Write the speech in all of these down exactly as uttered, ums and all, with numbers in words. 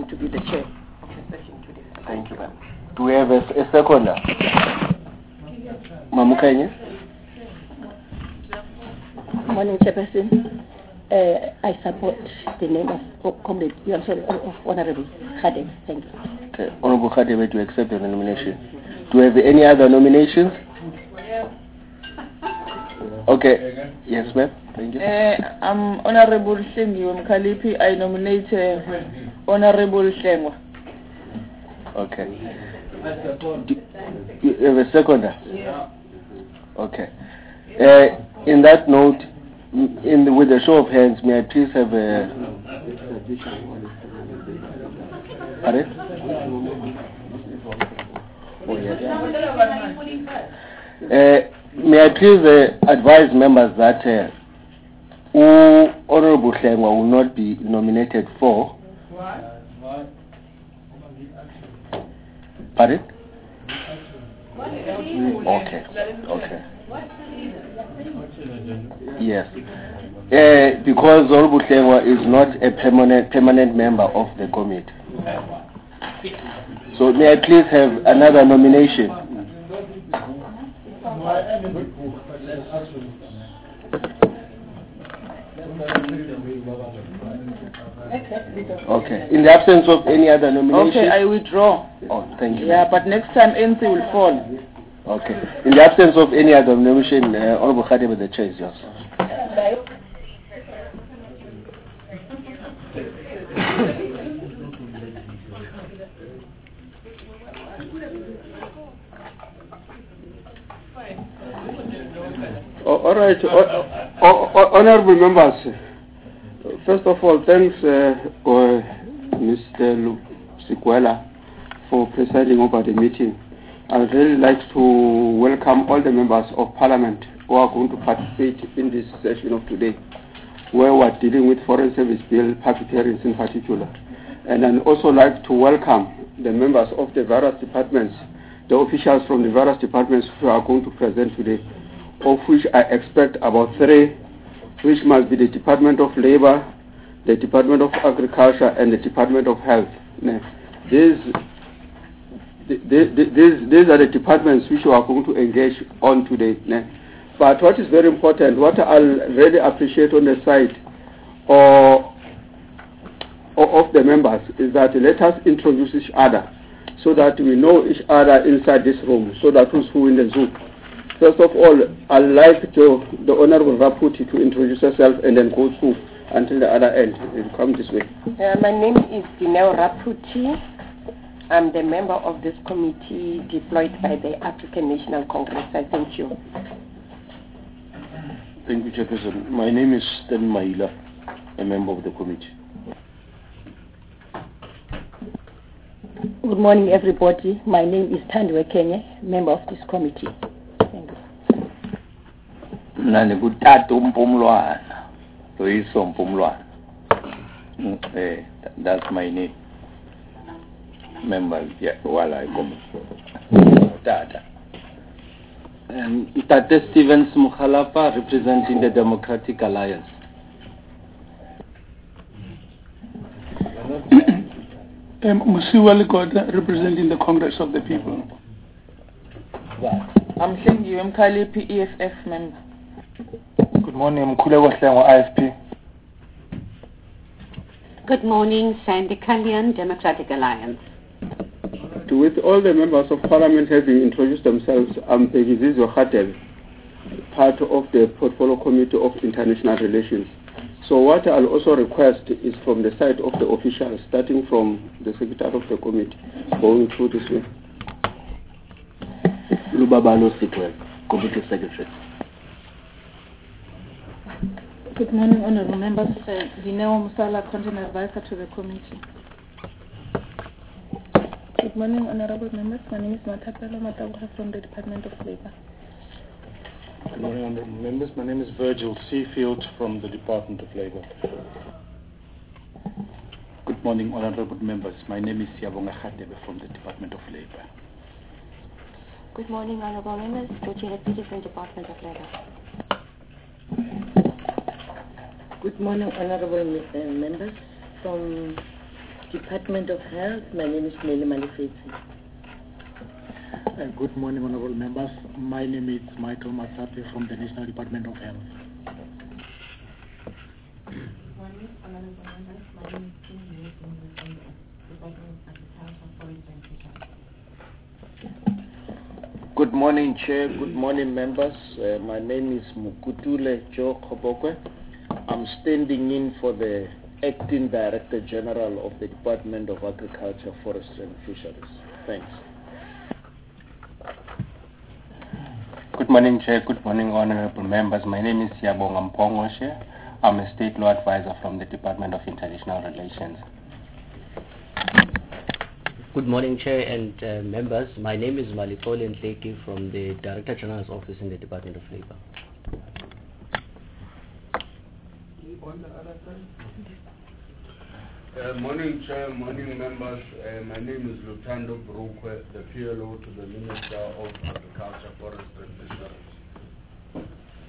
to be the chair of the session today. Thank you, ma'am. Do we have a, a seconder? Mamukanye? Morning, Chairperson. Uh, I support the name of, of Comrade, I'm sorry, of Honorable Khadebe. Thank you. Okay. Honorable Khadebe, to accept the nomination. Do we have any other nominations? Okay. Yes, ma'am. Thank you. Uh, I'm Honorable Shengiwe Mkhaliphi. I nominate uh, Honorable Shengwa. Okay. Do you have a seconder? Yeah. Okay. Uh, in that note, in the, with a show of hands, may I please have a... Pardon? Oh, yes. Uh, may I please uh, advise members that uh, who Honorable Hlengwa will not be nominated for. Pardon? Okay. Okay. Yes. Uh, because Honorable Hlengwa is not a permanent permanent member of the committee. So may I please have another nomination? Okay. In the absence of any other nomination. Okay, I withdraw. Oh, thank you. Yeah, but next time N C will fall. Okay. In the absence of any other nomination, uh, Honorable Khadebe, the chair is yours. Oh, all right. Oh, oh, oh, honorable members, first of all, thanks uh, uh, Mister Sikwela for presiding over the meeting. I would really like to welcome all the members of Parliament who are going to participate in this session of today, where we are dealing with Foreign Service Bill, parliamentarians in particular. And I'd also like to welcome the members of the various departments, the officials from the various departments who are going to present today, of which I expect about three, which must be the Department of Labor, the Department of Agriculture, and the Department of Health. These, these, these are the departments which we are going to engage on today. But what is very important, what I'll really appreciate on the side of, of the members is that let us introduce each other so that we know each other inside this room, so that who's who in the Zoom. First of all, I'd like to, the Honorable Raputi to introduce herself and then go through until the other end. It'll come this way. Uh, my name is Dineo Raputi. I'm the member of this committee deployed by the African National Congress. I thank you. Thank you, Chairperson. My name is Stan Maila, a member of the committee. Good morning, everybody. My name is Thandiwe Kenye, member of this committee. Thank you. Nani kutata umpumlwana, loyiso umpumlwana. Eh, that's my name. Member, yeah, while I come. Tata. Um, Tate Stevens Mukhalapa, representing the Democratic Alliance. Um, Musiwali Koda, representing the Congress of the People. I'm Shengiwe Mkhaliphi, E F F member. Good morning, I'm Khuleko Hlengwa, I F P. Good morning, Sandy Kalyan, Democratic Alliance. With all the members of Parliament having introduced themselves, I'm Pegizizwe Khadebe, part of the Portfolio Committee of International Relations. So what I'll also request is from the side of the officials, starting from the Secretary of the Committee, going through this way. Lubabalo Sitwell, Committee Secretary. Good morning, honorable members. Uh, Dineo Musala, Content Advisor to the committee. Good morning, honorable members. My name is Matapelo Matabuha from the Department of Labor. Good morning, honorable members. My name is Virgil Seafield from the Department of Labor. Good morning, honorable members. My name is Siyabonga Khadebe from the Department of Labor. Good morning, honorable members. Georgie Rapiti from the Department of Labor. Good morning, honorable uh, members. From Department of Health. My name is Nelly Malefeti. Uh, good morning, honorable members. My name is Michael Matsape from the National Department of Health. Good morning, honorable members. My name is Kim Lewis from the Department of Agriculture, Forest and Fisheries. Good morning, Chair. Good morning, members. Uh, my name is Mukutule Joe Kobokwe. I'm standing in for the Acting Director General of the Department of Agriculture, Forestry and Fisheries. Thanks. Good morning, Chair. Good morning, honorable members. My name is Siyabonga Mpongoshe. I'm a state law advisor from the Department of International Relations. Good morning, Chair and uh, members. My name is Malipole Ntleki from the Director General's Office in the Department of Labor. Uh, morning, Chair, morning, members. Uh, my name is Lutando Brukwe, the P L O to the Minister of Agriculture, Forestry and Fisheries.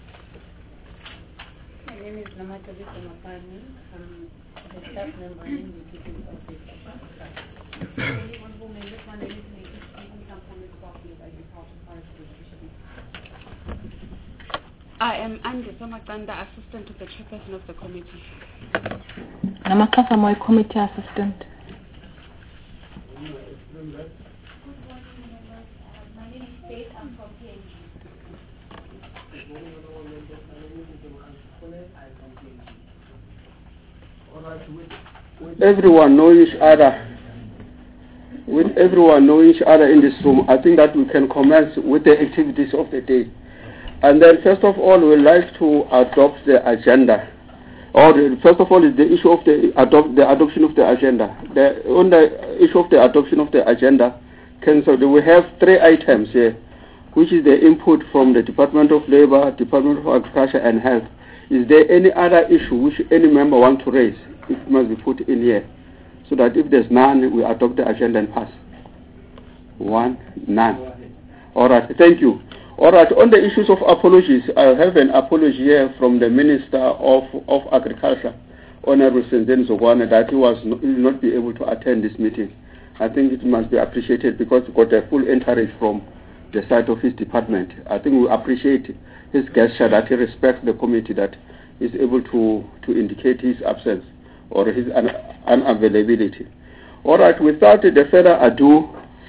My name is Namatobi Mapani. I'm the staff member in the Executive Office. Anyone who may look on anything is speaking some from the Department of Agriculture, Forestry and Fisheries. I am Andy Somakanda, assistant to the chairperson of the committee. Namakasa, my committee assistant. Good morning, members. My name is Faith. I'm from P N G. Good morning, honorable members. My name is Ndemukhansikole. I'm from P N G. All right, with, with everyone know each other, with everyone know each other in this room, I think that we can commence with the activities of the day. And then, first of all, we'd like to adopt the agenda. Or the, first of all, is the issue of the adopt the adoption of the agenda. The, on the issue of the adoption of the agenda, Council, we have three items here, which is the input from the Department of Labor, Department of Agriculture, and Health. Is there any other issue which any member want to raise? It must be put in here, so that if there's none, we adopt the agenda and pass. One, none. All right. Thank you. All right, on the issues of apologies, I have an apology here from the Minister of, of Agriculture, Honorable Senzeni Zogwane, that he was no, will not be able to attend this meeting. I think it must be appreciated because he got a full encourage from the side of his department. I think we appreciate his gesture that he respects the committee, that is able to, to indicate his absence or his un, unavailability. All right, without the further ado,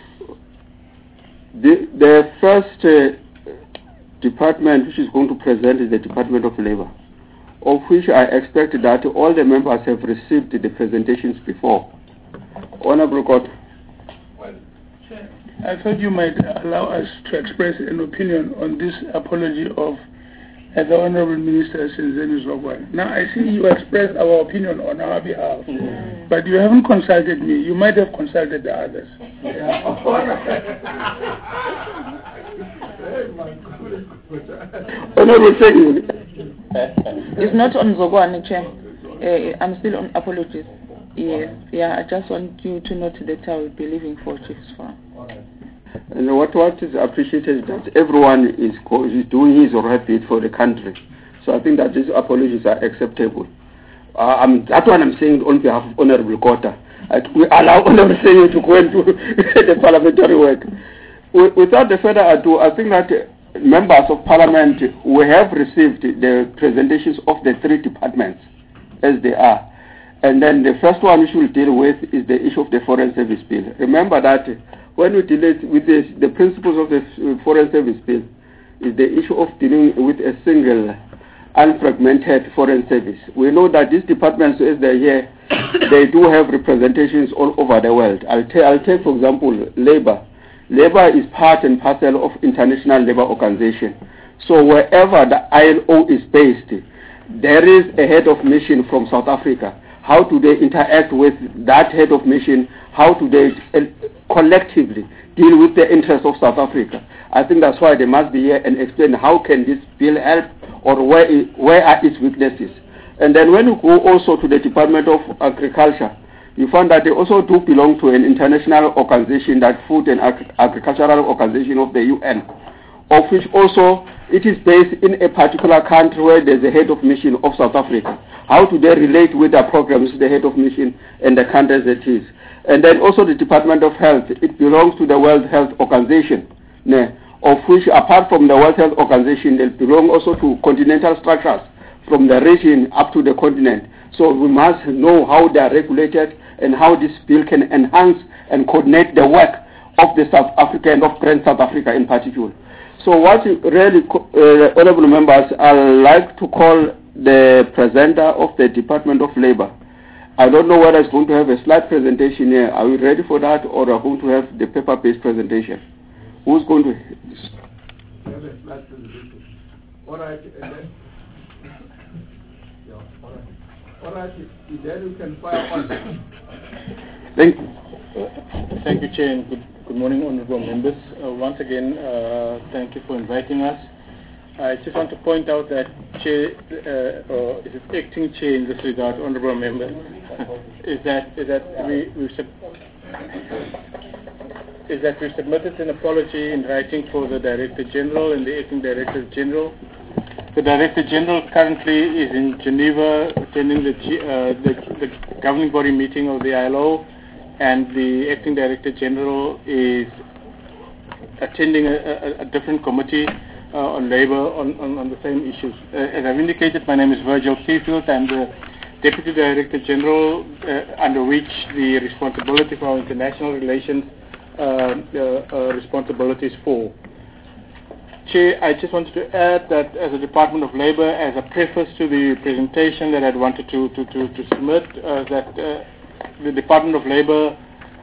the, the first uh, department which is going to present is the Department of Labor, of which I expect that all the members have received the presentations before. Honorable Court. Well, Chair, I thought you might allow us to express an opinion on this apology of uh, the Honorable Minister Senzeni Zogwane. Now, I see you expressed our opinion on our behalf, mm. but you haven't consulted me. You might have consulted the others. Yeah. Honorable Secretary. It's not on Zogwane, Chair. Uh, I'm still on apologies. Yes, yeah. I just want you to note that I will be leaving for Chiefs Forum. And what what is appreciated is that everyone is is doing his or her bit for the country. So I think that these apologies are acceptable. Uh, I'm, that's what I'm saying on behalf of Honorable Kota. Uh, we allow Honorable Senyo to go into the parliamentary work. Without the further ado, I think that uh, members of parliament, we have received the presentations of the three departments as they are. And then the first one which we'll deal with is the issue of the Foreign Service Bill. Remember that when we deal with this, the principles of the Foreign Service Bill is the issue of dealing with a single, unfragmented foreign service. We know that these departments, as they're here, they do have representations all over the world. I'll, t- I'll take, for example, labor. Labor is part and parcel of International Labour Organization. So wherever the I L O is based, there is a head of mission from South Africa. How do they interact with that head of mission? How do they uh, collectively deal with the interests of South Africa? I think that's why they must be here and explain how can this bill help, or where, it, where are its weaknesses. And then when you go also to the Department of Agriculture, you find that they also do belong to an international organization, that Food and Ag- Agricultural Organization of the U N, of which also it is based in a particular country where there's a head of mission of South Africa. How do they relate with the programs, the head of mission, and the countries it is? And then also the Department of Health, it belongs to the World Health Organization, né, of which apart from the World Health Organization, they belong also to continental structures from the region up to the continent. So we must know how they are regulated and how this bill can enhance and coordinate the work of the South Africa and of Grand South Africa in particular. So what really, uh, honorable members, I'd like to call the presenter of the Department of Labor. I don't know whether it's going to have a slide presentation here. Are we ready for that, or are we going to have the paper-based presentation? Who's going to? Have a slide presentation. All right. And then, yeah, all right. All right. Then you can fire on. Thank you. Thank you, Chair, and good, good morning, honourable members. Uh, once again, uh, thank you for inviting us. I just want to point out that Chair, uh, or is it acting Chair in this regard, honourable member, is that is that we we sub is that we submitted an apology in writing for the Director General and the acting Director General. The Director General currently is in Geneva attending the, G, uh, the the governing body meeting of the I L O, and the acting Director General is attending a, a, a different committee uh, on labour on, on, on the same issues. Uh, as I've indicated, my name is Virgil Seafield. I'm the Deputy Director General, uh, under which the responsibility for our international relations uh, uh, uh, responsibilities fall. Chair, I just wanted to add that as a Department of Labour, as a preface to the presentation that I'd wanted to, to, to, to submit, uh, that uh, the Department of Labour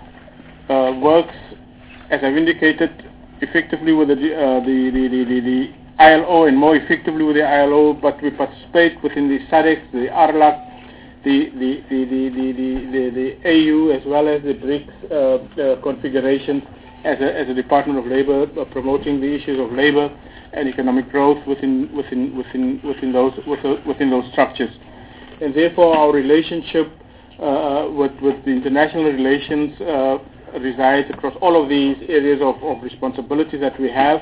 uh, works, as I've indicated, effectively with the, uh, the, the, the, the, the I L O and more effectively with the I L O, but we participate within the SADC, the A R L A C, the, the, the, the, the, the, the A U, as well as the BRICS uh, uh, configurations as a, as a Department of Labour, uh, promoting the issues of labour and economic growth within, within, within, within, those, within those structures. And therefore our relationship Uh, with, with the international relations uh, resides across all of these areas of, of responsibility that we have.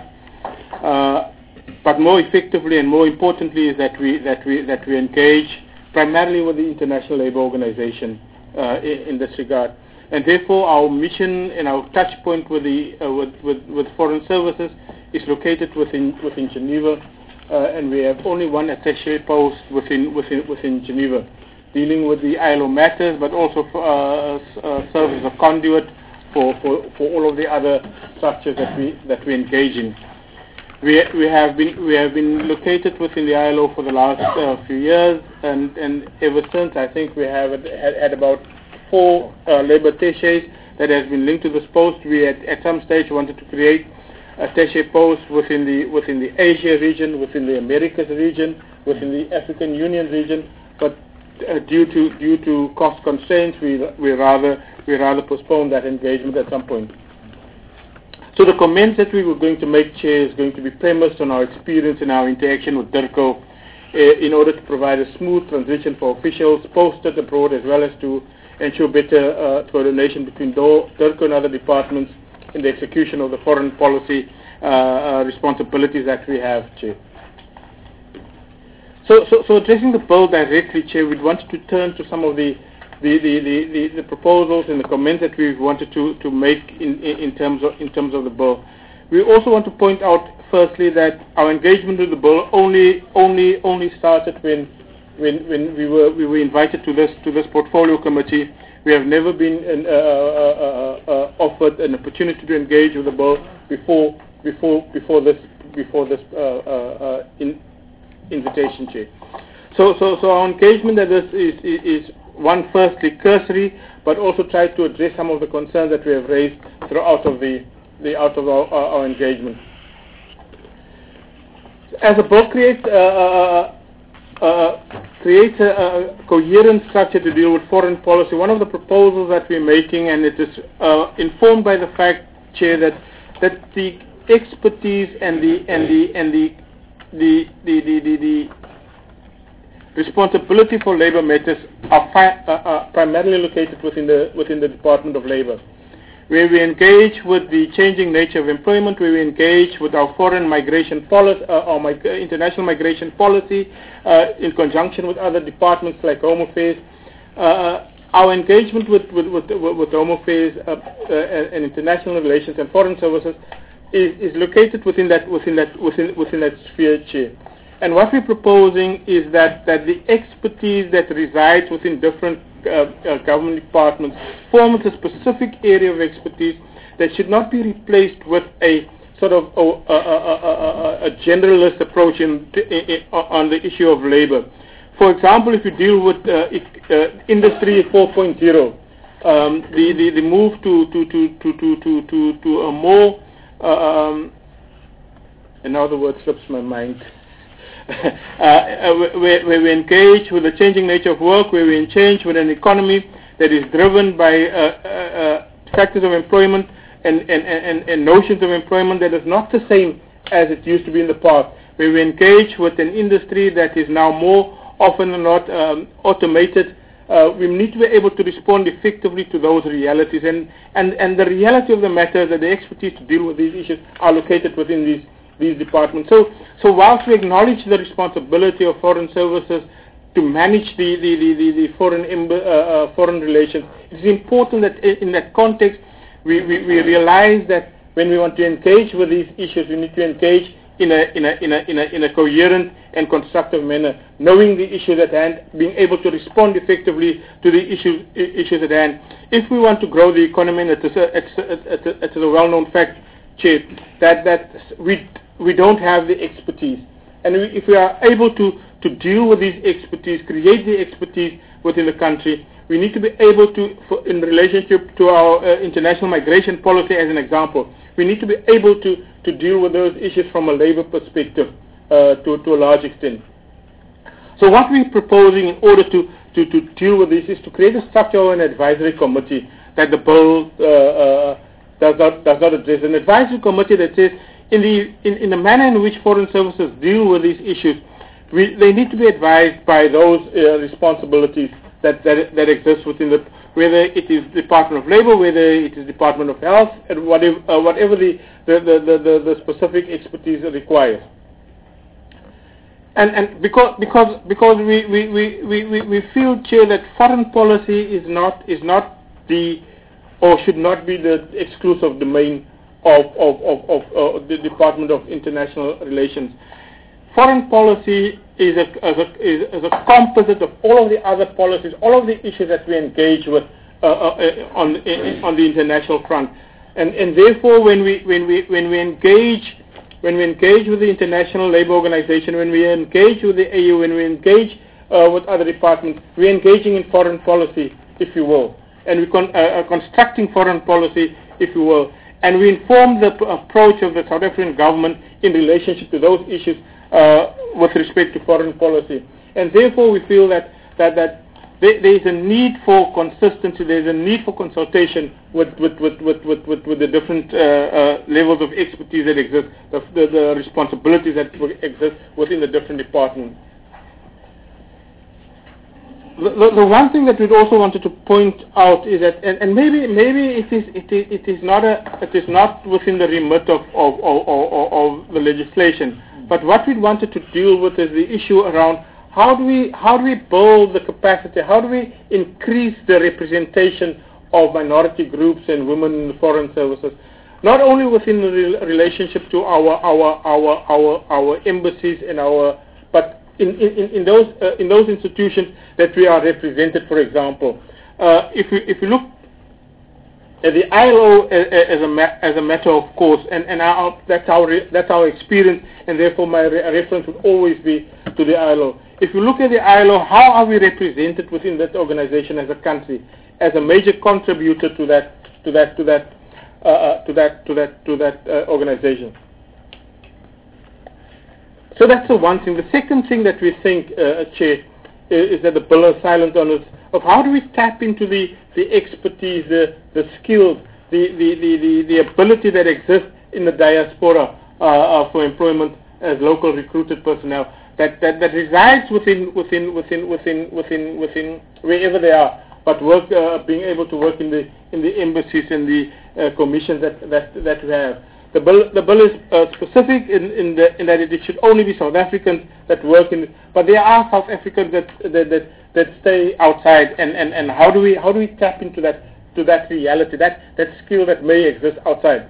Uh, but more effectively and more importantly is that we that we that we engage primarily with the International Labour Organization uh, in, in this regard. And therefore our mission and our touch point with the uh, with, with, with foreign services is located within within Geneva, uh, and we have only one attaché post within within within Geneva, dealing with the I L O matters, but also for, uh, uh, serve as a conduit for, for, for all of the other structures that we that we engage in. We we have been we have been located within the I L O for the last uh, few years, and, and ever since I think we have had, had about four uh, labour attaches that has been linked to this post. We at, at some stage wanted to create attaché posts within the within the Asia region, within the Americas region, within the African Union region, but Uh, due to due to cost constraints, we we rather we rather postpone that engagement at some point. So the comments that we were going to make, Chair, is going to be premised on our experience and our interaction with DIRCO uh, in order to provide a smooth transition for officials posted abroad, as well as to ensure better uh, coordination between DIRCO and other departments in the execution of the foreign policy uh, uh, responsibilities that we have, Chair. So, so, so addressing the bill directly, Chair, we wanted to turn to some of the the, the, the, the, the proposals and the comments that we wanted to, to make in, in, in terms of in terms of the bill. We also want to point out, firstly, that our engagement with the bill only only only started when when, when we were we were invited to this to this portfolio committee. We have never been uh, uh, uh, offered an opportunity to engage with the bill before before before this before this uh, uh, uh, in. invitation, Chair. So, so, so our engagement at this is, is, is one, firstly cursory, but also try to address some of the concerns that we have raised throughout of the, the out of our, our, our engagement. As a bill creates uh, uh, uh, creates a, a coherent structure to deal with foreign policy, one of the proposals that we're making, and it is uh, informed by the fact, Chair, that that the expertise and the and the and the The, the, the, the, the responsibility for labour matters are, fi uh, are primarily located within the within the Department of Labour. where we engage with the changing nature of employment, where we engage with our foreign migration policy, uh, our mig international migration policy, uh, in conjunction with other departments like Home Affairs. Uh, our engagement with, with, with, with Home Affairs uh, uh, and international relations and foreign services is, is located within that, within that, within, within that sphere, Chair. And what we're proposing is that, that the expertise that resides within different uh, uh, government departments forms a specific area of expertise that should not be replaced with a sort of a, a, a, a, a generalist approach in, in, on the issue of labor. For example, if you deal with uh, uh, Industry four point oh, um, the, the, the move to, to, to, to, to, to, to, to a more, uh, um, and now the word slips my mind, uh, where, where we engage with the changing nature of work, where we engage with an economy that is driven by uh, uh, uh, factors of employment and, and, and, and notions of employment that is not the same as it used to be in the past, where we engage with an industry that is now more often than not um, automated. Uh, we need to be able to respond effectively to those realities, and, and, and the reality of the matter is that the expertise to deal with these issues are located within these, these departments. So, so whilst we acknowledge the responsibility of foreign services to manage the, the, the, the, the foreign, uh, uh, foreign relations, it is important that in that context we, we, we realize that when we want to engage with these issues, we need to engage in a, in a, in a, in a, in a coherent and constructive manner, knowing the issues at hand, being able to respond effectively to the issues, issues at hand. If we want to grow the economy, and it is a, it's a, it's a, it's a well-known fact, Chair, that, that we, we don't have the expertise. And we, if we are able to, to deal with these expertise, create the expertise within the country, we need to be able to, for, in relationship to our uh, international migration policy as an example, we need to be able to, to deal with those issues from a labor perspective uh, to, to a large extent. So what we're proposing in order to, to, to deal with this is to create a structural and advisory committee that the bill uh, uh, does, not, does not address. An advisory committee that says in the, in, in the manner in which foreign services deal with these issues, we, they need to be advised by those uh, responsibilities that, that, that exist within the, whether it is Department of Labor, whether it is Department of Health, and whatever, uh, whatever the, the, the, the, the specific expertise requires. And, and because, because, because we, we, we, we, we feel, Chair, that foreign policy is not, is not the, or should not be the exclusive domain of, of, of, of uh, the Department of International Relations. Foreign policy is a, is, a, is, is a composite of all of the other policies, all of the issues that we engage with uh, uh, on, uh, on the international front. And, and therefore, when we, when, we, when, we engage, when we engage with the International Labour Organization, when we engage with the A U, when we engage uh, with other departments, we're engaging in foreign policy, if you will. And we're con uh, constructing foreign policy, if you will. And we inform the approach of the South African government in relationship to those issues Uh, with respect to foreign policy. And therefore we feel that, that, that there, there is a need for consistency, there is a need for consultation with, with, with, with, with, with, with the different uh, uh, levels of expertise that exist, the, the, the responsibilities that exist within the different departments. The, the, the one thing that we also wanted to point out is that, and, and maybe maybe it is it is it is not a it is not within the remit of of, of, of, of the legislation. But what we wanted to deal with is the issue around how do we how do we build the capacity, how do we increase the representation of minority groups and women in the foreign services, not only within the re relationship to our our our our our embassies and our, but in in, in those uh, in those institutions that we are represented. For example, uh, if you if you look Uh, the I L O as a, as a matter of course, and, and our, that's, our, that's our experience, and therefore my re reference would always be to the I L O. If you look at the I L O, how are we represented within that organization as a country, as a major contributor to that, to that, to that, uh, uh, to that, to that, to that uh, organization? So that's the one thing. The second thing that we think, uh, Chair, is, is that the bill is silent on, is of how do we tap into the, the expertise, the, the skills, the, the, the, the, the ability that exists in the diaspora uh, uh, for employment as local recruited personnel that, that, that resides within, within, within, within, within, within wherever they are, but work, uh, being able to work in the, in the embassies and the, uh, commissions that, that, that we have. The bill, the bill is uh, specific in, in, the, in that it should only be South Africans that work in, but there are South Africans that, that, that, that stay outside, and, and, and how do we, how do we tap into that, to that reality, that, that skill that may exist outside?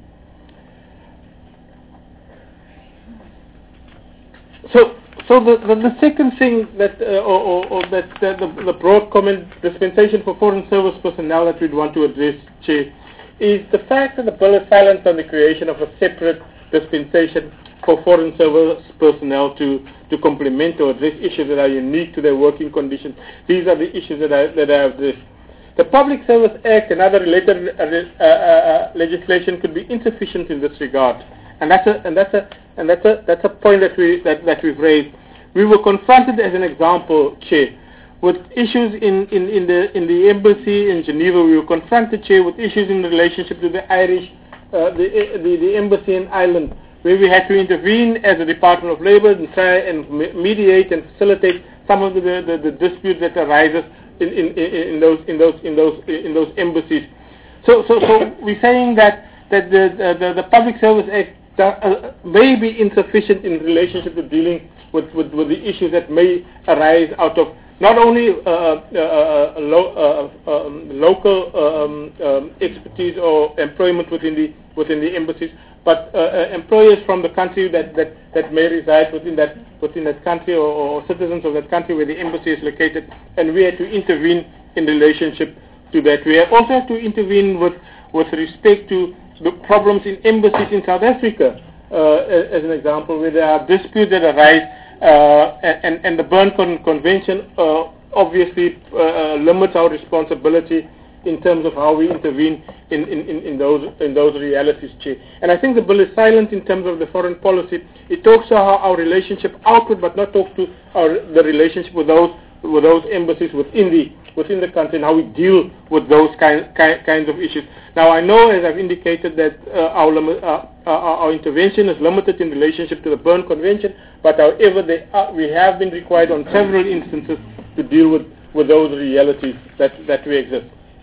So, so the, the, the second thing that, uh, or, or, or that, that the, the broad comment, dispensation for foreign service personnel that we'd want to address, Chair, is the fact that the bill is silent on the creation of a separate dispensation for foreign service personnel to, to complement or address issues that are unique to their working conditions. These are the issues that I, that I have addressed. The Public Service Act and other related uh, uh, uh, legislation could be insufficient in this regard, and that's a and that's a and that's a that's a point that we that, that we've raised. We were confronted, as an example, Chair, with issues in, in, in the in the embassy in Geneva. We were confronted, Chair, with issues in the relationship to the Irish, uh, the, the the embassy in Ireland, where we had to intervene as a Department of Labour and try and mediate and facilitate some of the the, the disputes that arises in, in, in, in those in those in those in those embassies. So so so we're saying that that the the, the Public Service Act uh, may be insufficient in relationship to dealing with, with, with the issues that may arise out of not only uh, uh, uh, lo uh, um, local um, um, expertise or employment within the within the embassies, but uh, uh, employers from the country that, that, that may reside within that within that country, or, or citizens of that country where the embassy is located, and we had to intervene in relationship to that. We have also have to intervene with with respect to the problems in embassies in South Africa, uh, as an example, where there are disputes that arise. Uh, and, and the Berne Con Convention uh, obviously uh, limits our responsibility in terms of how we intervene in, in, in, those in those realities, Chair. And I think the bill is silent in terms of the foreign policy. It talks about our relationship outward, but not talk to our the relationship with those with those embassies within the within the country and how we deal with those kind, kind kinds of issues. Now, I know, as I've indicated, that uh, our, uh, our our intervention is limited in relationship to the Berne Convention, but however, they are, we have been required on several instances to deal with, with those realities that, that we exist.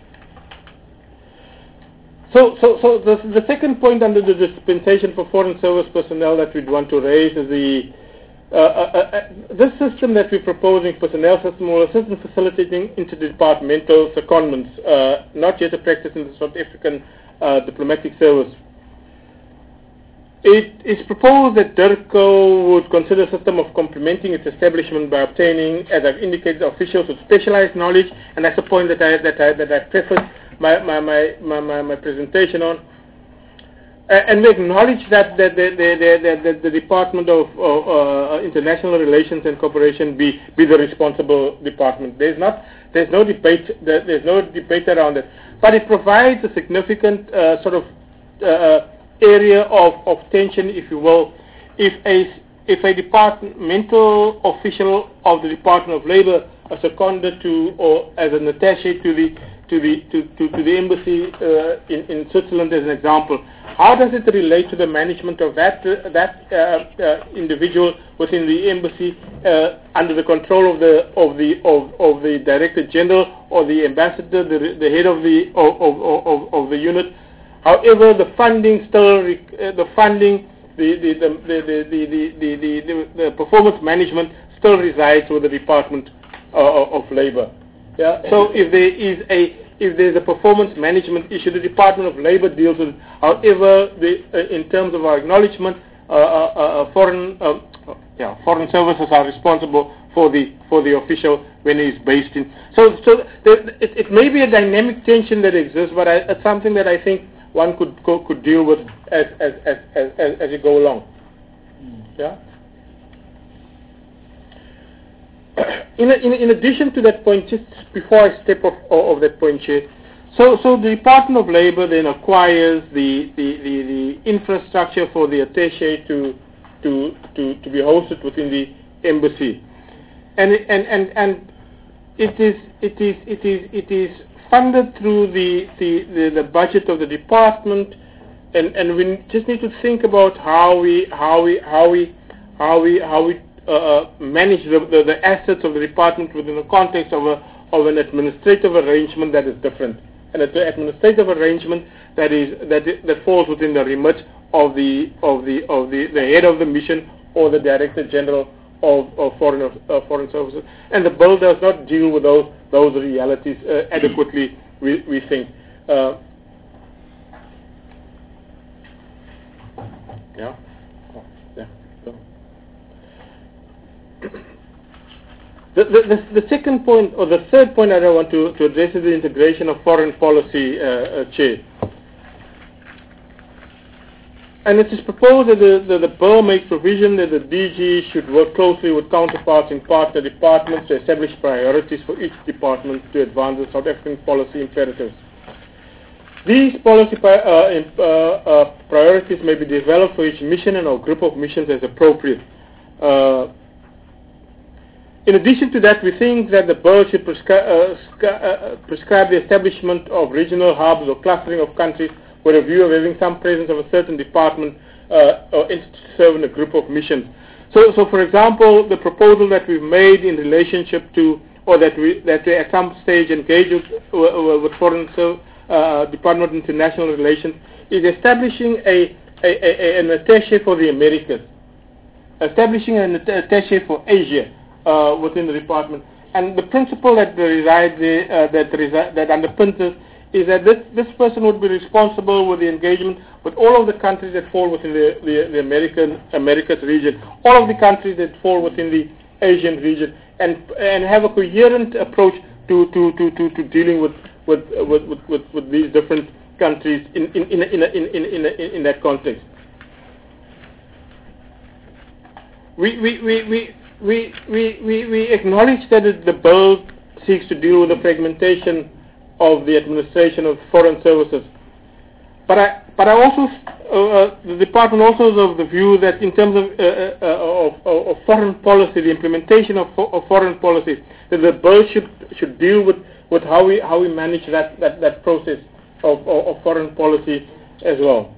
So, so, so the, the second point under the dispensation for foreign service personnel that we'd want to raise is the Uh, uh, uh, this system that we're proposing, personnel system, will assist in facilitating interdepartmental secondments, uh, not yet a practice in the South African uh, diplomatic service. It is proposed that DIRCO would consider a system of complementing its establishment by obtaining, as I've indicated, officials with specialized knowledge, and that's a point that I that I that I prefaced my my my my, my, my presentation on. Uh, and we acknowledge that the, the, the, the, the Department of, of uh, International Relations and Cooperation be, be the responsible department. There's not, there's no debate, there's no debate around it. But it provides a significant uh, sort of uh, area of, of tension, if you will, if a, if a departmental official of the Department of Labour are seconded to, or as an attaché to the to the to, to, to the embassy uh, in, in Switzerland, as an example. How does it relate to the management of that uh, that uh, uh, individual within the embassy uh, under the control of the of the of, of the Director General or the ambassador, the, the head of the of, of, of, of the unit? However, the funding still rec uh, the funding the the the the the, the, the, the, the performance management still resides with the Department uh, of Labour. Yeah. So if there is a if there's a performance management issue, the Department of Labour deals with it. However, the, uh, in terms of our acknowledgement, uh, uh, uh, foreign uh, yeah, foreign services are responsible for the for the official when he is based in. So, so there, it, it may be a dynamic tension that exists, but I, it's something that I think one could go, could deal with as as as as, as, as you go along. Yeah. In, in, in addition to that point, just before I step off of that point, Chair, so, so the Department of Labour then acquires the, the, the, the infrastructure for the attaché to, to, to, to be hosted within the embassy. And, and, and, and it, is, it, is, it, is, it is funded through the, the, the, the budget of the department, and, and we just need to think about how we, how we, how we, how we, how we Uh, manage the, the, the assets of the department within the context of, a, of an administrative arrangement that is different, and it's an administrative arrangement that is that that falls within the remit of the of the of the, the head of the mission or the Director General of, of foreign uh, foreign services, and the bill does not deal with those those realities uh, adequately. We we think. Uh, yeah. Oh, yeah. So. The, the, the, the second point, or the third point that I want to, to address is the integration of foreign policy, uh, uh, Chair. And it is proposed that the, the, the bill makes provision that the D G should work closely with counterparts in partner departments to establish priorities for each department to advance the South African policy imperatives. These policy uh, uh, uh, priorities may be developed for each mission and or group of missions as appropriate. Uh, in addition to that, we think that the bill should prescri uh, uh, prescribe the establishment of regional hubs or clustering of countries with a view of having some presence of a certain department uh, or entity to serve in a group of missions. So, so for example, the proposal that we've made in relationship to, or that we that we at some stage engage with, uh, with foreign service, Uh, Department of International Relations, is establishing a, a, a, an attaché for the Americas, establishing an attaché for Asia uh, within the department. And the principle that resides there, uh, that, resi that underpins this, is that this, this person would be responsible with the engagement with all of the countries that fall within the, the, the American Americas region, all of the countries that fall within the Asian region, and and have a coherent approach to to to to, to dealing with With, with, with, with, with these different countries in, in, in, in, in, in, in, in that context. We, we, we, we, we, we, we, we acknowledge that the bill seeks to deal with the fragmentation of the administration of foreign services. But I, but I also, uh, the department also is of the view that in terms of, uh, uh, of, of, of foreign policy, the implementation of, of foreign policy, that the bill should, should deal with with how we how we manage that that, that process of, of, of foreign policy as well.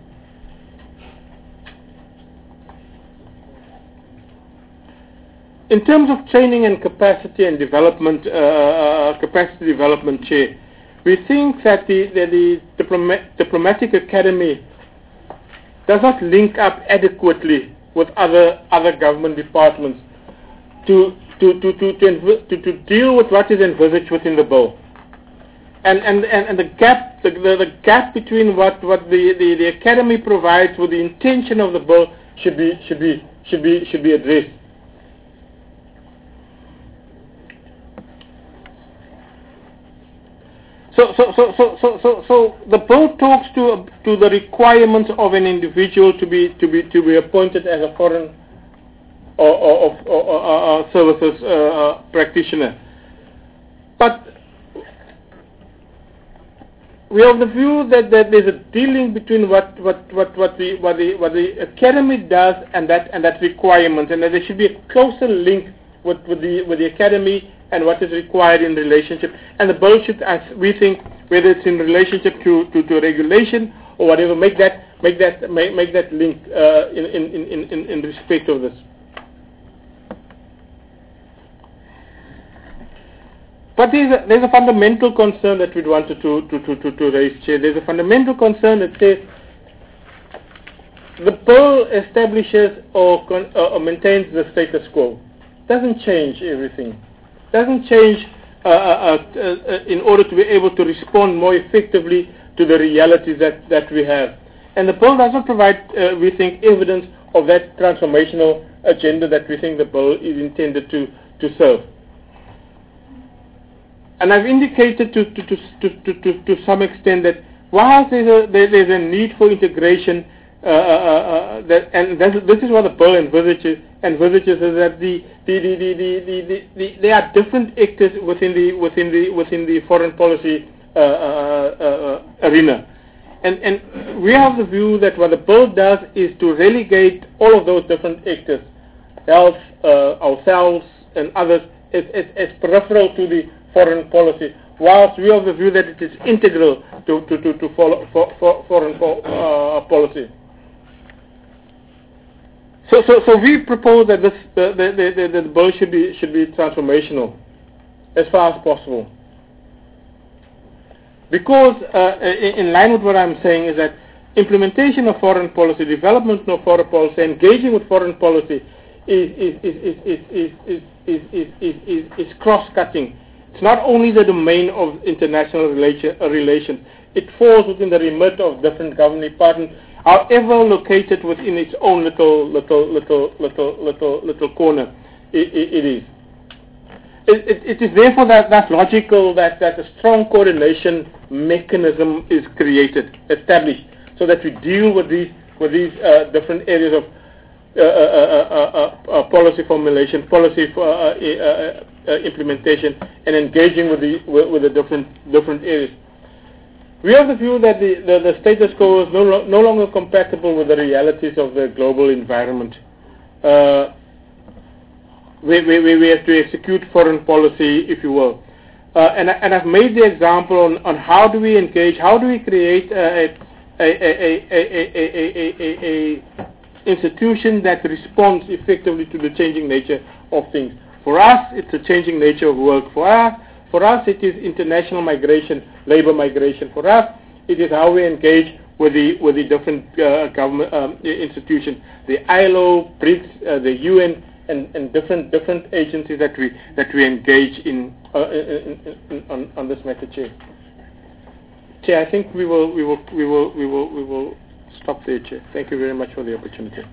In terms of training and capacity and development, uh, capacity development, Chair, we think that the the, the diploma diplomatic academy does not link up adequately with other other government departments to To, to, to, to, to deal with what is envisaged within the bill. And, and, and, and the gap the, the, the gap between what, what the, the, the Academy provides with the intention of the bill should be should be should be should be addressed. So so, so, so, so, so, so the bill talks to to the requirements of an individual to be to be to be appointed as a foreign Or, or, or, or, or services uh, uh, practitioner, but we have the view that, that there's a dealing between what what what what the what the what the academy does and that and that requirement, and that there should be a closer link with, with the with the academy and what is required in relationship. And the bill should, as we think, whether it's in relationship to to, to regulation or whatever, make that make that make, make that link uh, in, in, in, in, in respect of this. But there's a, there's a fundamental concern that we'd wanted to, to, to, to, to raise, Chair. There's a fundamental concern that says the bill establishes or, con, uh, or maintains the status quo. Doesn't change everything. Doesn't change uh, uh, uh, in order to be able to respond more effectively to the realities that, that we have. And the bill doesn't provide, uh, we think, evidence of that transformational agenda that we think the bill is intended to, to serve. And I've indicated to, to, to, to, to, to some extent that whilst there's a, there, there's a need for integration, uh, uh, that, and this, this is what the bill envisages, envisages is that the, the, the, the, the, the, the, the, there are different actors within the, within the, within the foreign policy uh, uh, uh, arena. And, and we have the view that what the bill does is to relegate all of those different actors, health, uh, ourselves, and others, as, as, as peripheral to the foreign policy, whilst we have the view that it is integral to, to, to, to follow, for, for foreign po uh, policy. So, so, so we propose that this, the, the, the, the bill should be, should be transformational as far as possible. Because uh, in, in line with what I'm saying is that implementation of foreign policy, development of foreign policy, engaging with foreign policy is is is is is is is, is, is, is, is, is cross-cutting. It's not only the domain of international relation, uh, relations. It falls within the remit of different governing departments, however located within its own little little little little little little corner. It, it, it is. It, it, it is therefore that that's logical that that a strong coordination mechanism is created, established, so that we deal with these with these uh, different areas of uh, uh, uh, uh, uh, policy formulation, policy for, uh, uh, uh, implementation, and engaging with the with, with the different different areas. We have the view that the, the, the status quo is no, lo no longer compatible with the realities of the global environment. Uh, we, we, we have to execute foreign policy, if you will. Uh, and, and I've made the example on, on how do we engage, how do we create a, a, a, a, a, a, a, a, a institution that responds effectively to the changing nature of things. For us, it's a changing nature of work. For us, For us, it is international migration, labor migration. For us, it is how we engage with the with the different uh, government um, institutions, the I L O, BRICS, uh, the U N, and, and different different agencies that we that we engage in, uh, in, in, in on, on this matter, Chair. Chair, I think we will we will we will we will we will stop there, Chair. Thank you very much for the opportunity.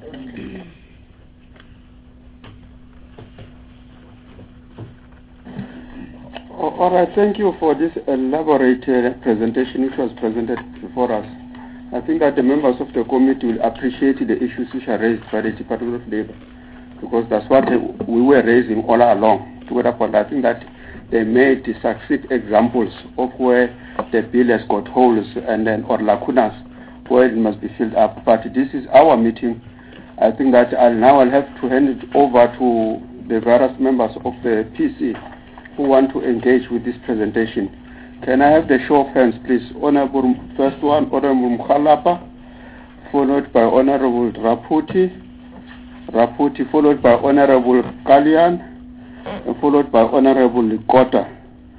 All right, thank you for this elaborate uh, presentation which was presented before us. I think that the members of the committee will appreciate the issues which are raised by the Department of Labour, because that's what uh, we were raising all along. To that point, I think that they made the succinct examples of where the bill has got holes and then or lacunas where it must be filled up. But this is our meeting. I think that I'll now I'll have to hand it over to the various members of the P C who want to engage with this presentation. Can I have the show of hands, please? Honorable, first one, Honorable Mukhalapa, followed by Honorable Raputi, Raputi, followed by Honorable Kalian, and followed by Honorable Likota.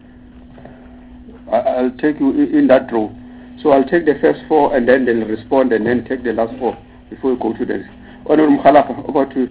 I'll take you in that row. So I'll take the first four, and then they'll respond, and then take the last four before we go to the Honorable Mukhalapa. Over to you.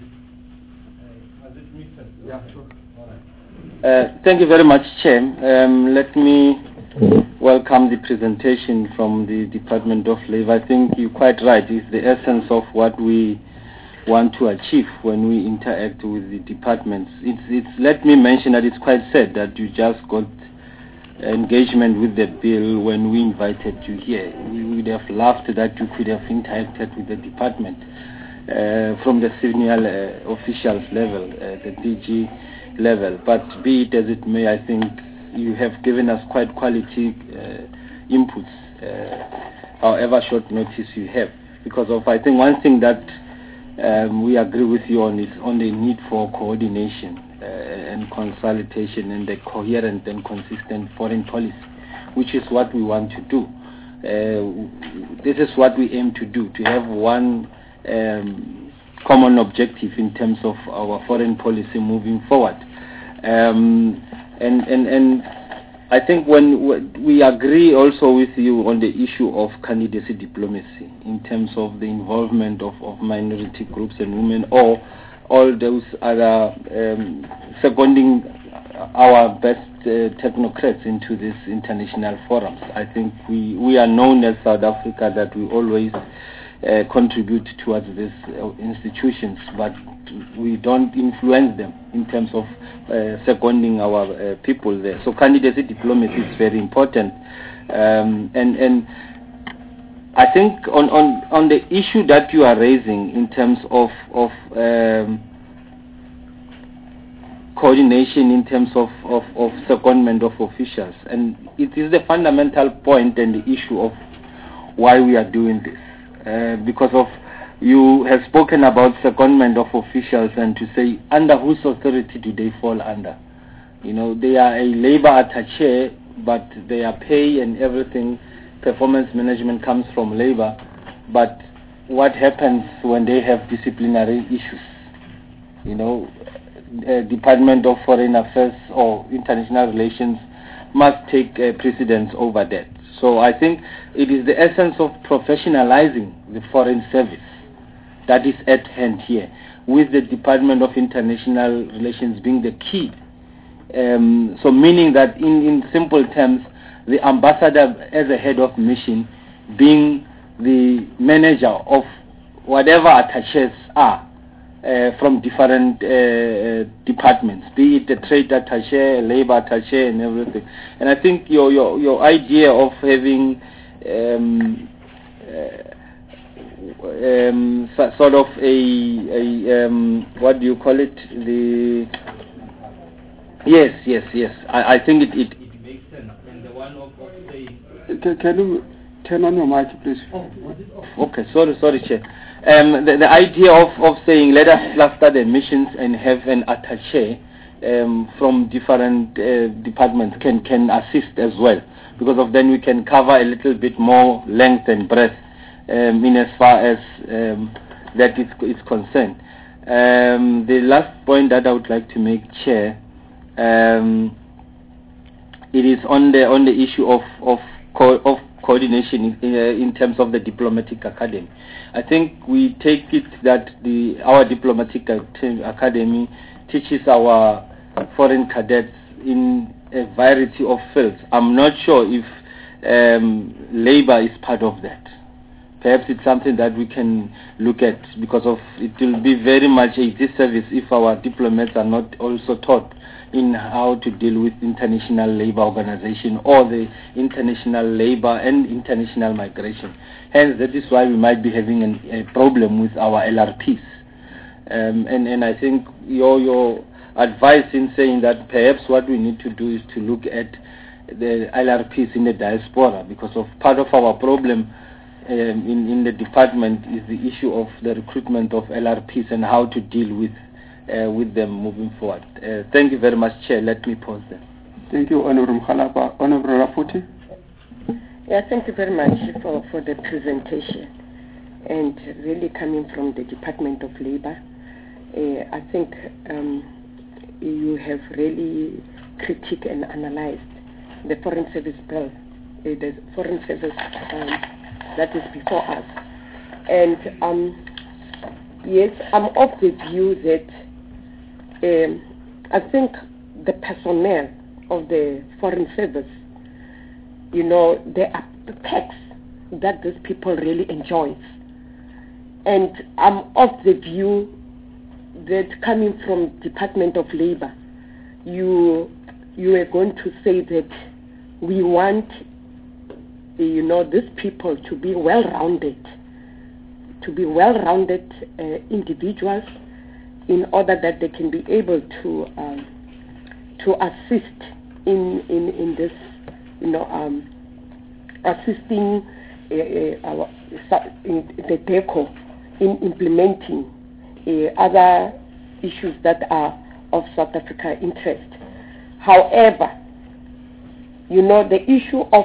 Yeah, sure. Uh, thank you very much, Chair. Um, let me welcome the presentation from the Department of Labour. I think you're quite right. It's the essence of what we want to achieve when we interact with the departments. It's, it's, let me mention that it's quite sad that you just got engagement with the bill when we invited you here. We would have loved that you could have interacted with the department uh, from the senior uh, officials level, uh, the D G level, but be it as it may, I think you have given us quite quality uh, inputs, uh, however short notice you have, because of, I think one thing that um, we agree with you on is on the need for coordination uh, and consultation and the coherent and consistent foreign policy, which is what we want to do. Uh, this is what we aim to do, to have one um, common objective in terms of our foreign policy moving forward. Um, and, and, and I think when we agree also with you on the issue of candidacy diplomacy in terms of the involvement of, of minority groups and women, or all those other um, seconding our best uh, technocrats into these international forums. I think we, we are known as South Africa that we always Uh, contribute towards these uh, institutions, but we don't influence them in terms of uh, seconding our uh, people there. So candidacy diplomacy is very important, um, and and I think on, on on the issue that you are raising in terms of of um, coordination in terms of, of, of secondment of officials, and it is the fundamental point and the issue of why we are doing this. Uh, because of you have spoken about secondment of officials and to say under whose authority do they fall under. You know, they are a labor attaché, but their pay and everything, performance management comes from labor. But what happens when they have disciplinary issues? You know, uh, Department of Foreign Affairs or International Relations must take uh, precedence over that. So I think it is the essence of professionalizing the Foreign Service that is at hand here, with the Department of International Relations being the key. Um, so meaning that in, in simple terms, the ambassador as a head of mission being the manager of whatever attaches are uh, from different uh, departments, be it the trade attaché, labor attaché, and everything. And I think your your, your idea of having um, uh, um, so, sort of a, a um, what do you call it? The yes, yes, yes. I, I think it, it It makes sense. And the one of of saying Can, can you turn on your mic, please? Okay, sorry, sorry, Chair. Um, the, the idea of, of saying let us cluster the missions and have an attaché um, from different uh, departments can, can assist as well, because of then we can cover a little bit more length and breadth um, in as far as um, that is, is concerned. Um, the last point that I would like to make, Chair, um, it is on the on the issue of of co of coordination in, uh, in terms of the diplomatic academy. I think we take it that the our diplomatic academy teaches our foreign cadets in a variety of fields. I'm not sure if um, labor is part of that. Perhaps it's something that we can look at, because of it will be very much a disservice if our diplomats are not also taught in how to deal with International Labour Organization or the international labor and international migration. Hence, that is why we might be having an, a problem with our L R Ps. Um, and, and I think your, your advice in saying that perhaps what we need to do is to look at the L R Ps in the diaspora, because of part of our problem um, in, in the department is the issue of the recruitment of L R Ps and how to deal with Uh, with them moving forward. Uh, thank you very much, Chair. Let me pause there. Thank you, Honorable Mkhalapa. Honorable Rafuti. Yeah, thank you very much for, for the presentation. And really coming from the Department of Labor, uh, I think um, you have really critiqued and analyzed the Foreign Service bill, uh, the Foreign Service um, that is before us. And um, yes, I'm of the view that Um, I think the personnel of the Foreign Service, you know, there are perks that these people really enjoy. And I'm of the view that coming from Department of Labor, you you are going to say that we want, you know, these people to be well-rounded, to be well-rounded uh, individuals, in order that they can be able to um, to assist in, in, in this, you know, um, assisting uh, uh, our, in the DECO in implementing uh, other issues that are of South Africa interest. However, you know, the issue of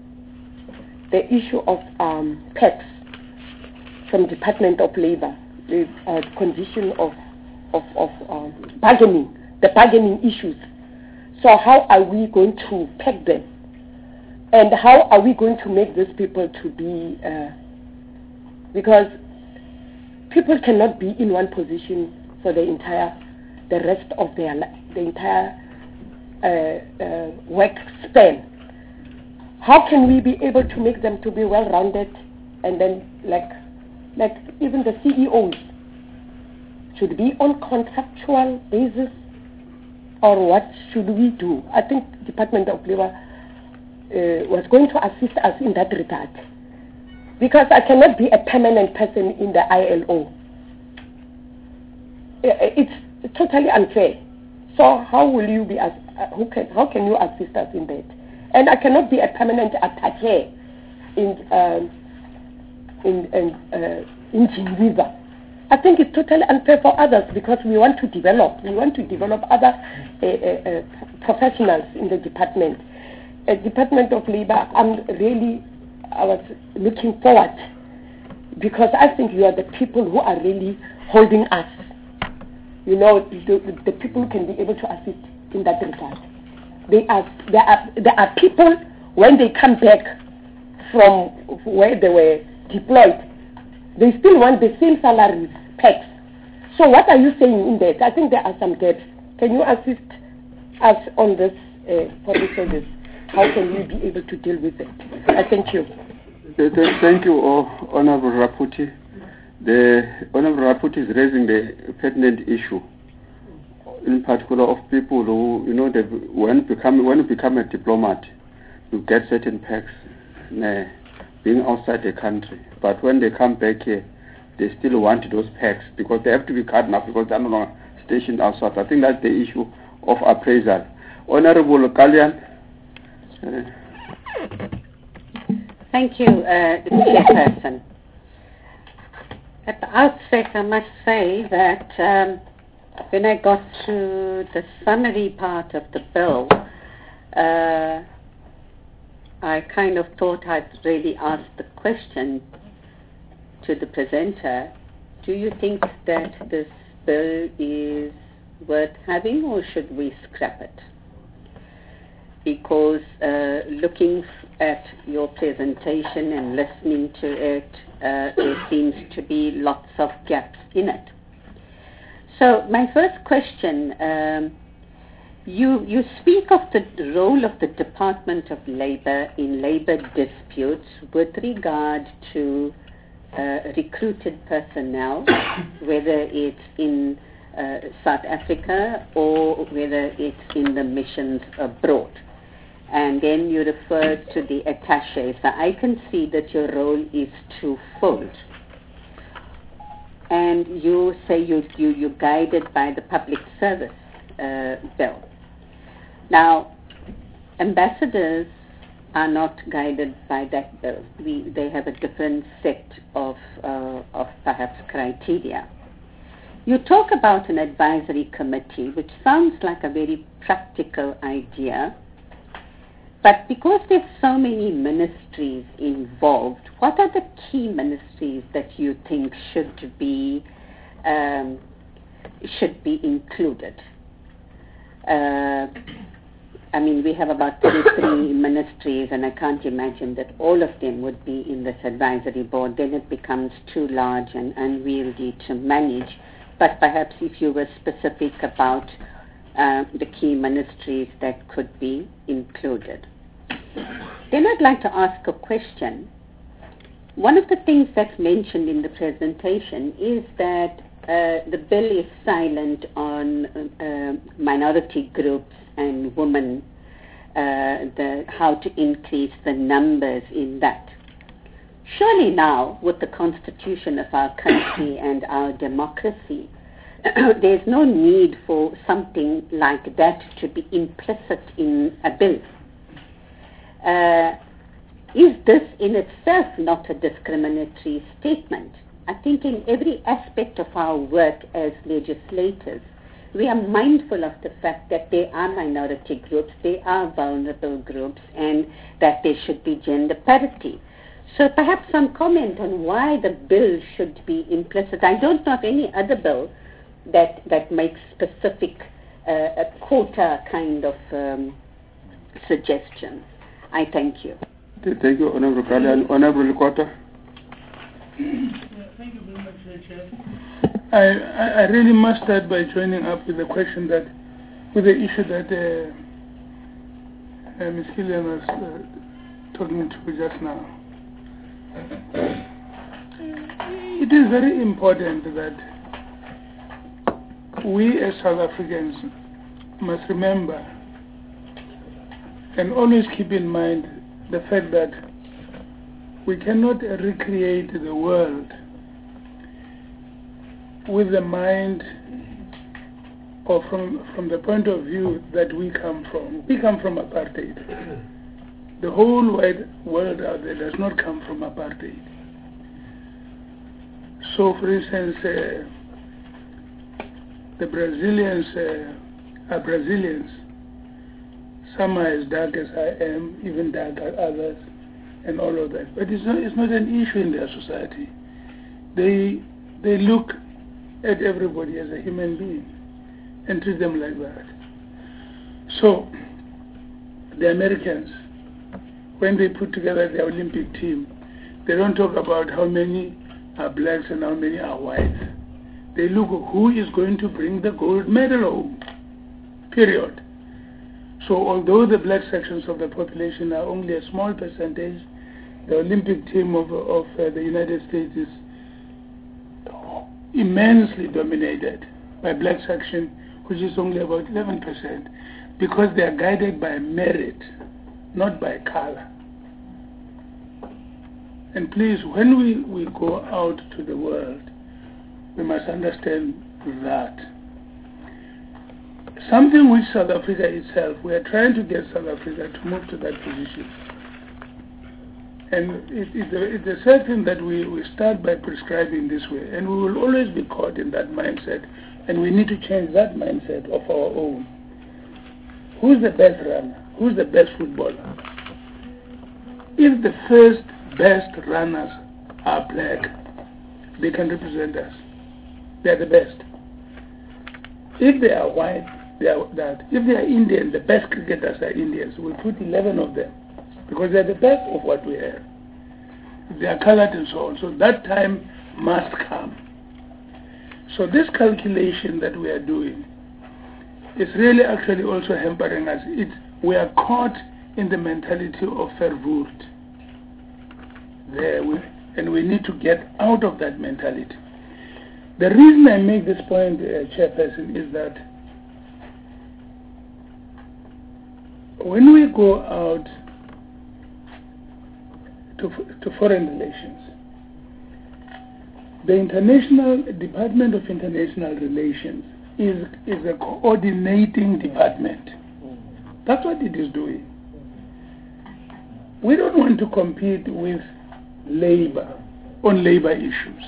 the issue of um, P E Cs from Department of Labor, the uh, condition of of, of um, bargaining, the bargaining issues. So how are we going to peg them? And how are we going to make these people to be, uh, because people cannot be in one position for the entire, the rest of their life, the entire uh, uh, work span. How can we be able to make them to be well-rounded, and then like, like even the C E Os, should be on contractual basis, or what should we do? I think Department of Labor uh, was going to assist us in that regard, because I cannot be a permanent person in the I L O. It's totally unfair. So how will you be? As, uh, who can? How can you assist us in that? And I cannot be a permanent attaché in um, in in, uh, in Geneva. I think it's totally unfair for others, because we want to develop. We want to develop other uh, uh, uh, professionals in the department. Uh, Department of Labor, I'm really, I was looking forward, because I think you are the people who are really holding us. You know, the, the people who can be able to assist in that regard. They are, there are, there are people, when they come back from where they were deployed. They still want the same salaries, packs. So what are you saying in that? I think there are some gaps. Can you assist us on this uh, for the service? How can we be able to deal with it? I thank you. Thank you, Honorable Raputi. The Honorable Raputi is raising the pertinent issue, in particular of people who, you know, they, when become when you become a diplomat, you get certain perks, uh, being outside the country. But when they come back here, they still want those perks because they have to be cut now because they're no longer stationed outside. I think that's the issue of appraisal. Honorable Kalyan. Uh, Thank you, uh, the Chairperson. At the outset, I must say that um, when I got to the summary part of the bill, uh, I kind of thought I'd really ask the question to the presenter, do you think that this bill is worth having or should we scrap it? Because uh, looking at your presentation and listening to it, uh, there seems to be lots of gaps in it. So my first question, um, you, you speak of the role of the Department of Labour in labour disputes with regard to uh, recruited personnel, whether it's in uh, South Africa or whether it's in the missions abroad. And then you refer to the attaché. So I can see that your role is twofold. And you say you, you, you're guided by the public service uh, bill. Now, ambassadors are not guided by that bill. We, they have a different set of, uh, of perhaps criteria. You talk about an advisory committee, which sounds like a very practical idea. But because there's so many ministries involved, what are the key ministries that you think should be um, should be included? Uh, I mean, we have about thirty-three ministries, and I can't imagine that all of them would be in this advisory board. Then it becomes too large and unwieldy to manage. But perhaps if you were specific about Uh, the key ministries that could be included. Then I'd like to ask a question. One of the things that's mentioned in the presentation is that uh, the bill is silent on uh, minority groups and women, uh, the, how to increase the numbers in that. Surely now, with the constitution of our country and our democracy, there's no need for something like that to be implicit in a bill. Uh, is this in itself not a discriminatory statement? I think in every aspect of our work as legislators, we are mindful of the fact that there are minority groups, there are vulnerable groups, and that there should be gender parity. So perhaps some comment on why the bill should be implicit. I don't know of any other bill that that makes specific uh, a quota kind of um, suggestions. I thank you. Thank you, Honorable Kali. Honorable Quata. Thank you very much, Chair. I, I, I really must start by joining up with the question that, with the issue that uh, uh, Miz Killian was uh, talking to just now. It is very important that we as South Africans must remember and always keep in mind the fact that we cannot recreate the world with the mind or from, from the point of view that we come from. We come from apartheid. The whole wide world out there does not come from apartheid. So, for instance, uh, the Brazilians uh, are Brazilians. Some are as dark as I am, even darker others, and all of that. But it's not, it's not an issue in their society. They, they look at everybody as a human being and treat them like that. So, the Americans, when they put together the Olympic team, they don't talk about how many are blacks and how many are whites. They look who is going to bring the gold medal home, period. So although the black sections of the population are only a small percentage, the Olympic team of, of uh, the United States is immensely dominated by black section, which is only about eleven percent, because they are guided by merit, not by color. And please, when we, we go out to the world, we must understand that something which South Africa itself, we are trying to get South Africa to move to that position. And it, it's, a, it's a certain that we, we start by prescribing this way, and we will always be caught in that mindset, and we need to change that mindset of our own. Who's the best runner? Who's the best footballer? If the first best runners are black, they can represent us. They are the best. If they are white, they are that. If they are Indian, the best cricketers are Indians. We'll put eleven of them because they are the best of what we have. They are colored and so on. So that time must come. So this calculation that we are doing is really actually also hampering us. It's, we are caught in the mentality of verwoerd. There we, and we need to get out of that mentality. The reason I make this point, uh, Chairperson, is that when we go out to, to foreign relations, the International Department of International Relations is, is a coordinating department. That's what it is doing. We don't want to compete with labor on labor issues.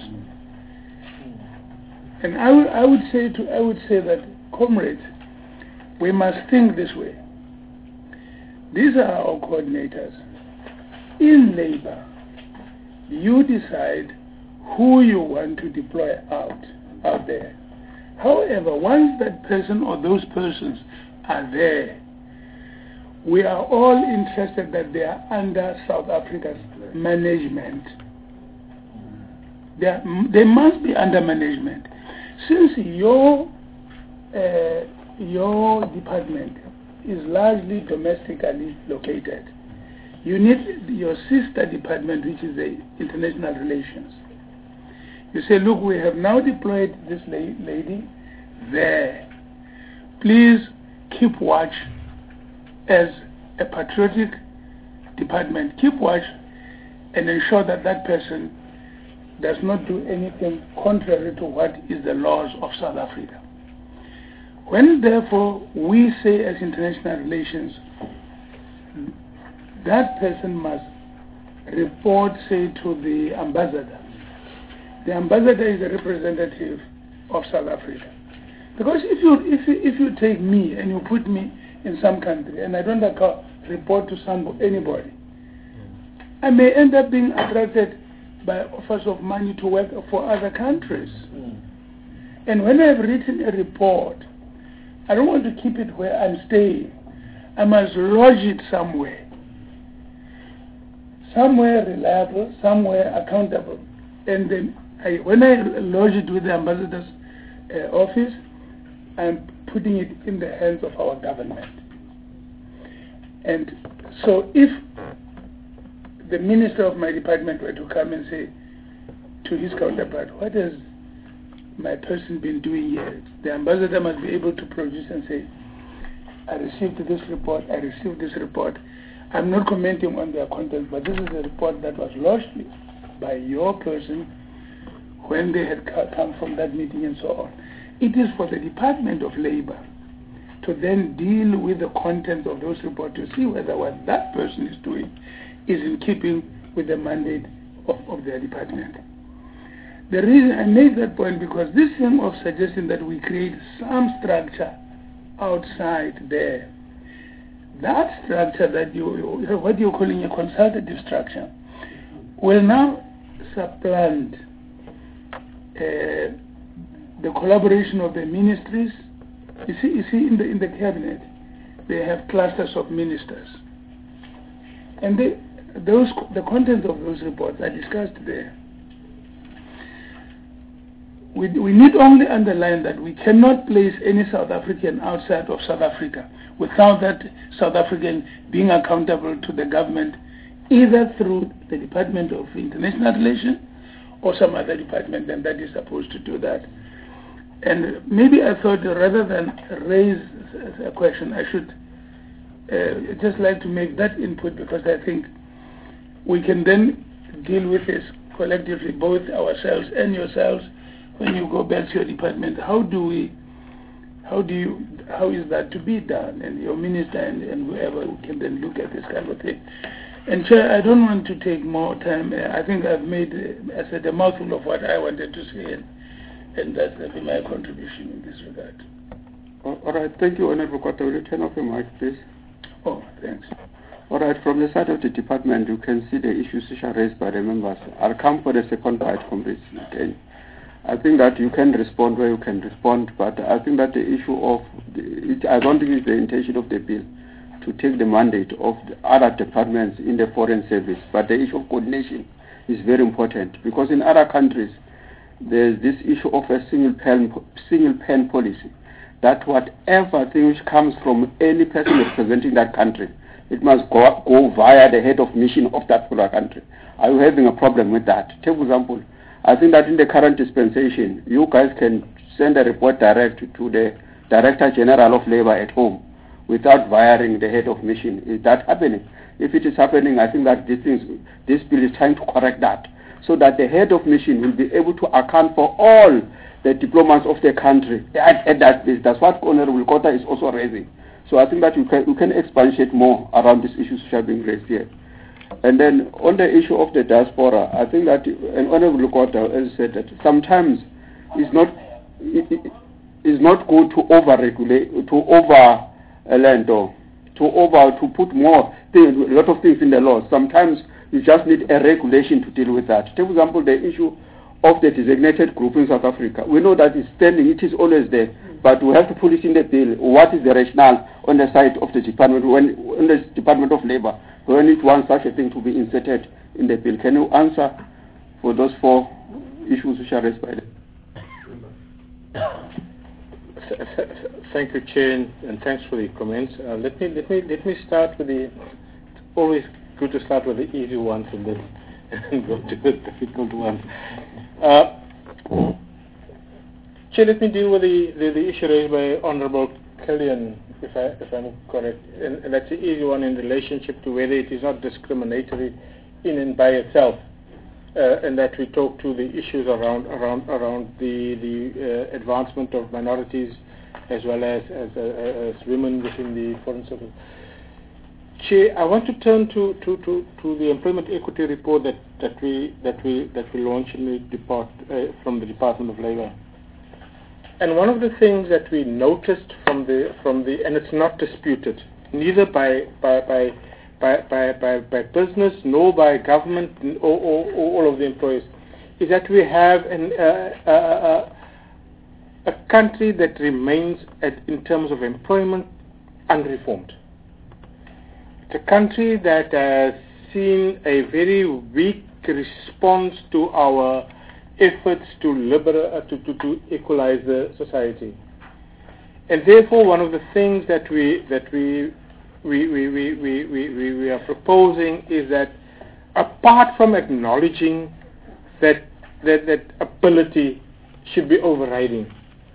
And I, w I would say to I would say that, comrades, we must think this way. These are our coordinators. In labor, you decide who you want to deploy out out there. However, once that person or those persons are there, we are all interested that they are under South Africa's management. They, are, they must be under management. Since your uh, your department is largely domestically located, you need your sister department, which is the international relations. You say, look, we have now deployed this la lady there. Please keep watch as a patriotic department. Keep watch and ensure that that person does not do anything contrary to what is the laws of South Africa. When therefore we say as international relations, that person must report, say, to the ambassador. The ambassador is a representative of South Africa. Because if you, if you, if you take me and you put me in some country and I don't report to some, anybody, I may end up being attracted by offers of money to work for other countries. Mm. And when I've written a report, I don't want to keep it where I'm staying. I must lodge it somewhere. Somewhere reliable, somewhere accountable. And then I, when I lodge it with the ambassador's uh, office, I'm putting it in the hands of our government. And so if the minister of my department were to come and say to his counterpart, what has my person been doing here? The ambassador must be able to produce and say, I received this report, I received this report. I'm not commenting on their content, but this is a report that was lodged by your person when they had come from that meeting and so on. It is for the Department of Labor to then deal with the content of those reports to see whether what that person is doing is in keeping with the mandate of, of their department. The reason I make that point because this thing of suggesting that we create some structure outside there, that structure that you, what you're calling a consultative structure, will now supplant uh, the collaboration of the ministries. You see, you see in the in the cabinet, they have clusters of ministers. And they, those, the contents of those reports are discussed there. We, we need only underline that we cannot place any South African outside of South Africa without that South African being accountable to the government, either through the Department of International Relations or some other department, and that is supposed to do that. And maybe I thought rather than raise a question, I should uh, just like to make that input, because I think we can then deal with this collectively, both ourselves and yourselves, when you go back to your department. How do we, how do you, how is that to be done? And your minister and, and whoever can then look at this kind of thing. And Chair, I don't want to take more time. I think I've made, I said, a mouthful of what I wanted to say, and, and that's uh, my contribution in this regard. All right, thank you, Honorable Kwata. Will you turn off your mic, please? Oh, thanks. All right, from the side of the department, you can see the issues which are raised by the members. I'll come for the second part from this again. I think that you can respond where you can respond, but I think that the issue of, the, it, I don't think it's the intention of the bill to take the mandate of the other departments in the foreign service, but the issue of coordination is very important, because in other countries there's this issue of a single pen, single pen policy, that whatever thing which comes from any person representing that country, it must go, go via the head of mission of that particular country. Are you having a problem with that? Take for example, I think that in the current dispensation, you guys can send a report direct to the Director General of Labor at home without wiring the head of mission. Is that happening? If it is happening, I think that this, things, this bill is trying to correct that, so that the head of mission will be able to account for all the diplomats of the country at, at that base. That's what Honorable Kota is also raising. So I think that you can, you can expatiate more around these issues which are being raised here. And then on the issue of the diaspora, I think that, and Honorable Kota has said that sometimes it's not, it, it's not good to over-regulate, to over land or to over, to put more things, a lot of things in the law. Sometimes you just need a regulation to deal with that. Take for example the issue of the designated group in South Africa. We know that it's standing, it is always there, but we have to put it in the bill. What is the rationale on the side of the department, when on the Department of Labor, when it wants such a thing to be inserted in the bill? Can you answer for those four issues which are raised by them? Thank you, Chair, and thanks for the comments. Uh, let me let me let me start with the. Always good to start with the easy ones and then go to the difficult ones. Uh, Chair, let me deal with the, the, the issue raised by Honourable Killian, if I if I'm correct, and, and that's the easy one in relationship to whether it is not discriminatory in and by itself. Uh, and that we talk to the issues around around around the the uh, advancement of minorities as well as as, uh, as women within the foreign service. Chair, I want to turn to, to, to, to the employment equity report that, that we that we that we launched in the depart, uh, from the Department of Labor. And one of the things that we noticed from the from the and it's not disputed, neither by by by By, by, by, by business, nor by government, or, or, or all of the employees, is that we have an, uh, uh, a country that remains, at, in terms of employment, unreformed. It's a country that has seen a very weak response to our efforts to, liber- uh, to, to, to equalize the society. And therefore, one of the things that we that we We, we, we, we, we, we are proposing is that apart from acknowledging that, that, that ability should be overriding,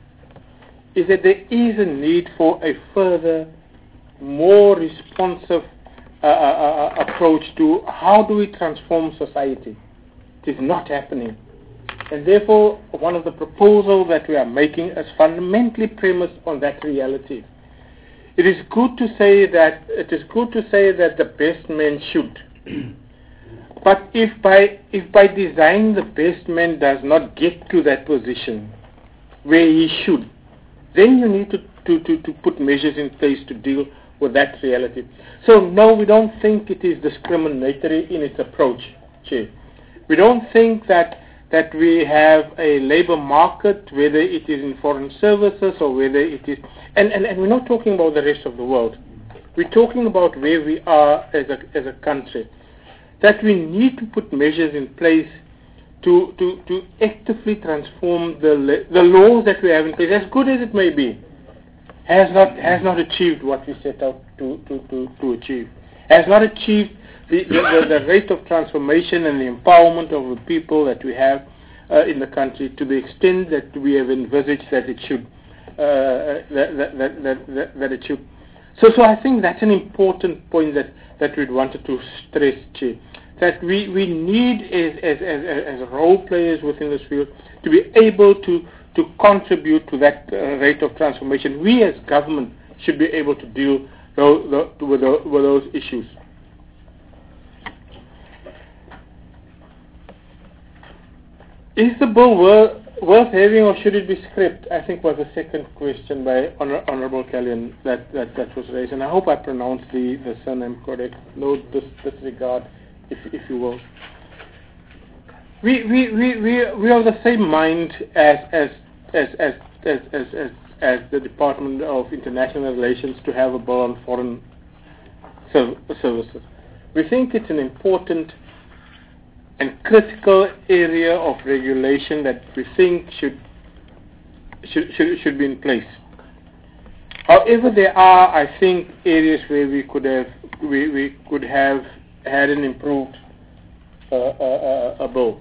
is that there is a need for a further, more responsive uh, uh, approach to how do we transform society. It is not happening. And therefore, one of the proposals that we are making is fundamentally premised on that reality. It is good to say that it is good to say that the best man should. But if by if by design the best man does not get to that position where he should, then you need to, to, to, to put measures in place to deal with that reality. So no, we don't think it is discriminatory in its approach, Chair. We don't think that that we have a labor market, whether it is in foreign services or whether it is, and, and, and we're not talking about the rest of the world. we're talking about where we are as a, as a country, that we need to put measures in place to, to, to actively transform the, le- the laws that we have in place, as good as it may be, has not, has not achieved what we set out to, to, to, to achieve, has not achieved the, the, the, the rate of transformation and the empowerment of the people that we have uh, in the country to the extent that we have envisaged that it should, uh, that, that, that, that, that, that it should. So, so I think that's an important point that, that we wanted to stress, Chair, that we, we need as, as, as, as role players within this field to be able to, to contribute to that uh, rate of transformation. We as government should be able to deal the, the, with, the, with those issues. Is the bill wor worth having or should it be scrapped? I think was the second question by Honor Honorable Callion that, that, that was raised. And I hope I pronounced the, the surname correct. No dis disregard, if, if you will. We, we, we, we, we are of the same mind as, as, as, as, as, as, as, as the Department of International Relations to have a bill on foreign serv services. We think it's an important and critical area of regulation that we think should, should, should, should be in place. However, there are, I think, areas where we could have, we, we could have had an improved uh, uh, uh, bill.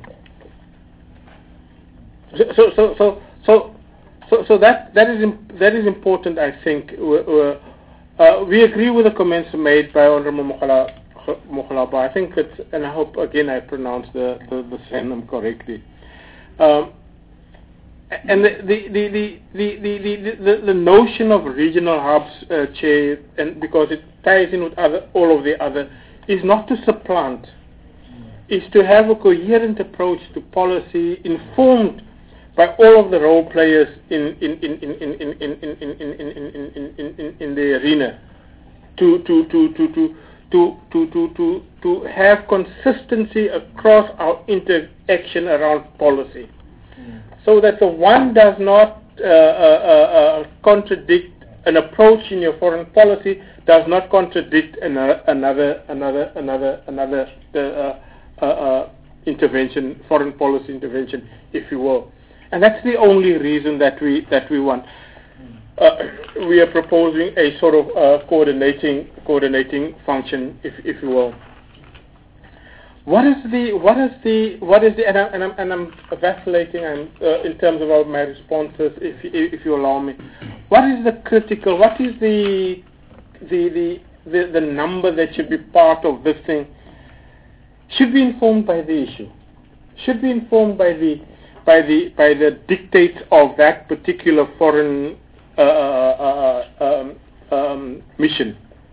So, so, so, so, so, so, so that that is imp that is important. I think uh, uh, we agree with the comments made by Honorable Mokhala. I think it's, and I hope again I pronounced the the, the surname correctly. Um, and the the the the the, the, the, the notion of regional hubs, uh, Chair, and because it ties in with other all of the other, is not to supplant, is to have a coherent approach to policy informed by all of the role players in in in in in in in in in in in in in the arena, to to to to to To, to, to, to, to have consistency across our interaction around policy. Mm. So that the one does not uh, uh, uh, contradict an approach in your foreign policy, does not contradict another, another, another, another, another uh, uh, uh, intervention, foreign policy intervention, if you will. And that's the only reason that we, that we want. Uh, we are proposing a sort of uh, coordinating coordinating function, if if you will. What is the what is the what is the and, I, and I'm and I'm vacillating I'm, uh, in terms of my responses, if if you allow me. What is the critical? What is the the the the, the number that should be part of this thing? Should be informed by the issue. Should be informed by the by the by the dictates of that particular foreign Uh, uh, uh, um, um, mission.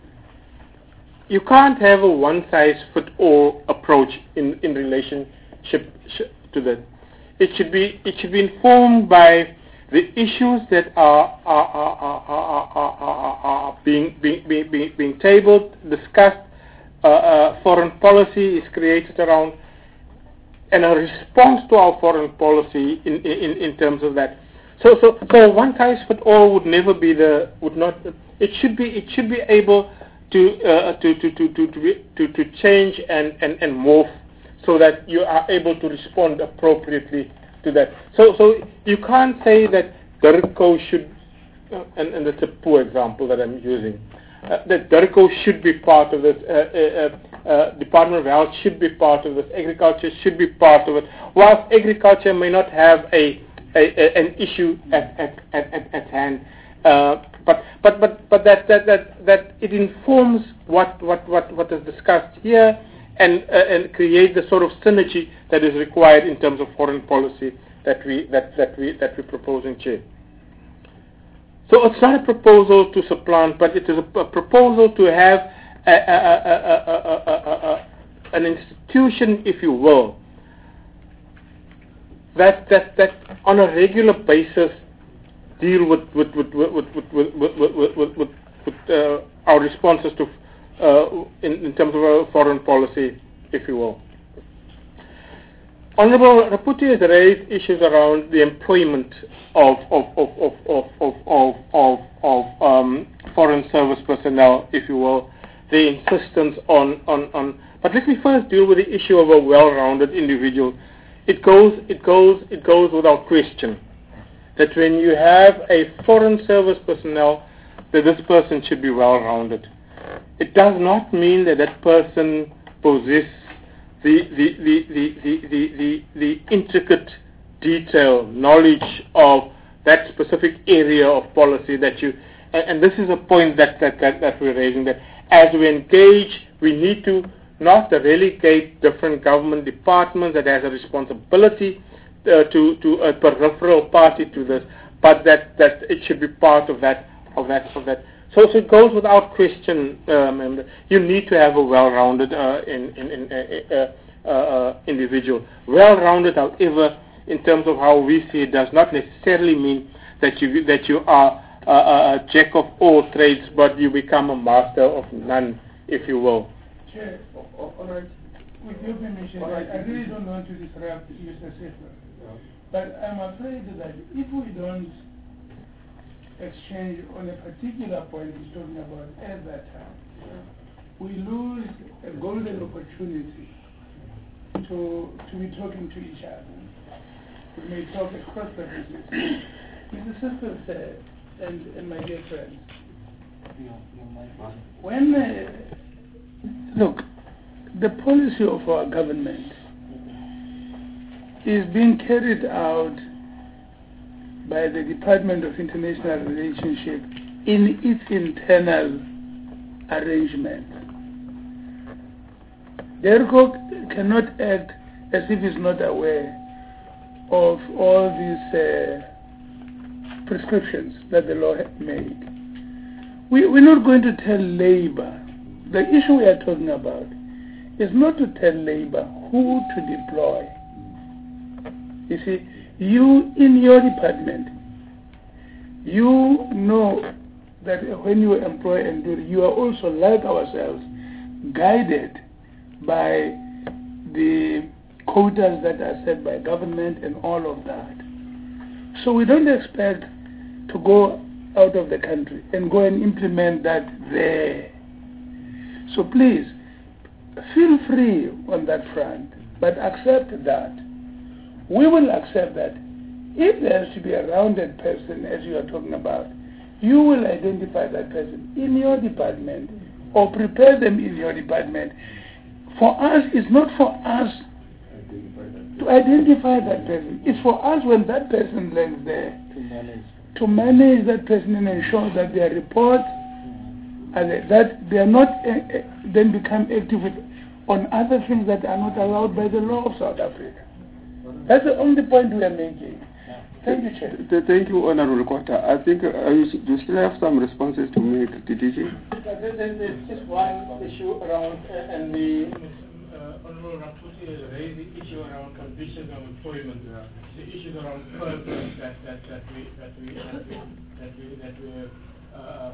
You can't have a one-size-fits-all approach in in relationship to that. It should be it should be informed by the issues that are are are are, are, are, are, are being, being being being tabled, discussed. Uh, uh, foreign policy is created around, and a response to our foreign policy in in in terms of that. So, so, so one size fit all would never be the would not. It should be. It should be able to uh, to to to to to, be, to to change and, and and morph, so that you are able to respond appropriately to that. So, so you can't say that DIRCO should, uh, and and that's a poor example that I'm using. Uh, that DIRCO should be part of this. Uh, uh, uh, Department of Health should be part of this. Agriculture should be part of it. Whilst agriculture may not have a A, a, an issue at, at, at, at hand, uh, but but but but that that that that it informs what what what what is discussed here, and uh, and create the sort of synergy that is required in terms of foreign policy that we that that we that we're proposing, Chair. So it's not a proposal to supplant, but it is a, a proposal to have a, a, a, a, a, a, a, a, an institution, if you will, that that that on a regular basis deal with with with with with with with, with, with, with, with uh, our responses to uh, in, in terms of our foreign policy, if you will. Honourable Raputi has raised issues around the employment of of of of of of of, of, of um, foreign service personnel, if you will. The insistence on, on, on but let me first deal with the issue of a well-rounded individual. It goes it goes it goes without question that when you have a foreign service personnel, that this person should be well-rounded. It does not mean that that person possesses the the, the, the, the, the, the, the intricate detail, knowledge of that specific area of policy that you, and, and this is a point that, that, that, that we're raising, that as we engage, we need to not relegate different government departments that has a responsibility uh, to, to a peripheral party to this, but that, that it should be part of that, of that, of that. So, so it goes without question, um, you need to have a well-rounded uh, in, in, in, uh, uh, uh, individual. Well-rounded, however, in terms of how we see it, does not necessarily mean that you that you are uh, a jack of all trades, but you become a master of none, if you will. Chair, all right. With your permission, right. I really don't want to disrupt Mister Sefer, yeah. But I'm afraid that if we don't exchange on a particular point he's talking about at that time, yeah, we lose a golden opportunity to to be talking to each other. We may talk across the business. Mister Sefer said, and, and my dear friends, when uh, look, the policy of our government is being carried out by the Department of International Relationship in its internal arrangement. DIRCO cannot act as if it's not aware of all these uh, prescriptions that the law made. We, we're not going to tell labor. The issue we are talking about is not to tell labor who to deploy. You see, you in your department, you know that when you employ and do, you are also like ourselves, guided by the quotas that are set by government and all of that. So we don't expect to go out of the country and go and implement that there. So please, feel free on that front, but accept that. We will accept that if there has to be a rounded person, as you are talking about, you will identify that person in your department or prepare them in your department. For us, it's not for us to identify that person. It's for us when that person lands there to manage, to manage that person and ensure that their reports are there, that they are not uh, then become active with, on other things that are not allowed by the law of South Africa. That's the only point we are making. Thank you, Chair. Th thank you, Honorable Quata. I think uh, you, should, you still have some responses to make, D D G. There's just one issue around, uh, and the uh, Honorable Raputi has raised the issue around conditions of employment, uh, the issues around purpose that, that, that we that we that we that we, that we uh,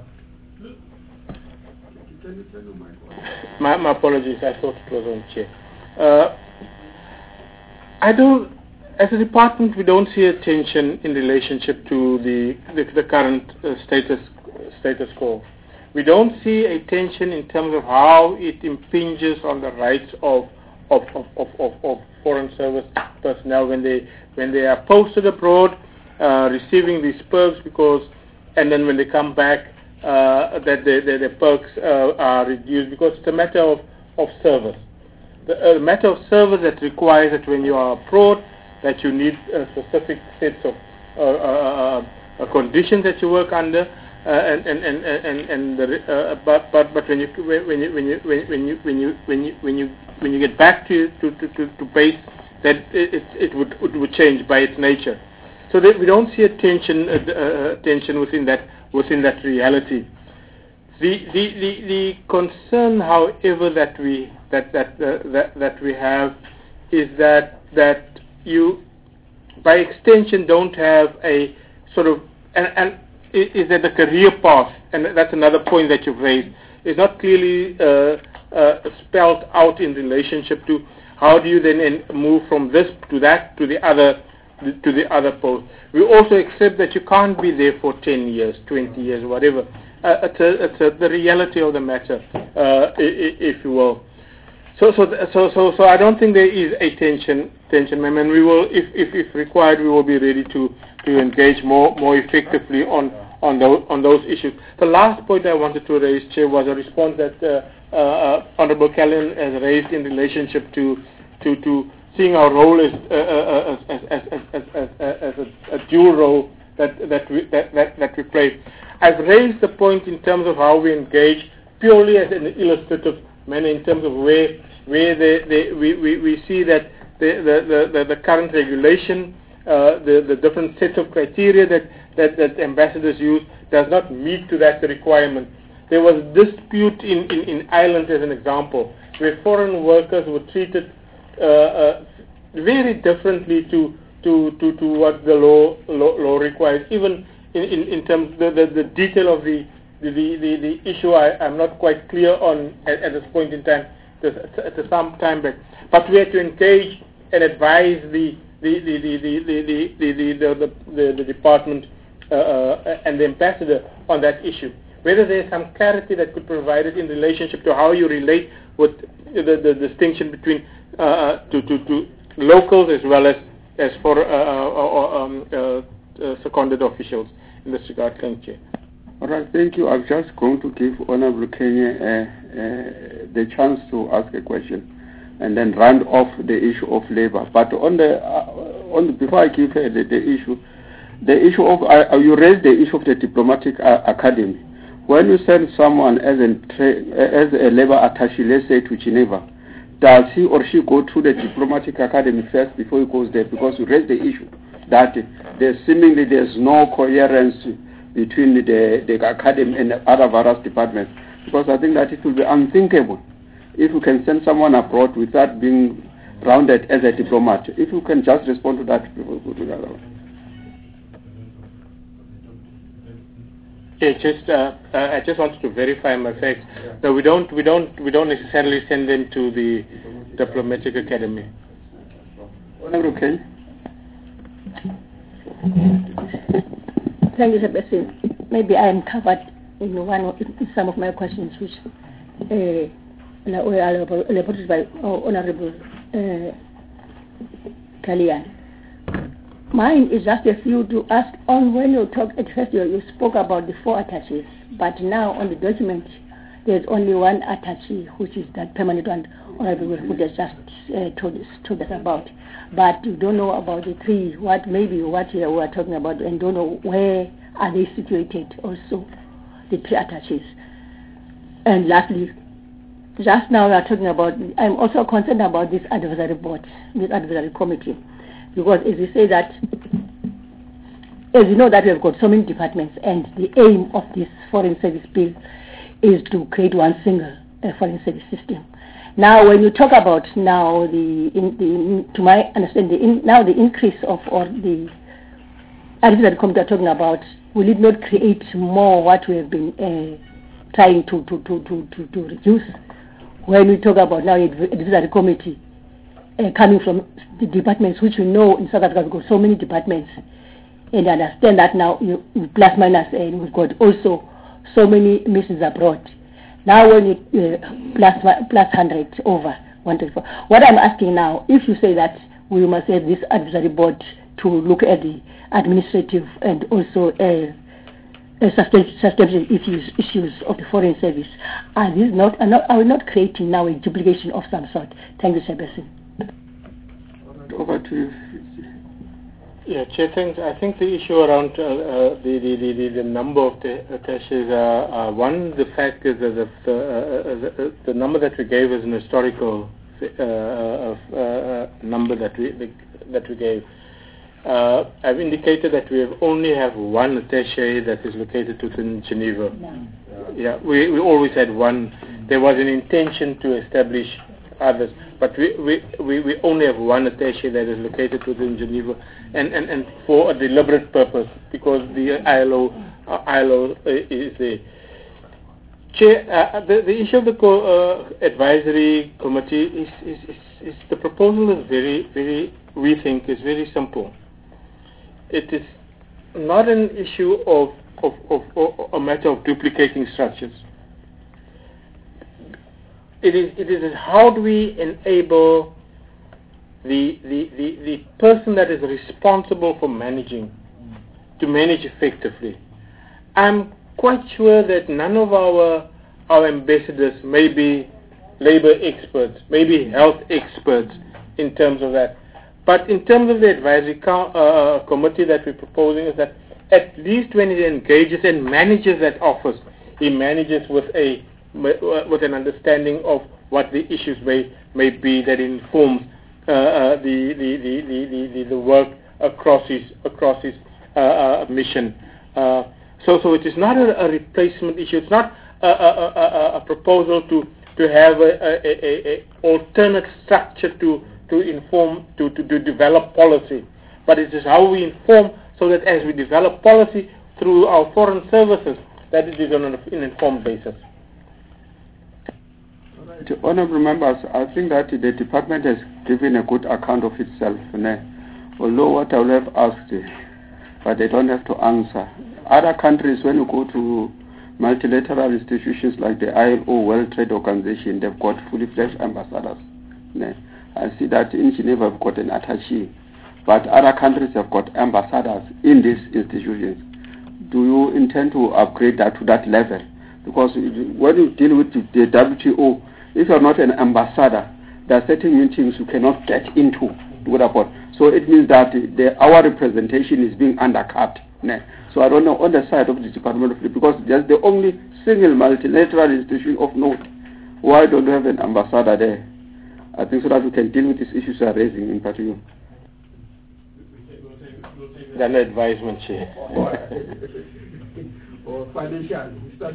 Can you tell my question? My, my apologies, I thought it was on Chair. Uh, I don't. As a department, we don't see a tension in relationship to the the, the current uh, status status quo. We don't see a tension in terms of how it impinges on the rights of of, of, of, of, of foreign service personnel when they when they are posted abroad, uh, receiving these perks, because and then when they come back, uh, that the, the, the perks uh, are reduced because it's a matter of of service. The uh, matter of service that requires that when you are abroad, that you need uh, specific sets of uh, uh, uh, conditions that you work under, uh, and and and and, and the, uh, but but but when you when you when you when you when you when you when you when you get back to to to, to base, that it it would it would change by its nature. So that we don't see a tension uh, uh, tension within that within that reality. The the the, the concern, however, that we that that uh, that that we have is that that you, by extension, don't have a sort of, and, and is that the career path, and that's another point that you've raised, is not clearly uh, uh, spelled out in relationship to how do you then in, move from this to that to the other to the other post? We also accept that you can't be there for ten years, twenty years, whatever. Uh, it's a, it's a, the reality of the matter, uh, if you will. So, so, so, so, so, I don't think there is a tension, tension, ma'am, and we will, if, if, if required, we will be ready to, to engage more, more effectively on, on those, on those issues. The last point I wanted to raise, Chair, was a response that uh, uh, Honourable Callan has raised in relationship to, to, to seeing our role as, uh, uh, as, as, as, as, as, as a, a dual role that, that, we, that, that, that we play. I've raised the point in terms of how we engage purely as an illustrative manner in terms of where where the, the, we, we, we see that the, the, the, the current regulation, uh, the, the different sets of criteria that, that, that ambassadors use does not meet to that requirement. There was dispute in, in, in Ireland as an example, where foreign workers were treated uh, uh, very differently to, to, to, to what the law, law, law requires, even in, in, in terms of the, the, the detail of the, the, the, the, the issue. I, I'm not quite clear on at, at this point in time. At some time back, but we had to engage and advise the the the the the the the the, the, the, the department uh, uh, and the ambassador on that issue. Whether there is some clarity that could provide it in relationship to how you relate with the, the distinction between uh, to, to to locals as well as as for uh, uh, um, uh, uh, seconded officials in this regard. Thank you. All right, thank you. I'm just going to give Honorable Kenya uh, uh, the chance to ask a question, and then round off the issue of labor. But on the uh, on the, before I give her the, the issue, the issue of uh, you raised the issue of the diplomatic uh, academy. When you send someone as a as a labor attaché, let's say to Geneva, does he or she go through the diplomatic academy first before he goes there? Because you raised the issue that there's seemingly there's no coherence between the, the academy and the other various departments, because I think that it will be unthinkable if you can send someone abroad without being rounded as a diplomat. If you can just respond to that before we go to the other one. Yeah, just uh, uh, I just wanted to verify my facts. No, we don't we don't we don't necessarily send them to the diplomatic academy. Okay. Thank you, Sebastian. Maybe I am covered in one of, in some of my questions, which uh, were reported by Honorable uh, Kalian. Mine is just a few to ask on when you talk at first you, you spoke about the four attaches, but now on the document there's only one attache, which is that permanent one Honorable Wood has just uh, told us told us about. But you don't know about the three, what maybe what we are talking about, and don't know where are they situated also, the three attaches. And lastly, just now we are talking about, I'm also concerned about this advisory board, this advisory committee, because as you say that, as you know that we have got so many departments, and the aim of this foreign service bill is to create one single uh, foreign service system. Now, when you talk about now the, in, the to my understanding, the in, now the increase of or the advisory committee are talking about, will it not create more what we have been uh, trying to to, to, to, to to reduce? When we talk about now advisory committee uh, coming from the departments, which we know in South Africa we've got so many departments, and I understand that now you, plus minus, and we've got also so many missions abroad. Now when you uh, plus plus hundred over one twenty-four, what I'm asking now, if you say that we must have this advisory board to look at the administrative and also uh, uh, substantive issues issues of the foreign service, are these not are, not, are we not creating now a duplication of some sort? Thank you, Sebastian. Over to you. Yeah, Chair, thanks. I think the issue around uh, uh, the, the, the, the number of the attaches, uh, uh, one, the fact is that the, the, uh, the, the number that we gave is an historical uh, uh, uh, number that we the, that we gave. Uh, I've indicated that we have only have one attaché that is located within Geneva. No. Yeah, we, we always had one. There was an intention to establish others, but we, we, we, we only have one attaché that is located within Geneva, and, and, and for a deliberate purpose, because the I L O, uh, I L O is there. Chair, uh, the, the issue of the co- uh, advisory committee is, is, is is the proposal is very, very, we think is very simple. It is not an issue of, of, of, of a matter of duplicating structures. It is, it is how do we enable the, the, the, the person that is responsible for managing to manage effectively. I'm quite sure that none of our, our ambassadors may be labor experts, maybe health experts in terms of that. But in terms of the advisory co- uh, committee that we're proposing is that at least when he engages and manages that office, he manages with a with an understanding of what the issues may may be that informs uh, uh, the, the, the, the, the, the work across his across his uh, uh, mission. Uh, so so it is not a, a replacement issue. It's not a, a, a, a proposal to to have a, a, a, a alternate structure to to inform to, to, to develop policy, but it is how we inform so that as we develop policy through our foreign services, that it is on an informed basis. To honourable members, I think that the department has given a good account of itself. Although what I will have asked, but they don't have to answer. Other countries, when you go to multilateral institutions like the I L O, World Trade Organization, they've got fully fledged ambassadors. I see that in Geneva we've got an attaché, but other countries have got ambassadors in these institutions. Do you intend to upgrade that to that level? Because when you deal with the W T O, if you're not an ambassador, there are certain meetings you cannot get into. So it means that the, our representation is being undercut. So I don't know on the side of the Department of Labor, because there's the only single multilateral institution of note. Why don't we have an ambassador there? I think so that we can deal with these issues you are raising in particular. An advisement, Chair. Or financial.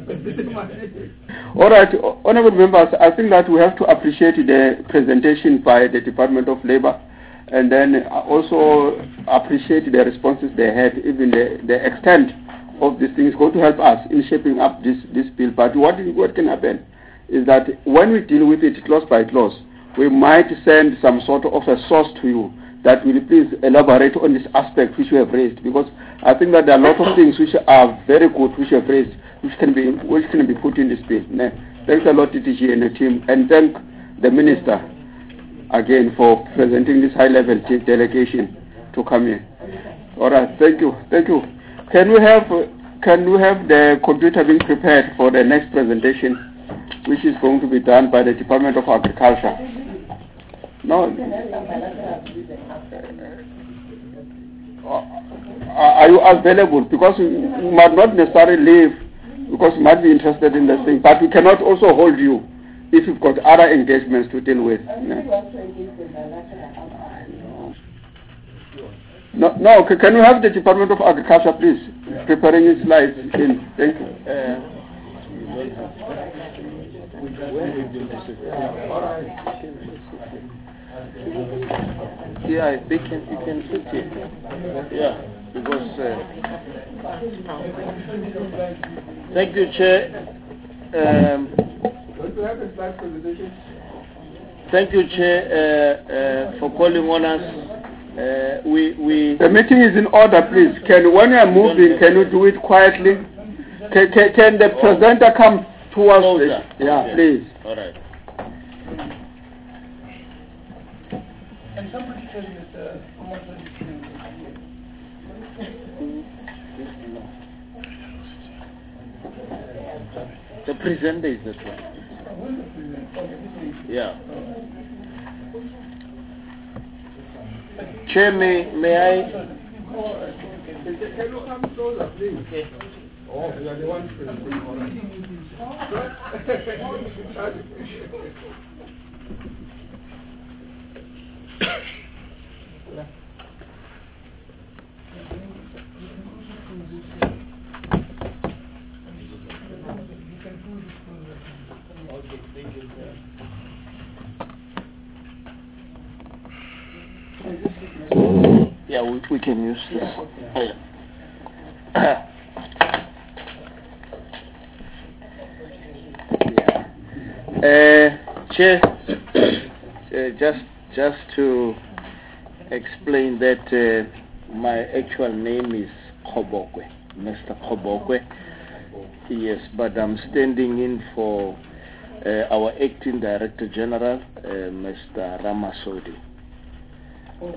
All right, honourable members, I think that we have to appreciate the presentation by the Department of Labour, and then also appreciate the responses they had. Even the, the extent of these things is going to help us in shaping up this, this bill. But what, what can happen is that when we deal with it clause by clause, we might send some sort of a source to you that will please elaborate on this aspect which you have raised, because I think that there are a lot of things which are very good which you have raised, which can be which can be put in this bill. Thanks a lot, D T G and the team, and thank the Minister again for presenting this high-level delegation to come here. All right, thank you, thank you. Can we have can we have the computer being prepared for the next presentation, which is going to be done by the Department of Agriculture? No. Are you available? Because you might not necessarily leave, because you might be interested in this thing, but we cannot also hold you if you've got other engagements to deal with. No, no. Can you have the Department of Agriculture, please, preparing its slides in? Thank you. Uh, Yeah, they can, you can sit here. Yeah, because... Uh, thank you, Chair. Um, thank you, Chair, uh, uh, for calling on us. Uh, we, we... The meeting is in order, please. Can, when you are moving, can you do it quietly? Can, can, can the presenter come towards us? Yeah, yeah, please. All right. Can somebody tell me the The presenter is that one. Yeah. Chair, may, may I? Can you come closer, please? Oh, you are the one presenting. All right. Yeah, we, we can use this. Uh, Chair, uh, just just to explain that uh, my actual name is Kobokwe, Mister Kobokwe. Yes, but I'm standing in for uh, our acting Director General, uh, Mister Ramasodi. Uh,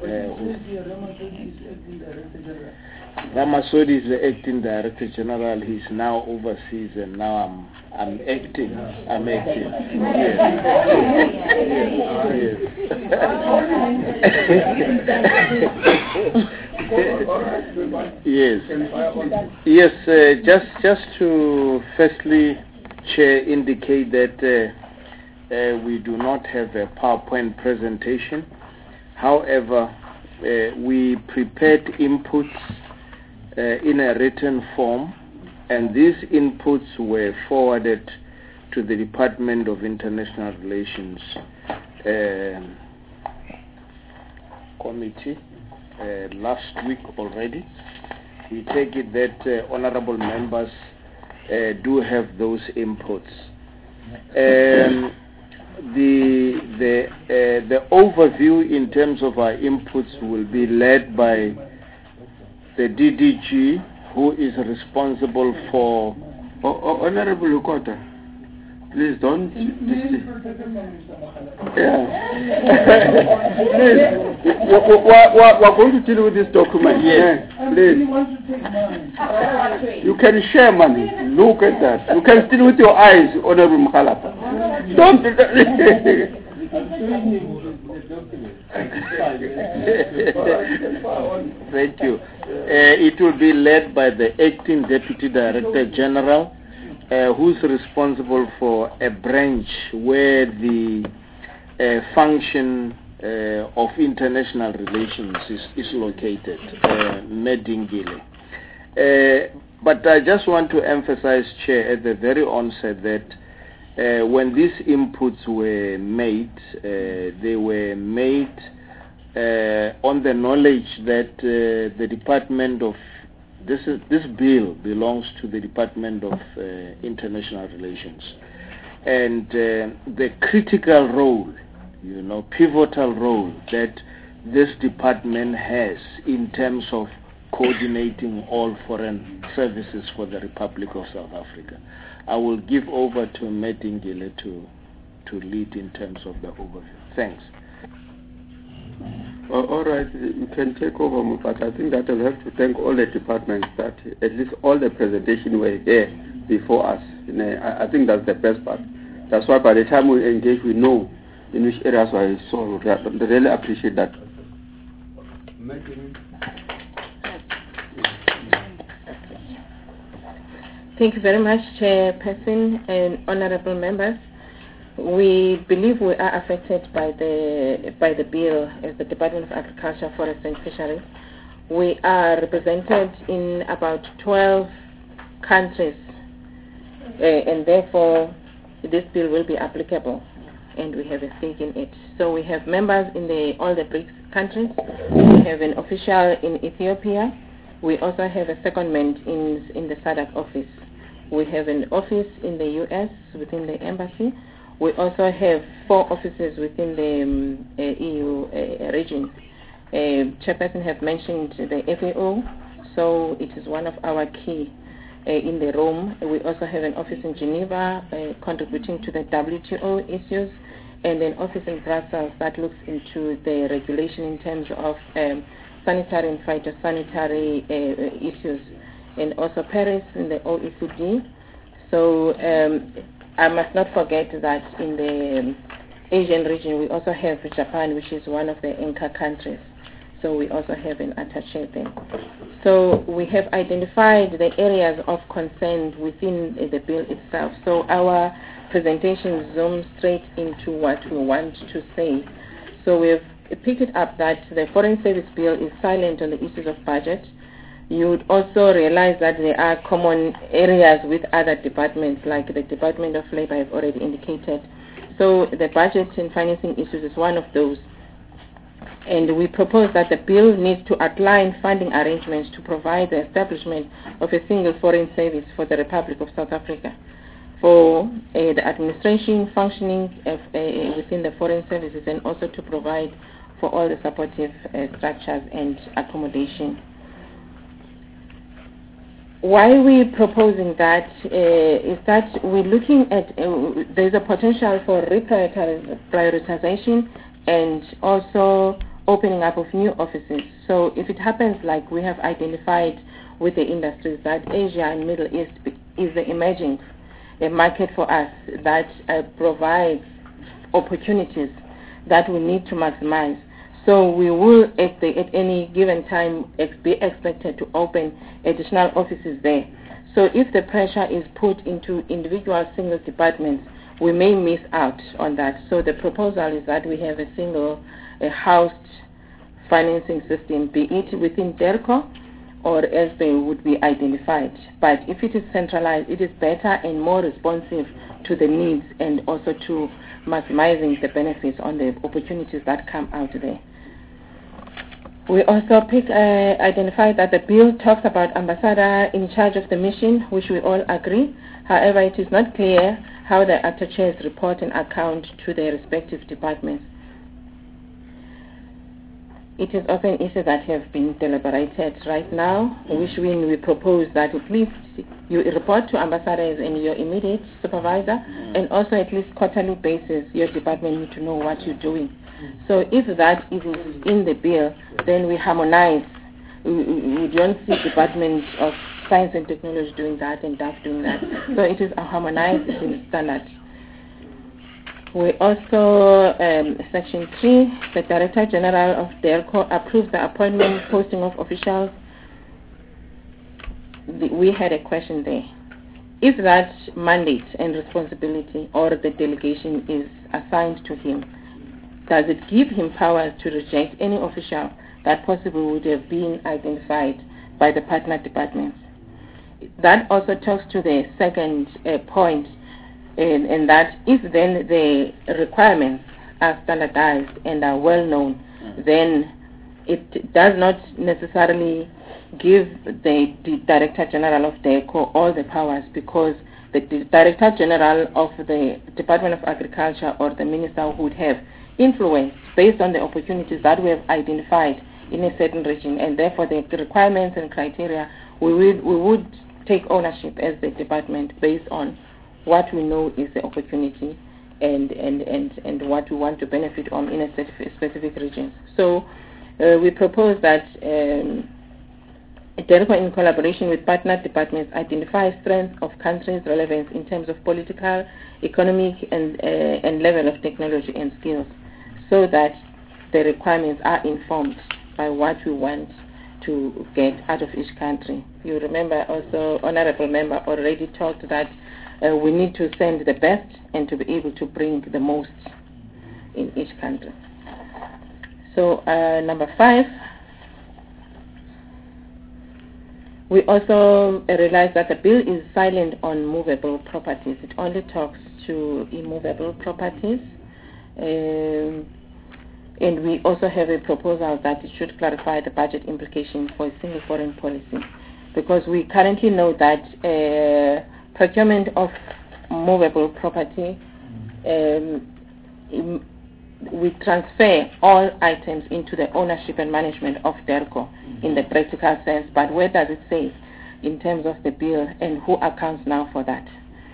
Ramasodi is the acting Director General. He's now overseas, and now I'm I'm acting. I'm acting. Yes. Yes. Yes. Uh, just just to firstly, Chair, indicate that uh, uh, we do not have a PowerPoint presentation. However, uh, we prepared inputs uh, in a written form, and these inputs were forwarded to the Department of International Relations uh, Committee uh, last week already. We take it that uh, honorable members uh, do have those inputs. Um, The the uh, the overview in terms of our inputs will be led by the D D G, who is responsible for. Oh, oh, Honorable Lukota, please don't. Yeah. Please, we're, we're going to deal with this document. Yes. Yeah, please. You can share money. Look at that. You can steal with your eyes, Honorable Mukhalapa. Don't do that. Thank you. Uh, it will be led by the acting Deputy Director General, uh, who's responsible for a branch where the uh, function uh, of international relations is, is located, uh, Medingile. Uh, but I just want to emphasize, Chair, at the very onset that uh, when these inputs were made, uh, they were made uh, on the knowledge that uh, the Department of this is, this bill belongs to the Department of uh, International Relations, and uh, the critical role, you know, pivotal role that this department has in terms of coordinating all foreign services for the Republic of South Africa. I will give over to Medingile to to lead in terms of the overview. Thanks. Uh, all right, you can take over, but I think that I'll have to thank all the departments that at least all the presentation were here before us. You know, I, I think that's the best part. That's why by the time we engage, we know in which areas we are so. I really appreciate that. Thank you very much, Chairperson and honorable members. We believe we are affected by the by the bill as the Department of Agriculture, Forest and Fisheries. We are represented in about twelve countries, uh, and therefore this bill will be applicable, and we have a stake in it. So we have members in the all the BRICS countries. We have an official in Ethiopia. We also have a secondment in in the S A D C office. We have an office in the U S within the embassy. We also have four offices within the um, uh, E U uh, region. Uh, Chairperson have mentioned the F A O, so it is one of our key uh, in the room. We also have an office in Geneva uh, contributing to the W T O issues, and an office in Brussels that looks into the regulation in terms of um, sanitary and phytosanitary uh, issues, and also Paris in the O E C D. So um, I must not forget that in the um, Asian region we also have Japan, which is one of the anchor countries. So we also have an attaché there. So we have identified the areas of concern within the bill itself. So our presentation zooms straight into what we want to say. So we've picked it up that the Foreign Service Bill is silent on the issues of budget. You would also realize that there are common areas with other departments, like the Department of Labor I've already indicated. So the budget and financing issues is one of those. And we propose that the bill needs to outline funding arrangements to provide the establishment of a single foreign service for the Republic of South Africa. for uh, the administration functioning of, uh, within the foreign services, and also to provide for all the supportive uh, structures and accommodation. Why we're proposing that uh, is that we're looking at, uh, there's a potential for reprioritization and also opening up of new offices. So if it happens like we have identified with the industries that Asia and Middle East is the emerging a market for us that uh, provides opportunities that we need to maximize. So we will, at, the, at any given time, ex be expected to open additional offices there. So if the pressure is put into individual single departments, we may miss out on that. So the proposal is that we have a single a housed financing system, be it within DERCO or as they would be identified. But if it is centralized, it is better and more responsive to the needs and also to maximizing the benefits on the opportunities that come out there. We also pick, uh, identified that the bill talks about ambassador in charge of the mission, which we all agree. However, it is not clear how the attaches report and account to their respective departments. It is also an issue that has been deliberated right now, which we, we propose that at least you report to ambassadors and your immediate supervisor, mm. and also at least quarterly basis, your department need to know what you're doing. So if that is in the bill, then we harmonize. We, we don't see Department of Science and Technology doing that and D A F doing that. So it is a harmonized standard. We also, um, Section three, the Director General of DERCO approves the appointment posting of officials. The, we had a question there. If that mandate and responsibility or the delegation is assigned to him, does it give him powers to reject any official that possibly would have been identified by the partner departments? That also talks to the second uh, point, and, and that if then the requirements are standardized and are well known, mm. then it does not necessarily give the, the Director General of DERCO all the powers, because the, the Director General of the Department of Agriculture or the Minister would have influence based on the opportunities that we have identified in a certain region, and therefore the requirements and criteria, we would, we would take ownership as the department based on what we know is the opportunity and, and, and, and what we want to benefit on in a specific region. So uh, we propose that um, DERCO, in collaboration with partner departments, identify strengths of countries' relevance in terms of political, economic, and, uh, and level of technology and skills, so that the requirements are informed by what we want to get out of each country. You remember also, Honorable Member already talked that uh, we need to send the best and to be able to bring the most in each country. So uh, number five, we also realize that the bill is silent on movable properties. It only talks to immovable properties. Um, and we also have a proposal that it should clarify the budget implications for a single foreign policy, because we currently know that uh, procurement of movable property, um, we transfer all items into the ownership and management of DERCO in the practical sense, but where does it say in terms of the bill, and who accounts now for that?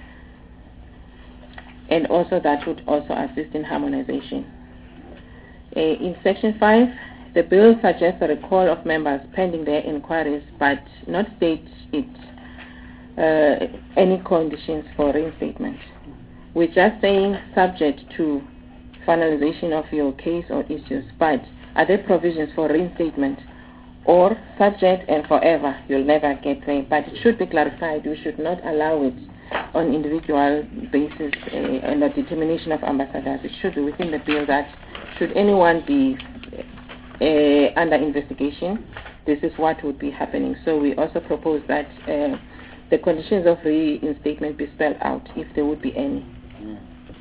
And also that would also assist in harmonization. Uh, in Section five, the bill suggests a recall of members pending their inquiries, but not state it uh, any conditions for reinstatement. We're just saying subject to finalization of your case or issues, but are there provisions for reinstatement, or subject and forever, you'll never get there? But it should be clarified. We should not allow it on individual basis uh, and the determination of ambassadors. It should be within the bill that should anyone be uh, under investigation, this is what would be happening. So we also propose that uh, the conditions of reinstatement be spelled out, if there would be any. Mm.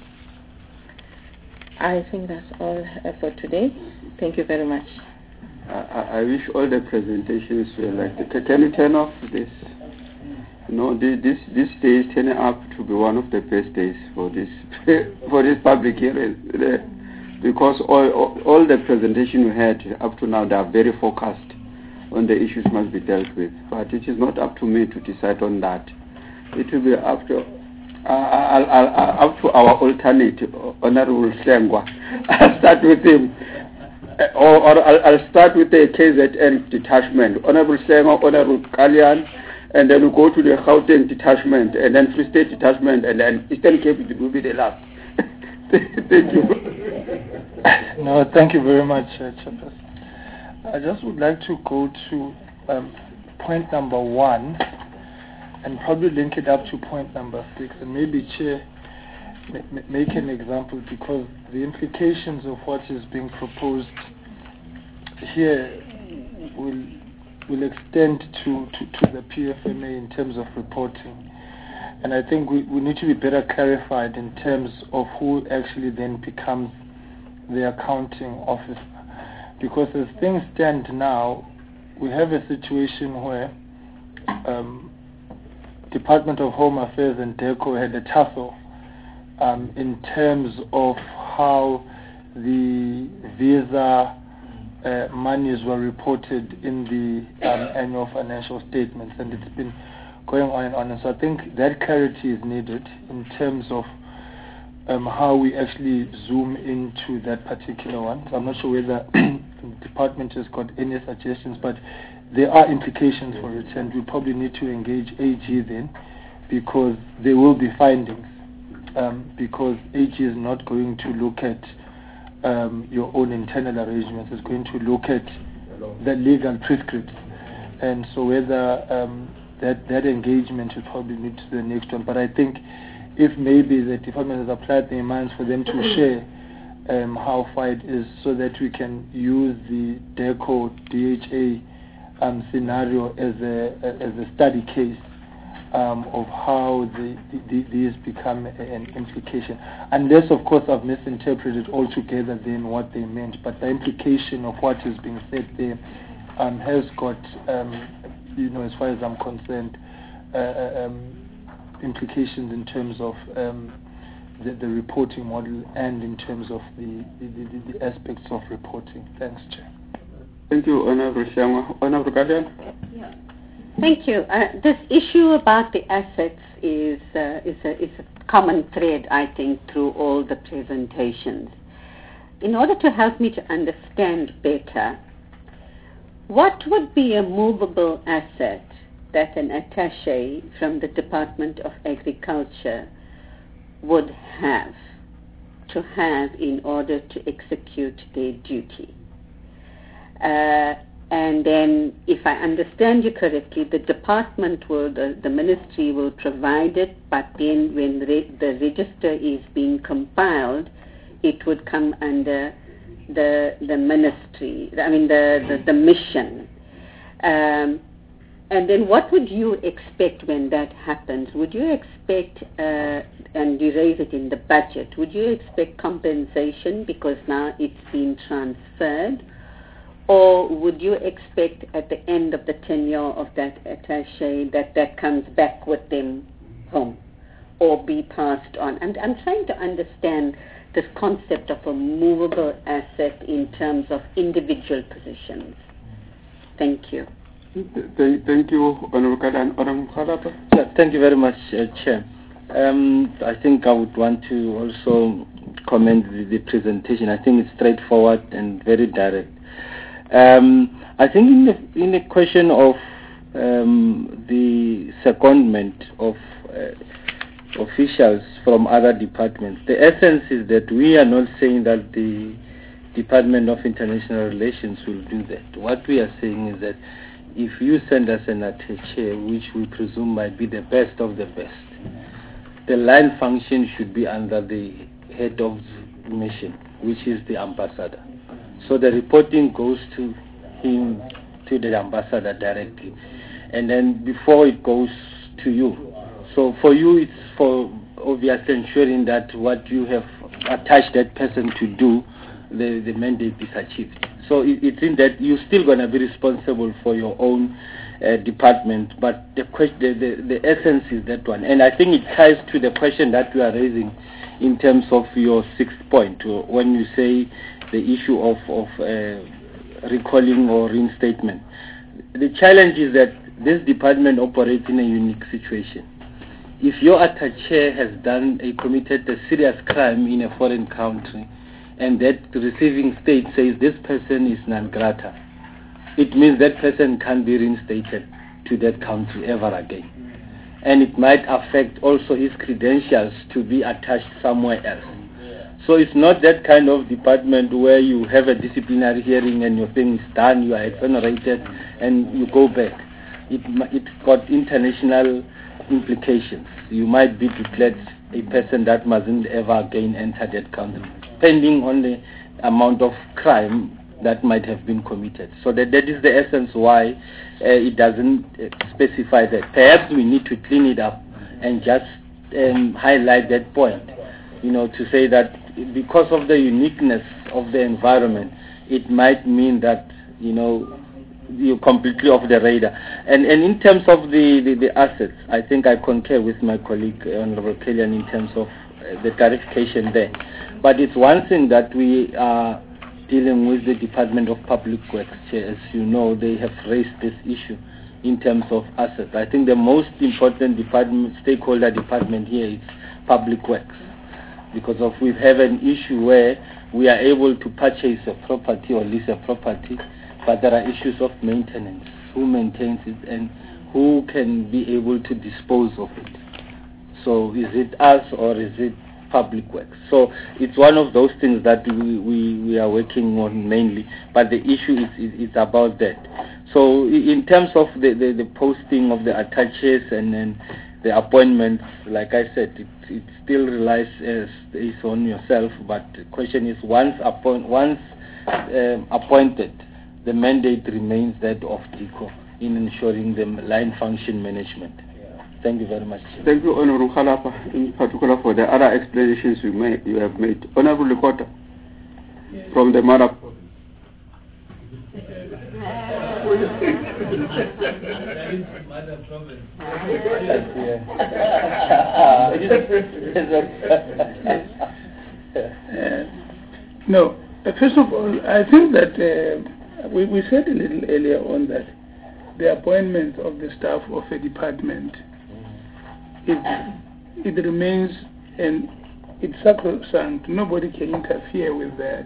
I think that's all uh, for today. Thank you very much. I, I wish all the presentations were like that. Can you turn off this? No, thi- this this day is turning up to be one of the best days for this for this public hearing, uh, because all, all all the presentation we had up to now, they are very focused on the issues must be dealt with. But it is not up to me to decide on that. It will be up to uh, I'll, I'll, I'll, up to our alternate, Honorable Slengwa. I'll start with him. Uh, or, or I'll, I'll start with the K Z N detachment. Honorable Slengwa, Honorable Kalian, and then we'll go to the Gauteng detachment, and then Free State detachment, and then Eastern Cape will be the last. Thank you. No, thank you very much, uh, Chairperson. I just would like to go to um, point number one and probably link it up to point number six, and maybe, Chair, m- make an example, because the implications of what is being proposed here will will extend to, to, to the P F M A in terms of reporting. And I think we, we need to be better clarified in terms of who actually then becomes the accounting officer. Because as things stand now, we have a situation where um, Department of Home Affairs and DECO had a tussle um, in terms of how the visa uh, monies were reported in the um, annual financial statements, and it's been going on and on. And so I think that clarity is needed in terms of um, how we actually zoom into that particular one. So I'm not sure whether the department has got any suggestions, but there are implications for it, and we probably need to engage A G then, because there will be findings, um, because A G is not going to look at um, your own internal arrangements, it's going to look at the legal prescripts. And so whether um, that, that engagement will probably lead to the next one. But I think if maybe the department has applied their minds for them to share um, how far it is, so that we can use the DECO D H A um, scenario as a as a study case um, of how the, the, these become an implication. Unless, of course, I've misinterpreted altogether then what they meant, but the implication of what is being said there um, has got, um, you know, as far as I'm concerned, uh, um, implications in terms of um, the, the reporting model and in terms of the, the, the, the aspects of reporting. Thanks, Chair. Thank you, Honorable Shama. Honorable Guardian? Yeah. Thank you. Uh, this issue about the assets is, uh, is, a, is a common thread, I think, through all the presentations. In order to help me to understand better, what would be a movable asset that an attaché from the Department of Agriculture would have to have in order to execute their duty? Uh, and then, if I understand you correctly, the department will, the, the ministry will provide it, but then when re- the register is being compiled, it would come under the the ministry, I mean the, the, the mission. Um, and then what would you expect when that happens? Would you expect, uh, and you raise it in the budget, would you expect compensation because now it's been transferred? Or would you expect at the end of the tenure of that attaché that that comes back with them home or be passed on? I'm, I'm trying to understand this concept of a movable asset in terms of individual positions. Thank you. Thank, thank you, Honorable Kadan. Honorable Khalapa? Yeah, thank you very much, uh, Chair. Um, I think I would want to also comment the, the presentation. I think it's straightforward and very direct. Um, I think in the, in the question of um, the secondment of uh, officials from other departments, the essence is that we are not saying that the Department of International Relations will do that. What we are saying is that if you send us an attaché, which we presume might be the best of the best, the line function should be under the head of the mission, which is the ambassador. So the reporting goes to him, to the ambassador directly, and then before it goes to you. So for you, it's for obviously ensuring that what you have attached that person to do, the, the mandate is achieved. So So it, it's in that you're still going to be responsible for your own uh, department, but the, question, the, the, the essence is that one. And I think it ties to the question that we are raising in terms of your sixth point, when you say the issue of, of uh, recalling or reinstatement. The challenge is that this department operates in a unique situation. If your attaché has done a committed a serious crime in a foreign country, and that receiving state says this person is non grata, it means that person can't be reinstated to that country ever again. And it might affect also his credentials to be attached somewhere else. So it's not that kind of department where you have a disciplinary hearing and your thing is done, you are exonerated, and you go back. It, it's got international implications. You might be declared a person that mustn't ever again enter that country, depending on the amount of crime that might have been committed. So that, that is the essence why uh, it doesn't uh, specify that. Perhaps we need to clean it up and just um, highlight that point, you know, to say that because of the uniqueness of the environment, it might mean that, you know, you're completely off the radar. And, and in terms of the, the, the assets, I think I concur with my colleague, Honorable Killian, in terms of uh, the clarification there. But it's one thing that we are dealing with the Department of Public Works. As you know, they have raised this issue in terms of assets. I think the most important department, stakeholder department here is Public Works, because of we have an issue where we are able to purchase a property or lease a property, but there are issues of maintenance. Who maintains it and who can be able to dispose of it? So is it us or is it Public Works? So it's one of those things that we, we, we are working on mainly, but the issue is, is, is about that. So in terms of the, the, the posting of the attaches and then the appointments, like I said, it, it still relies as is on yourself, but the question is once, appoint, once um, appointed, the mandate remains that of DICO in ensuring the line function management. Thank you very much. Thank you, Honorable Khalapa, in particular for the other explanations you, made, you have made. Honorable Lekota, yes. From the Marab. uh, no, uh, first of all, I think that uh, we, we said a little earlier on that the appointment of the staff of a department, it, it remains and it's sacrosanct. Nobody can interfere with that.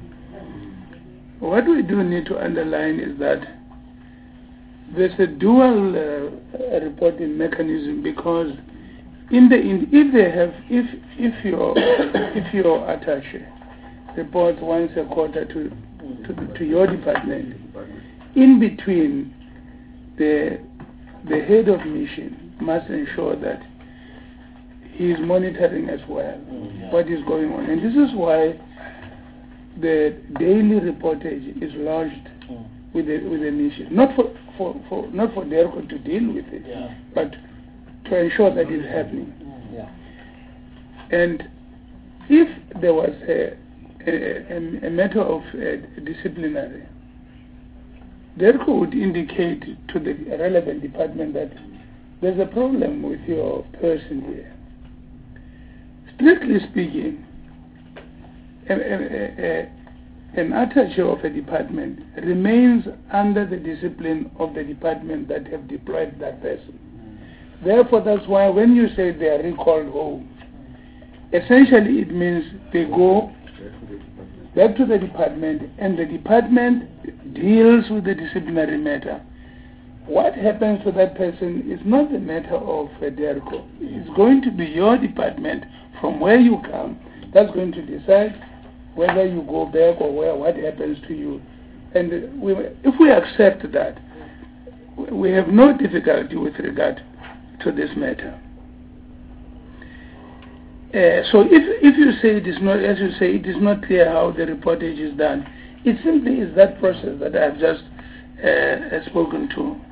What we do need to underline is that there's a dual uh, reporting mechanism, because in the in, if they have if if your if your attaché reports once a quarter to to, to your department, in between the the head of mission must ensure that he is monitoring as well mm-hmm. what is going on, and this is why the daily reportage is lodged mm. with the with the mission, not for, for, for not for DERCO to deal with it, yeah. but to ensure that it's happening. Mm. Yeah. And if there was a a, a matter of uh, disciplinary, DERCO would indicate to the relevant department that there's a problem with your person here. Strictly speaking, a, a, a, an attaché of a department remains under the discipline of the department that have deployed that person. Mm. Therefore, that's why when you say they are recalled home, essentially it means they go back to the department and the department deals with the disciplinary matter. What happens to that person is not the matter of a DERCO. It's going to be your department from where you come that's going to decide whether you go back or where, what happens to you. And we, if we accept that, we have no difficulty with regard to this matter. Uh, so if if you say it is not, as you say, it is not clear how the reportage is done, it simply is that process that I have just uh, spoken to.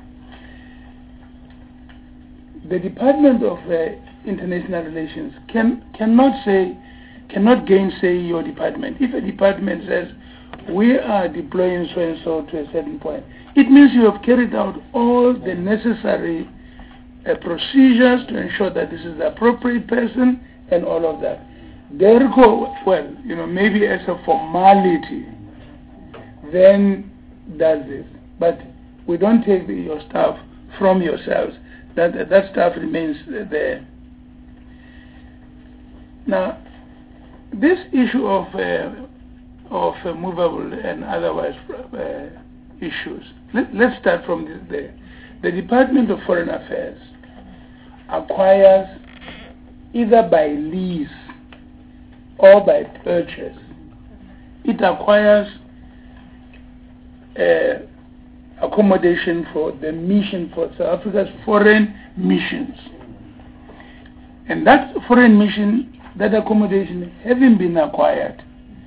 The Department of uh, International Relations can cannot say, cannot gainsay your department. If a department says, we are deploying so and so to a certain point. It means you have carried out all the necessary uh, procedures to ensure that this is the appropriate person and all of that. DIRCO, well, you know, maybe as a formality, then does this. But we don't take the, your staff from yourselves. That, that staff remains there. Now, this issue of uh, of uh, movable and otherwise uh, issues. Let, let's start from this there. The Department of Foreign Affairs acquires either by lease or by purchase. It acquires uh, accommodation for the mission, for South Africa's foreign missions. And that foreign mission, that accommodation having been acquired,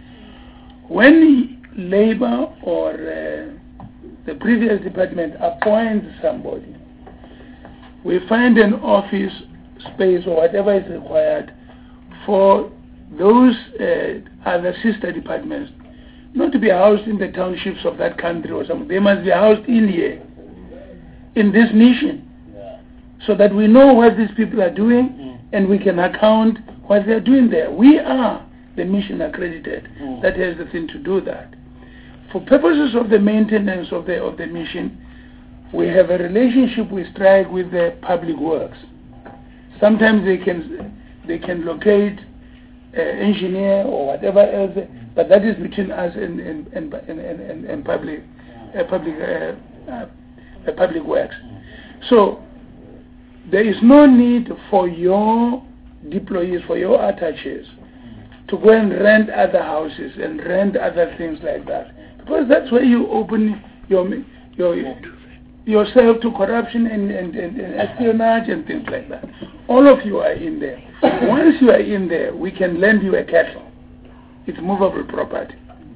when labor or uh, the previous department appoints somebody, we find an office space or whatever is required for those uh, other sister departments not to be housed in the townships of that country or something. They must be housed in here, in this mission, so that we know what these people are doing mm. and we can account what they are doing there. We are the mission accredited mm. that has the thing to do that. For purposes of the maintenance of the of the mission, we have a relationship we strike with the public works. Sometimes they can they can locate an engineer or whatever else, but that is between us and and and, and, and, and public uh, public uh, uh, uh, public works. So there is no need for your deployees, for your attaches, to go and rent other houses and rent other things like that, because that's where you open your your yourself to corruption and, and, and, and espionage and things like that. All of you are in there. Once you are in there, we can lend you a cattle. It's movable property.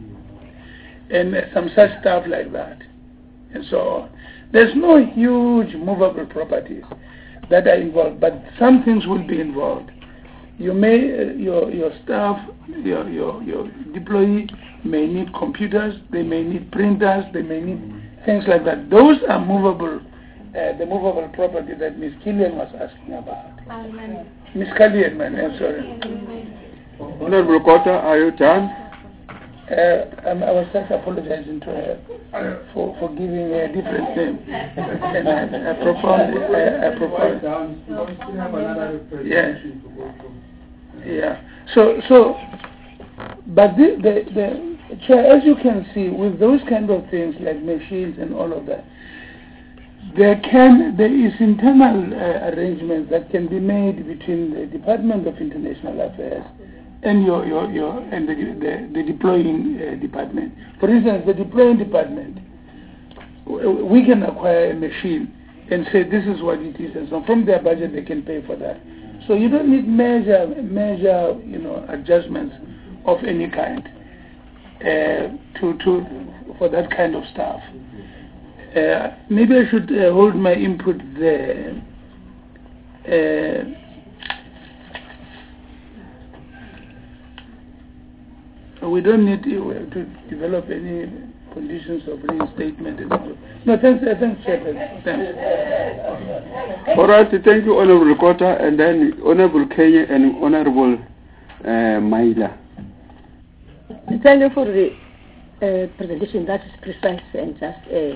And uh, some such stuff like that. And so on. There's no huge movable properties that are involved, but some things will be involved. You may, uh, your, your staff, your, your, your deployee may need computers, they may need printers, they may need things like that. Those are movable, uh, the movable property that Miz Killian was asking about. Amen. Miz Killian, man, I'm sorry. Honorable Kota, are you done? Uh, um, I was just apologizing to her for, for giving her a different name. And I, I propounded, I, I propounded. Yeah. Yeah. So, so, but the, the, the Chair, as you can see, with those kind of things like machines and all of that, there can there is internal uh, arrangements that can be made between the Department of International Affairs and your your, your and the the, the deploying uh, department. For instance, the deploying department, we can acquire a machine and say this is what it is, and so from their budget they can pay for that. So you don't need major major you know adjustments of any kind. Uh, to to for that kind of stuff. Uh, maybe I should uh, hold my input there. Uh, we don't need to, to develop any conditions of reinstatement. And so. No, thanks, uh, thanks, Chairman. Thanks. All right, thank you, Honorable Kota, and then Honorable Kenya and Honorable uh, Maila. Thank you for the uh, presentation that is precise and just uh,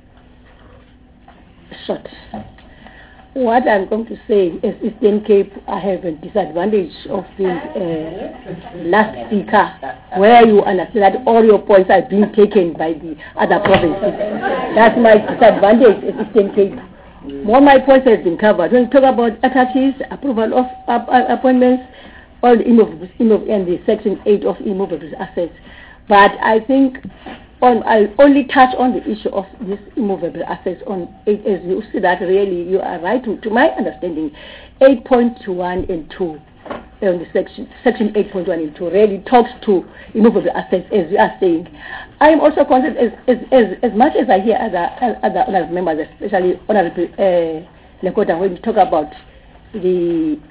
short. What I'm going to say is Eastern Cape, I have a disadvantage of being uh, last speaker, where you understand that all your points are being taken by the other provinces. That's my disadvantage in Eastern Cape. All my points have been covered. When you talk about attaches, approval of uh, appointments, all the immovable, immovable and the section eight of immovable assets. But I think on, I'll only touch on the issue of this immovable assets on eight, as you see that really you are right to, to my understanding, eight point one and two on the section section eight point one and two really talks to immovable assets, as you are saying. I am also concerned as as, as, as much as I hear other other honorable members, especially Honorable uh, Lekota, when you talk about the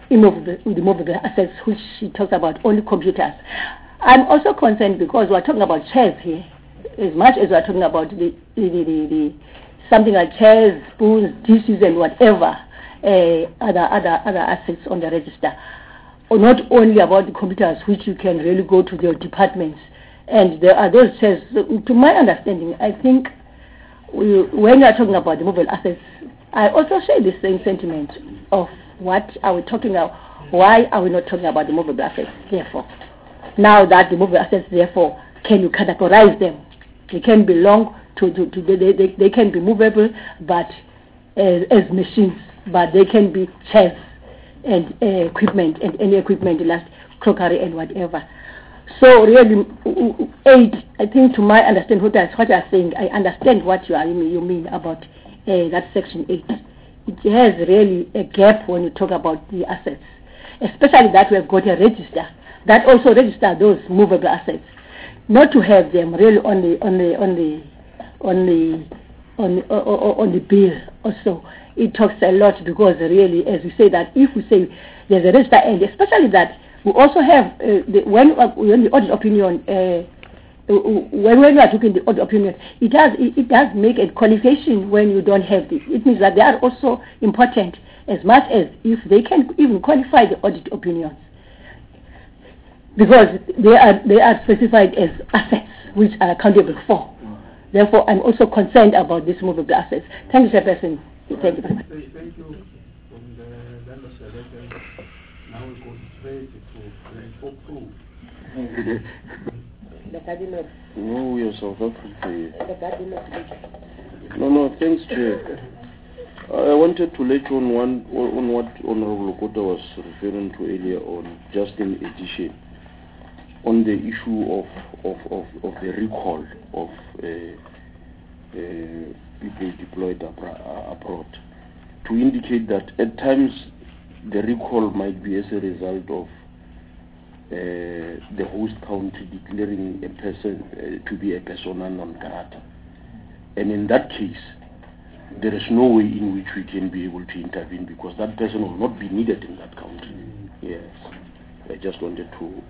immovable, the movable assets, which she talks about only computers. I'm also concerned because we're talking about chairs here, as much as we're talking about the, the, the, the, the something like chairs, spoons, dishes, and whatever uh, other other other assets on the register. Or not only about the computers, which you can really go to their departments. And there are those chairs. So to my understanding, I think we, when we are talking about the movable assets, I also share the same sentiment of what are we talking about? Why are we not talking about the movable assets? Therefore, now that the movable assets, therefore, can you categorize them? They can belong to, to, to they, they, they can be movable, but as, as machines, but they can be chairs and uh, equipment and any equipment like crockery and whatever. So really, eight, I think to my understanding what, I, what you're saying, I understand what you, are, you mean about uh, that section eight. It has really a gap when you talk about the assets, especially that we have got a register that also register those movable assets, not to have them really on the on the on the on the on the, on the bill also. It talks a lot because really, as we say that if we say there's a register, and especially that we also have uh, the, when uh, when the audit opinion uh, when when we are talking the audit opinion, it does it, it does make a qualification when you don't have this. It means that they are also important as much as if they can even qualify the audit opinions, because they are they are specified as assets which are accountable for. Therefore, I'm also concerned about this movable assets. Thank you, Chairperson. Thank you very much. Thank you. From the members elected, now we go straight to the two. The cabinet. No, we are South Africa. The cabinet. No, no, thanks, Chair. I wanted to let you on one on what Honorable Lokota was referring to earlier on, just in addition, on the issue of of, of, of the recall of uh, uh, people deployed abroad, to indicate that at times the recall might be as a result of uh, the host country declaring a person uh, to be a persona non grata, and in that case there is no way in which we can be able to intervene because that person will not be needed in that country. Yes, I just wanted to.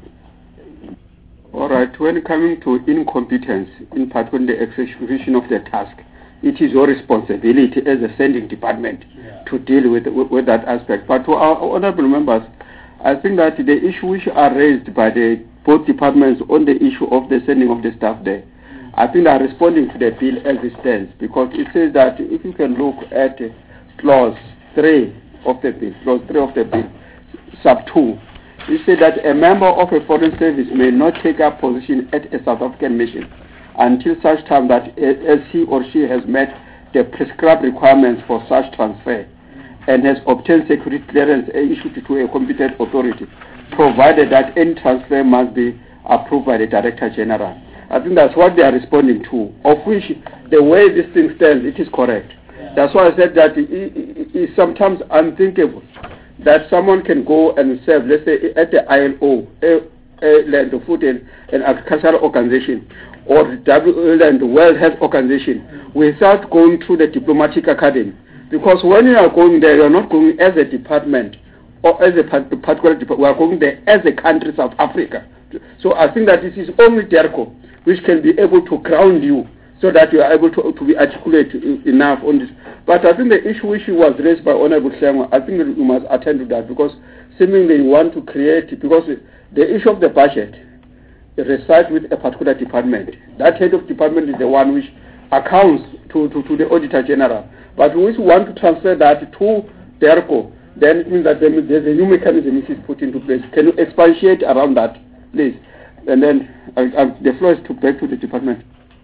All right, when coming to incompetence, in particular the execution of the task, it is your responsibility as a sending department yeah. to deal with, with with that aspect. But to our honorable members, I think that the issue which are raised by the both departments on the issue of the sending of the staff there, mm. I think they are responding to the bill as it stands, because it says that if you can look at clause three of the bill, clause three of the bill, sub two, it says that a member of a foreign service may not take up position at a South African mission until such time that as he or she has met the prescribed requirements for such transfer and has obtained security clearance issued to a competent authority, provided that any transfer must be approved by the Director General. I think that's what they are responding to, of which the way this thing stands, it is correct. That's why I said that it is sometimes unthinkable that someone can go and serve, let's say, at the I L O, a, a Land, Food and, and Agricultural Organization, or the W L and the World Health Organization, without going through the diplomatic academy. Because when you are going there, you are not going as a department or as a particular department. We are going there as a country, South Africa. So I think that it is only DERCO which can be able to ground you so that you are able to, to be articulate enough on this. But I think the issue which was raised by Honorable Shlengwa, I think you must attend to that, because seemingly you want to create, because the issue of the budget resides with a particular department. That head of department is the one which accounts to, to, to the Auditor General. But we want to transfer that to DERCO, then it means that there's a new mechanism which is put into place. Can you expatiate around that, please? And then I, I, the floor is to back to the department.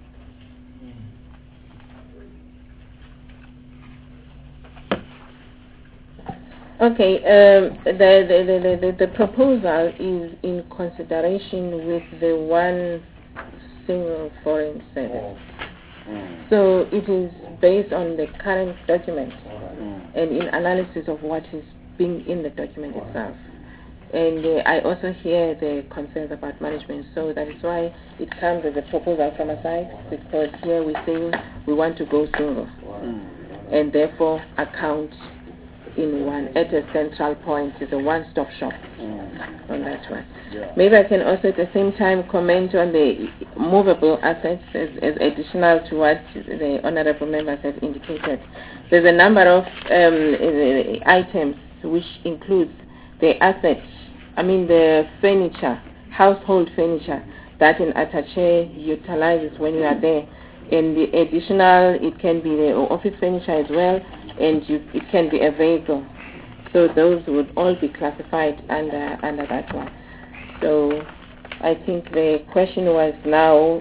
Okay, um, the, the, the, the, the proposal is in consideration with the one single foreign service. Mm. So it is based on the current document mm. and in analysis of what is being in the document itself. And uh, I also hear the concerns about management, so that is why it comes as a proposal from a side, because here we say we want to go single mm. and therefore account in one, at a central point. It's a one-stop shop mm. on that one. Yeah. Maybe I can also at the same time comment on the movable assets as, as additional to what the honorable members have indicated. There's a number of um, items which includes the assets, I mean the furniture, household furniture that an attaché utilizes when you are there. And the additional, it can be the office furniture as well, and you, it can be a vehicle. So those would all be classified under under that one. So I think the question was now,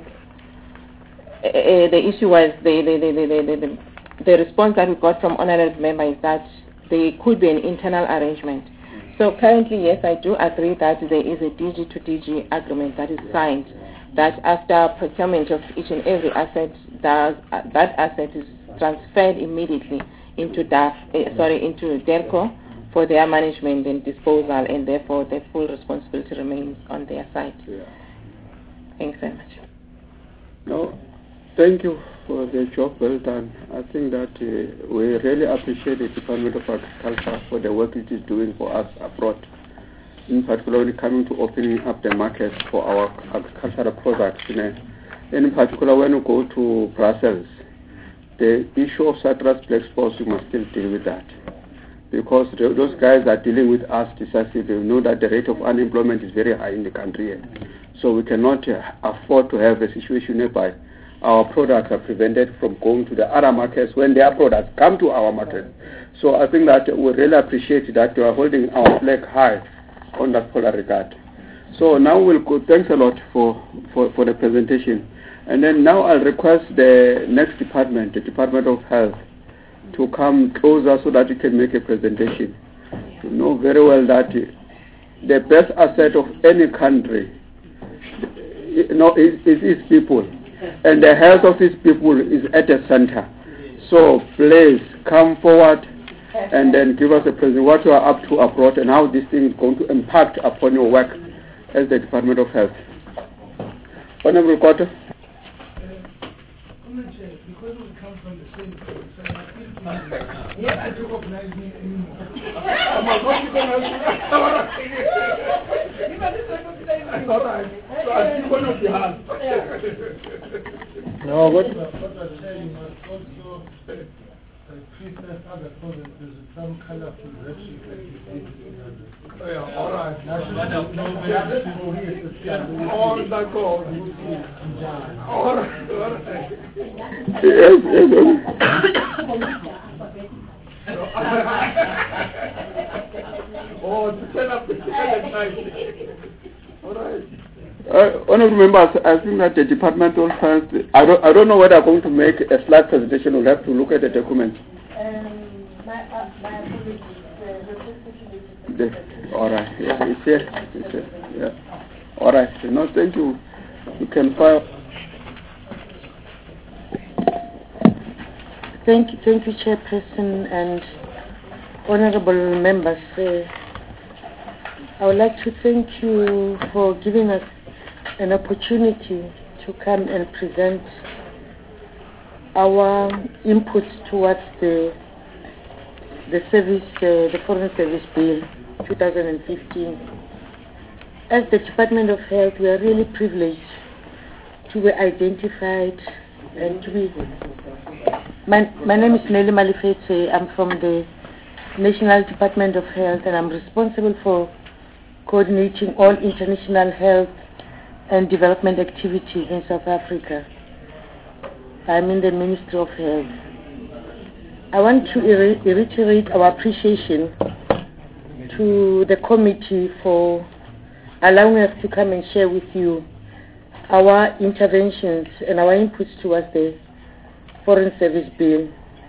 uh, the issue was the the, the, the, the, the, the response that we got from honorable member is that there could be an internal arrangement. So currently, yes, I do agree that there is a D G to D G agreement that is signed, that after procurement of each and every asset, does, uh, that asset is transferred immediately into D A F, uh, sorry, into DERCO for their management and disposal, and therefore the full responsibility remains on their side. Yeah. Thanks very much. No, thank you for the job well done. I think that uh, we really appreciate the Department of Agriculture for the work it is doing for us abroad, in particular when it comes to opening up the market for our agricultural products. You know. And in particular when we go to Brussels, the issue of citrus black spots, we must still deal with that. Because the, those guys are dealing with us decisively. We know that the rate of unemployment is very high in the country. So we cannot uh, afford to have a situation whereby our products are prevented from going to the other markets when their products come to our market. So I think that we really appreciate that you are holding our flag high on that polar regard. So now we'll go. Thanks a lot for, for, for the presentation. And then now I'll request the next department, the Department of Health, to come closer so that you can make a presentation. You know very well that the best asset of any country, you know, is, is its people. And the health of its people is at the center. So please come forward and then give us a presentation what you are up to abroad and how this thing is going to impact upon your work as the Department of Health. Honorable Quarter. Because we come from the same place, I feel you have to recognize me anymore. Oh my God, you don't have to. All right. So I think one of the hands. No, what? But I say you must also treat other provinces with some colorful direction like you did in others. Oh yeah, all right. All that goes. All right, all right. Yes, Oh, to turn up the night. All right. Uh, honorable members, I think that the Department of Health, I don't, I don't know whether I'm going to make a slide presentation. We'll have to look at the documents. Um, my, uh, my apologies. The, all right. Yeah, it's here. It's here. Yeah. All right. No, thank you. You can file. Thank you, thank you, Chairperson and honorable members. Uh, I would like to thank you for giving us an opportunity to come and present our inputs towards the the service, uh, the Foreign Service Bill twenty fifteen. As the Department of Health, we are really privileged to be identified and to be. My, my name is Nelly Malifetse. I'm from the National Department of Health, and I'm responsible for coordinating all international health and development activities in South Africa. I'm in the Ministry of Health. I want to reiterate our appreciation to the committee for allowing us to come and share with you our interventions and our inputs towards the Foreign Service Bill.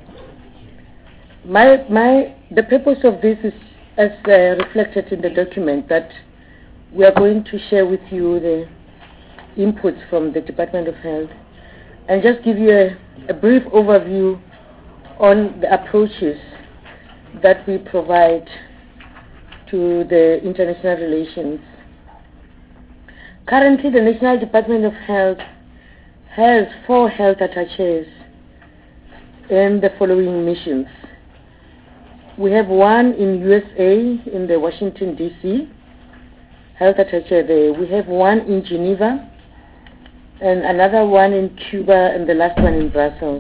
My, my, the purpose of this is as uh, reflected in the document that we are going to share with you the inputs from the Department of Health and just give you a, a brief overview on the approaches that we provide to the international relations. Currently, the National Department of Health has four health attaches in the following missions. we have one in U S A, in the Washington, D C, health attaché there. We have one in Geneva, and another one in Cuba, and the last one in Brussels.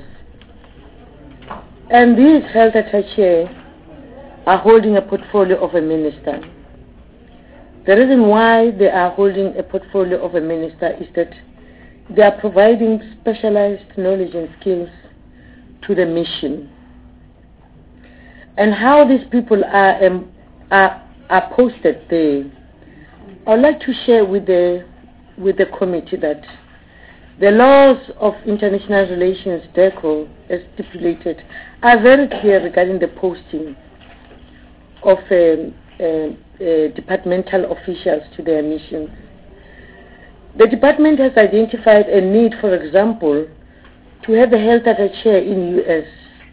And these health attaché are holding a portfolio of a minister. The reason why they are holding a portfolio of a minister is that they are providing specialized knowledge and skills to the mission. And how these people are, um, are, are posted there, I would like to share with the, with the committee that the laws of international relations, DECO, as stipulated, are very clear regarding the posting of um, uh, uh, departmental officials to their missions. The department has identified a need, for example, to have a health attaché in U S,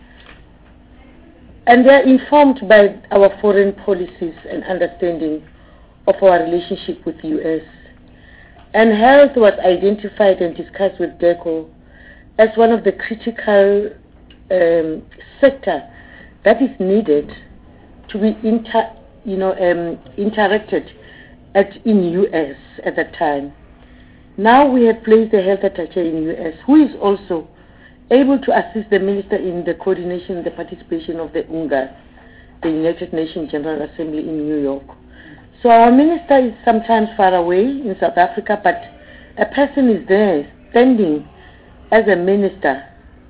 and they are informed by our foreign policies and understanding of our relationship with U S. And health was identified and discussed with DECO as one of the critical um, sector that is needed to be inter, you know, um, interacted at in U S at that time. Now we have placed a health attaché in U S who is also able to assist the minister in the coordination and the participation of the UNGA, the United Nations General Assembly in New York. So our minister is sometimes far away in South Africa, but a person is there standing as a minister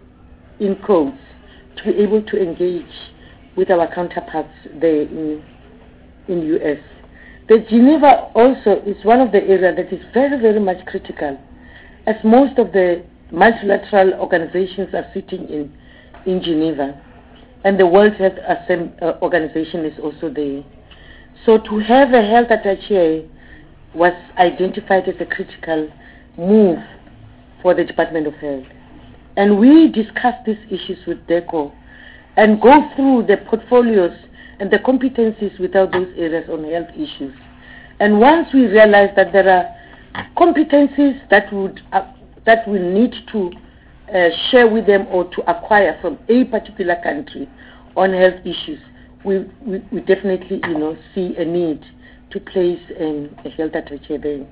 in codes to be able to engage with our counterparts there in, in U S. The Geneva also is one of the areas that is very, very much critical, as most of the multilateral organizations are sitting in, in Geneva, and the World Health Assemb- uh, Organization is also there. So to have a health attaché was identified as a critical move for the Department of Health. And we discussed these issues with DECO and go through the portfolios and the competencies without those areas on health issues. And once we realized that there are competencies that would uh, that we need to uh, share with them or to acquire from a particular country on health issues, we, we, we definitely, you know, see a need to place um, a health attaché there.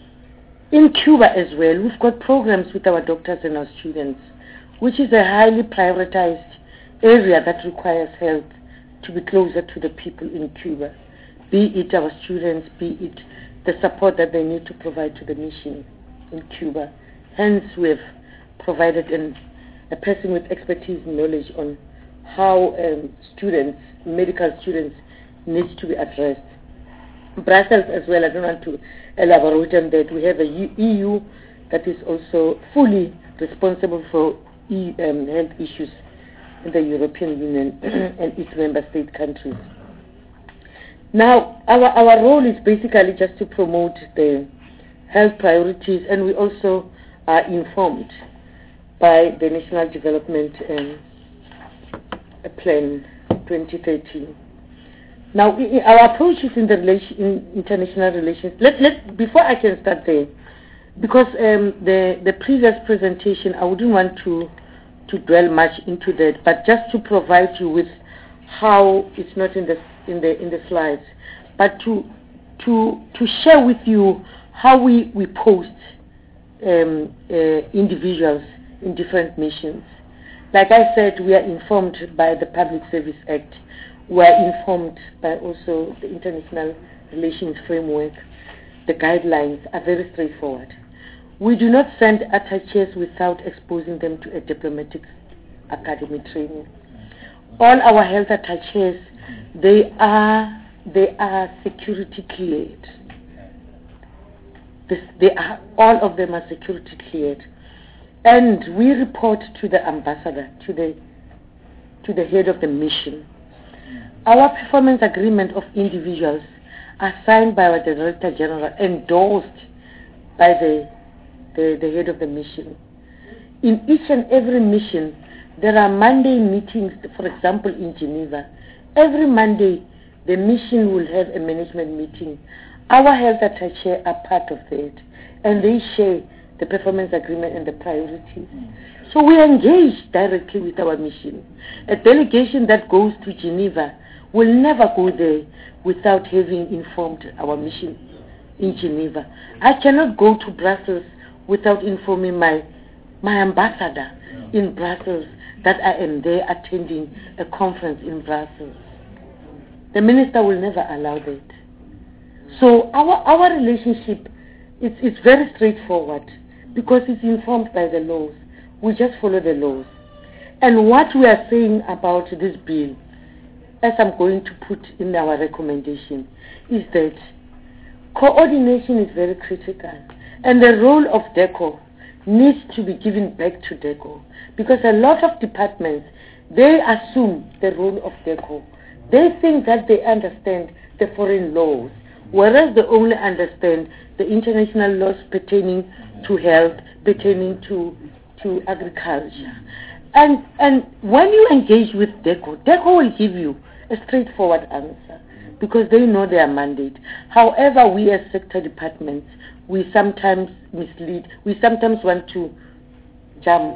In Cuba as well, we've got programs with our doctors and our students, which is a highly prioritized area that requires health to be closer to the people in Cuba, be it our students, be it the support that they need to provide to the mission in Cuba. Hence, we have provided an, a person with expertise and knowledge on how um, students, medical students, need to be addressed. Brussels as well, I don't want to elaborate on that. We have a E U that is also fully responsible for e, um, health issues in the European Union and its member state countries. Now, our, our role is basically just to promote the health priorities, and we also are informed by the National Development um, Plan twenty thirteen. Now, our approach is in the relation, in international relations. Let, let, before I can start there, because um, the, the previous presentation, I wouldn't want to, to dwell much into that, but just to provide you with how it's not in the, in the, in the slides, but to, to, to share with you how we, we post um, uh, individuals in different missions. Like I said, we are informed by the Public Service Act. We are informed by also the International Relations Framework. The guidelines are very straightforward. We do not send attachés without exposing them to a diplomatic academy training. All our health attachés, they are, they are security cleared. This, they are, all of them are security cleared. And we report to the ambassador, to the, to the head of the mission. Our performance agreement of individuals are signed by our Director General, endorsed by the, the, the head of the mission. In each and every mission, there are Monday meetings, for example, in Geneva. Every Monday, the mission will have a management meeting. Our health attaché are part of that, and they share the performance agreement and the priorities. So we engage directly with our mission. A delegation that goes to Geneva will never go there without having informed our mission in Geneva. I cannot go to Brussels without informing my my ambassador in Brussels that I am there attending a conference in Brussels. The minister will never allow that. So our our relationship, it's, it's very straightforward because it's informed by the laws. We just follow the laws. And what we are saying about this bill, as I'm going to put in our recommendation, is that coordination is very critical. And the role of DECO needs to be given back to DECO. Because a lot of departments, they assume the role of DECO. They think that they understand the foreign laws, whereas they only understand the international laws pertaining to health, pertaining to, to agriculture. And, and when you engage with DECO, DECO will give you a straightforward answer because they know their mandate. However, we as sector departments, we sometimes mislead. We sometimes want to jump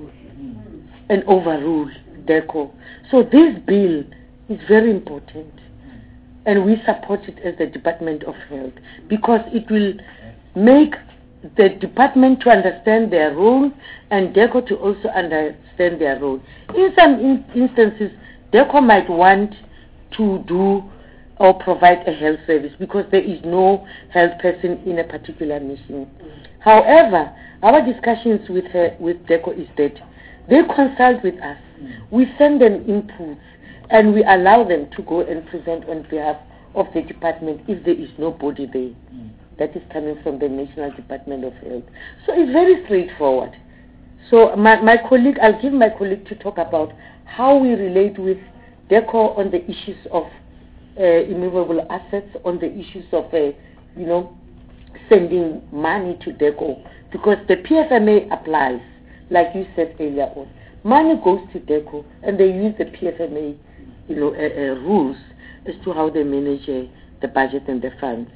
and overrule DECO. So this bill is very important, and we support it as the Department of Health because it will make the department to understand their role and DECO to also understand their role. In some in instances, DECO might want to do or provide a health service because there is no health person in a particular mission. However, our discussions with her, with DECO is that they consult with us. We send them inputs and we allow them to go and present on behalf of the department if there is nobody there that is coming from the National Department of Health. So it's very straightforward. So my, my colleague, I'll give my colleague to talk about how we relate with DECO on the issues of uh, immovable assets, on the issues of, uh, you know, sending money to DECO, because the P F M A applies, like you said earlier on. Money goes to DECO, and they use the P F M A, you know, uh, uh, rules as to how they manage uh, the budget and the funds.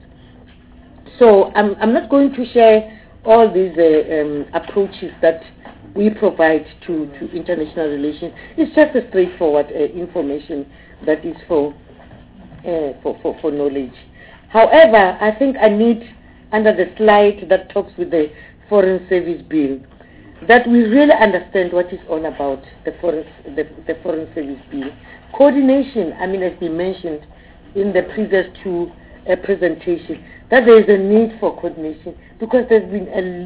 So I'm, I'm not going to share all these uh, um, approaches that we provide to, to international relations. It's just a straightforward uh, information that is for, uh, for, for, for knowledge. However, I think I need, under the slide that talks with the Foreign Service Bill, that we really understand what is on about the Foreign, the, the Foreign Service Bill. Coordination, I mean, has been mentioned in the previous two uh, presentations, that there is a need for coordination because there's been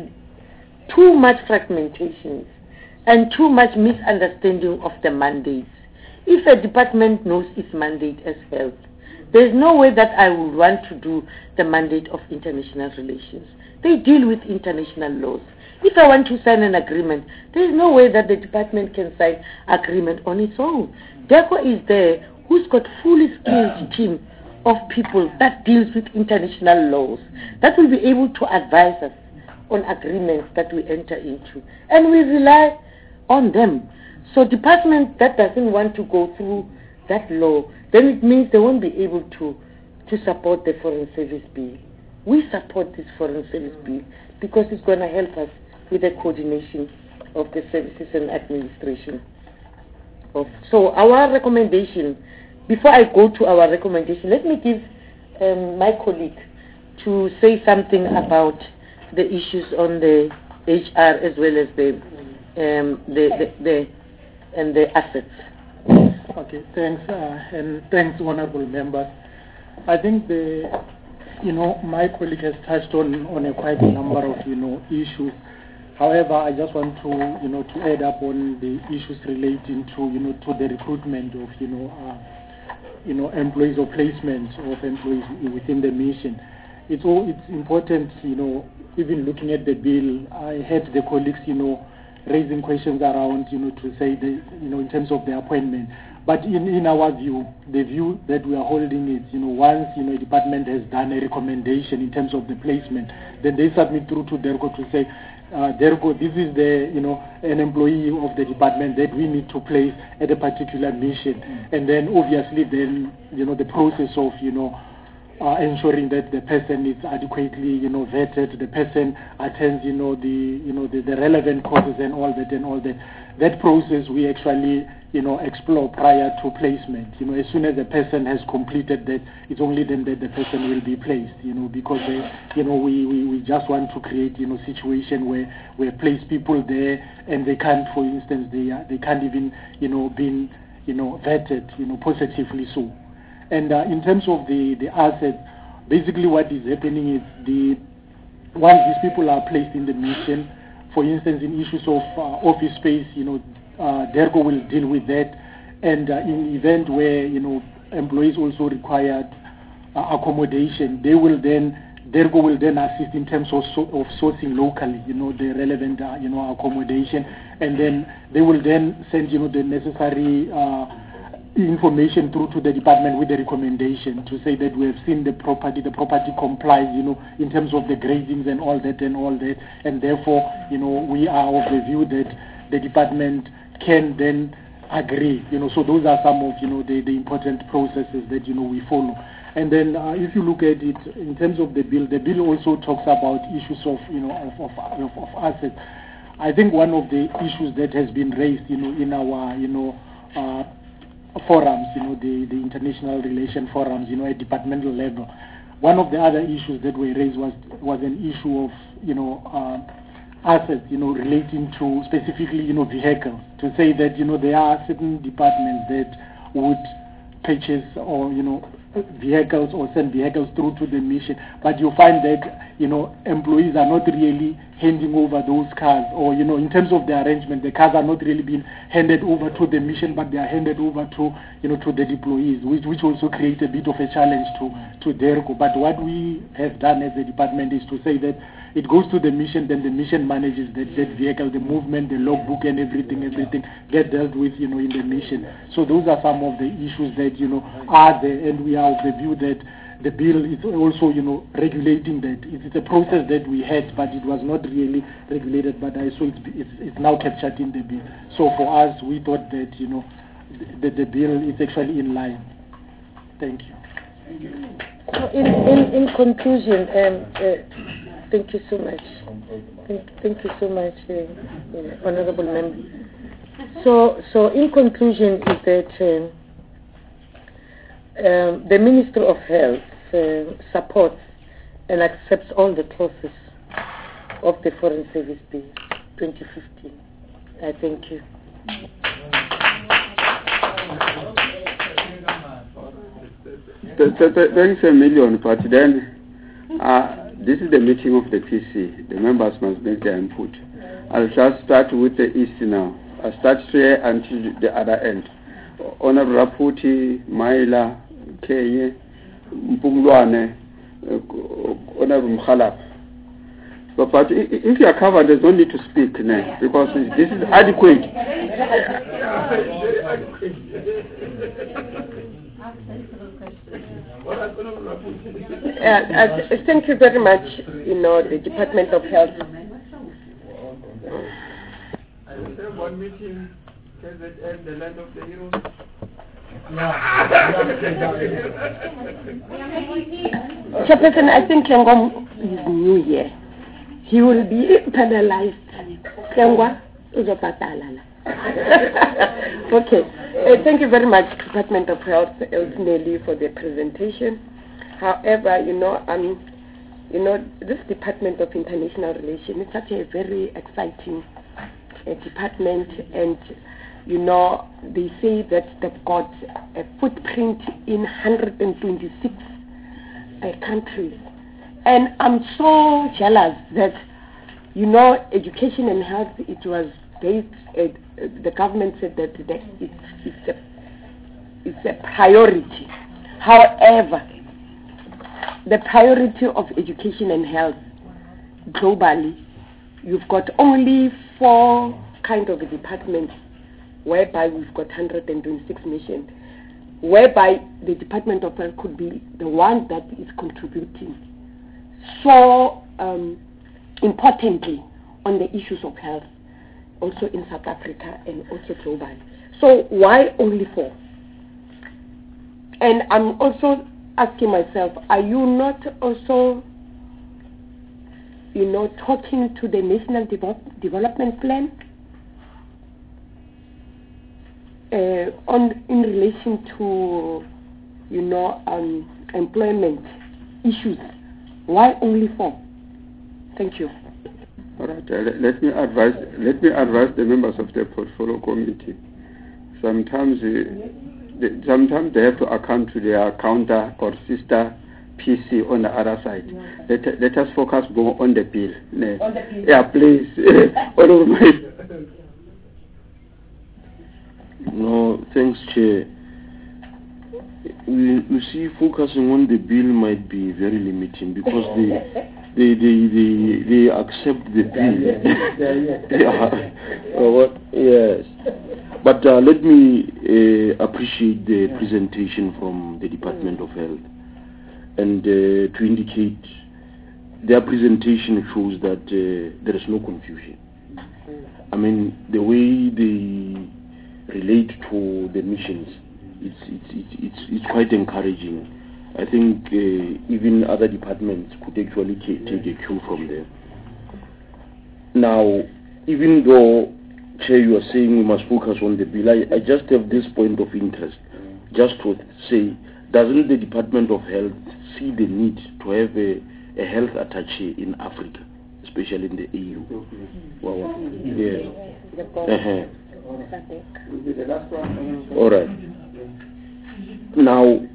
a, too much fragmentation and too much misunderstanding of the mandates. If a department knows its mandate as health, there's no way that I would want to do the mandate of international relations. They deal with international laws. If I want to sign an agreement, there is no way that the department can sign agreement on its own. DECO is there, who's got fully skilled team of people that deals with international laws, that will be able to advise us on agreements that we enter into. And we rely on them. So department that doesn't want to go through that law, then it means they won't be able to, to support the Foreign Service Bill. We support this Foreign Service Bill because it's going to help us with the coordination of the services and administration. Of, so our recommendation, before I go to our recommendation, let me give um, my colleague to say something about the issues on the H R as well as the um, the, the, the and the assets. Okay, thanks, uh, and thanks, honourable members. I think the, you know, my colleague has touched on on a quite a number of, you know, issues. However, I just want to, you know, to add up on the issues relating to, you know, to the recruitment of, you know, uh, you know, employees or placement of employees within the mission. It's all, it's important, you know, even looking at the bill, I had the colleagues, you know, raising questions around, you know, to say, the, you know, in terms of the appointment. But in, in our view, the view that we are holding is, you know, once, you know, a department has done a recommendation in terms of the placement, then they submit through to DERCO to say, uh, DERCO, this is the, you know, an employee of the department that we need to place at a particular mission. Mm. And then obviously then, you know, the process of, you know, Uh, ensuring that the person is adequately, you know, vetted, the person attends, you know, the, you know, the, the relevant courses and all that and all that. That process we actually, you know, explore prior to placement. You know, as soon as the person has completed that, it's only then that the person will be placed. You know, because they, you know, we, we, we just want to create, you know, situation where we place people there and they can't, for instance, they uh, they can't even, you know, been, you know, vetted, you know, positively so. And uh, in terms of the the asset, basically what is happening is the once these people are placed in the mission, for instance, in issues of uh, office space, you know, uh, DERCO will deal with that. And uh, in the event where, you know, employees also require uh, accommodation, they will then, DERCO will then assist in terms of, so, of sourcing locally, you know, the relevant, uh, you know, accommodation. And then they will then send, you know, the necessary uh, information through to the department with the recommendation to say that we have seen the property, the property complies, you know, in terms of the gradings and all that and all that, and therefore, you know, we are of the view that the department can then agree, you know, so those are some of, you know, the, the important processes that, you know, we follow. And then uh, if you look at it in terms of the bill, the bill also talks about issues of, you know, of, of, of, of assets. I think one of the issues that has been raised, you know, in our, you know, uh, forums, you know, the, the international relation forums, you know, at departmental level. One of the other issues that were raised was was an issue of, you know, uh, assets, you know, relating to specifically, you know, vehicles. To say that, you know, there are certain departments that would purchase or, you know, vehicles or send vehicles through to the mission, but you find that, you know, employees are not really handing over those cars, or, you know, in terms of the arrangement, the cars are not really being handed over to the mission, but they are handed over to, you know, to the deployees, which, which also creates a bit of a challenge to, to DERCO. But what we have done as a department is to say that it goes to the mission, then the mission manages that, that vehicle, the movement, the logbook and everything, everything get dealt with, you know, in the mission. So those are some of the issues that, you know, are there, and we are of the view that the bill is also, you know, regulating that. It's a process that we had, but it was not really regulated, but I saw it's, it's, it's now captured in the bill. So for us, we thought that, you know, that the bill is actually in line. Thank you. So in, in, in conclusion, um, uh, thank you so much. Thank, thank you so much, uh, uh, Honorable Member. So, so in conclusion is that um, um, the Minister of Health uh, supports and accepts all the clauses of the Foreign Service Bill twenty fifteen. I thank you. Thanks a million, but then uh, this is the meeting of the P C. The members must make their input. I'll just start with the East now. I'll start here until the other end. Honorable Raputi, Maila, Kenye, Mpumlwane, Honorable Mkhalap. But, but if you are covered, there's no need to speak now, because this is adequate. Uh, uh, thank you very much, you know, the Department of Health. I will have one meeting, K Z N, the land of the heroes. Chairperson, I think Kengwa is new here. He will be penalized. Kengwa, uzopatalala. Okay. Uh, thank you very much, Department of Health, ultimately, for the presentation. However, you know, um, you know, this Department of International Relations is such a very exciting uh, department, and you know, they say that they've got a footprint in one hundred twenty-six uh, countries, and I'm so jealous that, you know, education and health, it was based. Uh, the government said that, that it's, it's a it's a priority. However, the priority of education and health globally, you've got only four kind of departments whereby we've got one hundred twenty-six missions, whereby the Department of Health could be the one that is contributing so um, importantly on the issues of health, also in South Africa and also globally. So why only four? And I'm also asking myself, are you not also, you know, talking to the National Devo- Development Plan? uh, on in relation to, you know, um, employment issues, why only four? Thank you. All right. Uh, let, let me advise. Let me advise the members of the portfolio committee. Sometimes, uh, they, sometimes they have to account to their counter or sister P C on the other side. Let, let us focus more on the bill. On the bill. Yeah, please. All over my. No, thanks, Chair. We, you see, focusing on the bill might be very limiting because they, they, they, they, they accept the bill. Yeah. Uh, what? Yes. But uh, let me uh, appreciate the presentation from the Department of Health, and uh, to indicate their presentation shows that uh, there is no confusion. I mean, the way they relate to the missions, it's it's it's it's, it's quite encouraging. I think uh, even other departments could actually take, take a cue from there. Now, even though, Chair, you are saying we must focus on the bill, I, I just have this point of interest, just to say, doesn't the Department of Health see the need to have a, a health attaché in Africa, especially in the E U? Mm-hmm. Wow, wow. Yes. Uh-huh. All right. Now,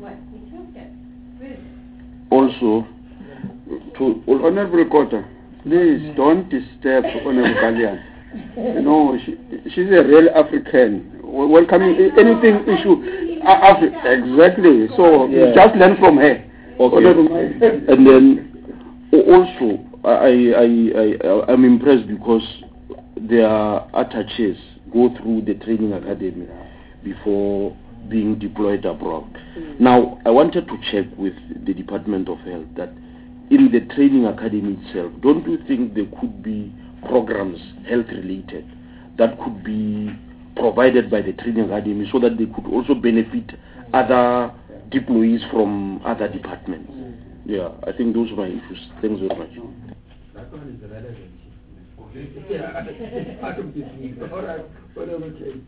also, to Honorable Kota, please don't disturb Honorable Kalian. No, she, she's a real African. Welcoming anything issue, uh, Afri- exactly. So yeah. just learn from her. Okay. And then also, I I I I'm impressed because their attachés go through the training academy before being deployed abroad. Mm. Now, I wanted to check with the Department of Health that in the training academy itself, don't you think there could be programs health-related that could be provided by the training academy so that they could also benefit other deployees from other departments? Mm. Yeah, I think those are my issues. Thanks very much. That one is relevant. Yeah, out of this week. All right, whatever case.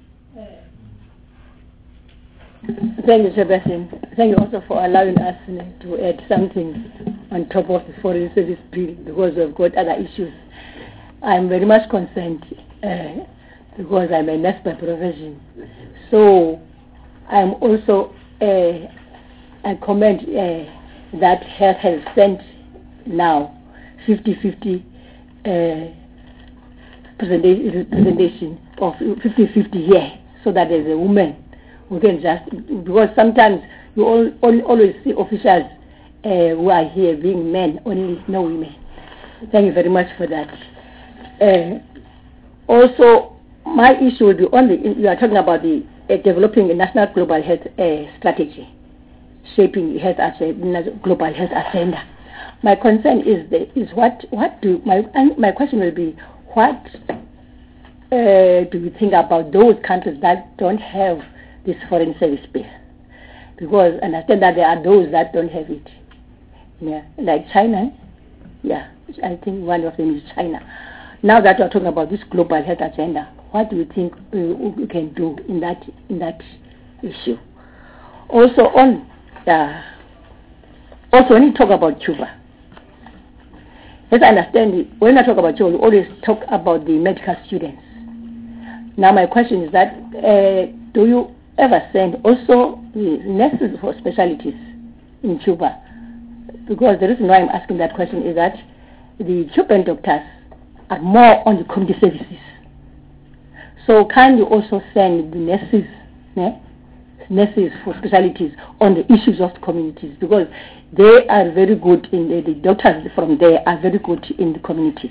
Thank you, Chairperson. Thank you also for allowing us to add something on top of the foreign service bill because we've got other issues. I'm very much concerned uh, because I'm a nurse by profession. So I'm also, uh, I commend uh, that health has sent now fifty-fifty uh, presentation of fifty-fifty here so that there's a woman who can just, because sometimes you all, all, always see officials uh, who are here being men, only no women. Thank you very much for that. Uh, also, my issue will be on the, you are talking about the uh, developing a national global health uh, strategy, shaping health as a global health agenda. My concern is the, is what what do my my question will be what uh, do you think about those countries that don't have this foreign service bill? Because I understand that there are those that don't have it. Yeah, like China. Yeah, I think one of them is China. Now that we're talking about this global health agenda, what do you think we can do in that in that issue? Also on uh, also when you talk about Cuba, as I understand it, when I talk about Cuba, we always talk about the medical students. Now my question is that uh, do you ever send also the nurses for specialties in Cuba? Because the reason why I'm asking that question is that the Cuban doctors are more on the community services. So can you also send the nurses, eh, nurses for specialties on the issues of the communities? Because they are very good in the, the doctors from there are very good in the communities.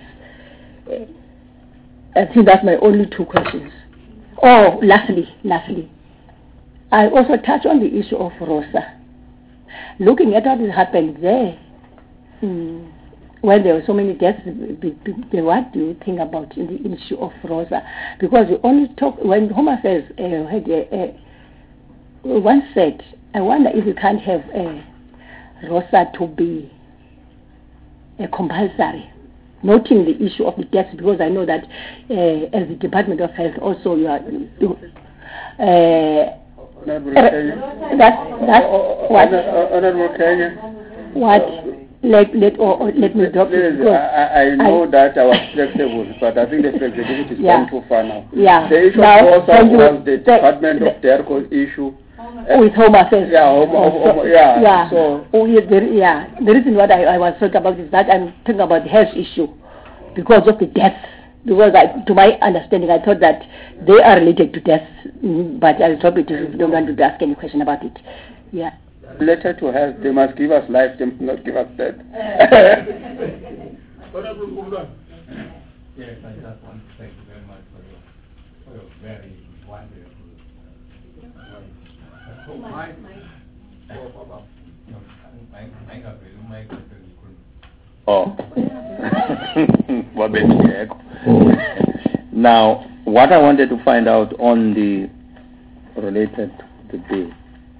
I think that's my only two questions. Oh, lastly, lastly, I also touch on the issue of Rosa. Looking at what has happened there, hmm, when there were so many deaths, what do you think about the issue of Rosa? Because we only talk, when Home Affairs uh, had, uh, uh, once said, I wonder if we can't have uh, Rosa to be uh, compulsory, noting the issue of the deaths, because I know that uh, as the Department of Health also you are, you, Uh, Honorable uh, Kenya. that, that's what, Honorable Kenya. what, let, let, or, or let me drop Please, it. I, I know I, that I was flexible, but I think the flexibility is yeah. gone too far now. Yeah. The issue now, also you, was the the, Department the, of DERCO issue. With Home Affairs. Yeah, home, home, home, yeah. yeah. So, oh, yeah, the, yeah. The reason what I, I was talking about is that I'm talking about the health issue because of the deaths. Because I, to my understanding, I thought that they are related to deaths, mm, but I'll stop it if you don't want to ask any question about it. Yeah. Related to health, they must give us life, they must not give us death. Yes, I just want to thank you very much for your, for your very wonderful. So my, oh. Now, what I wanted to find out on the related to the bill,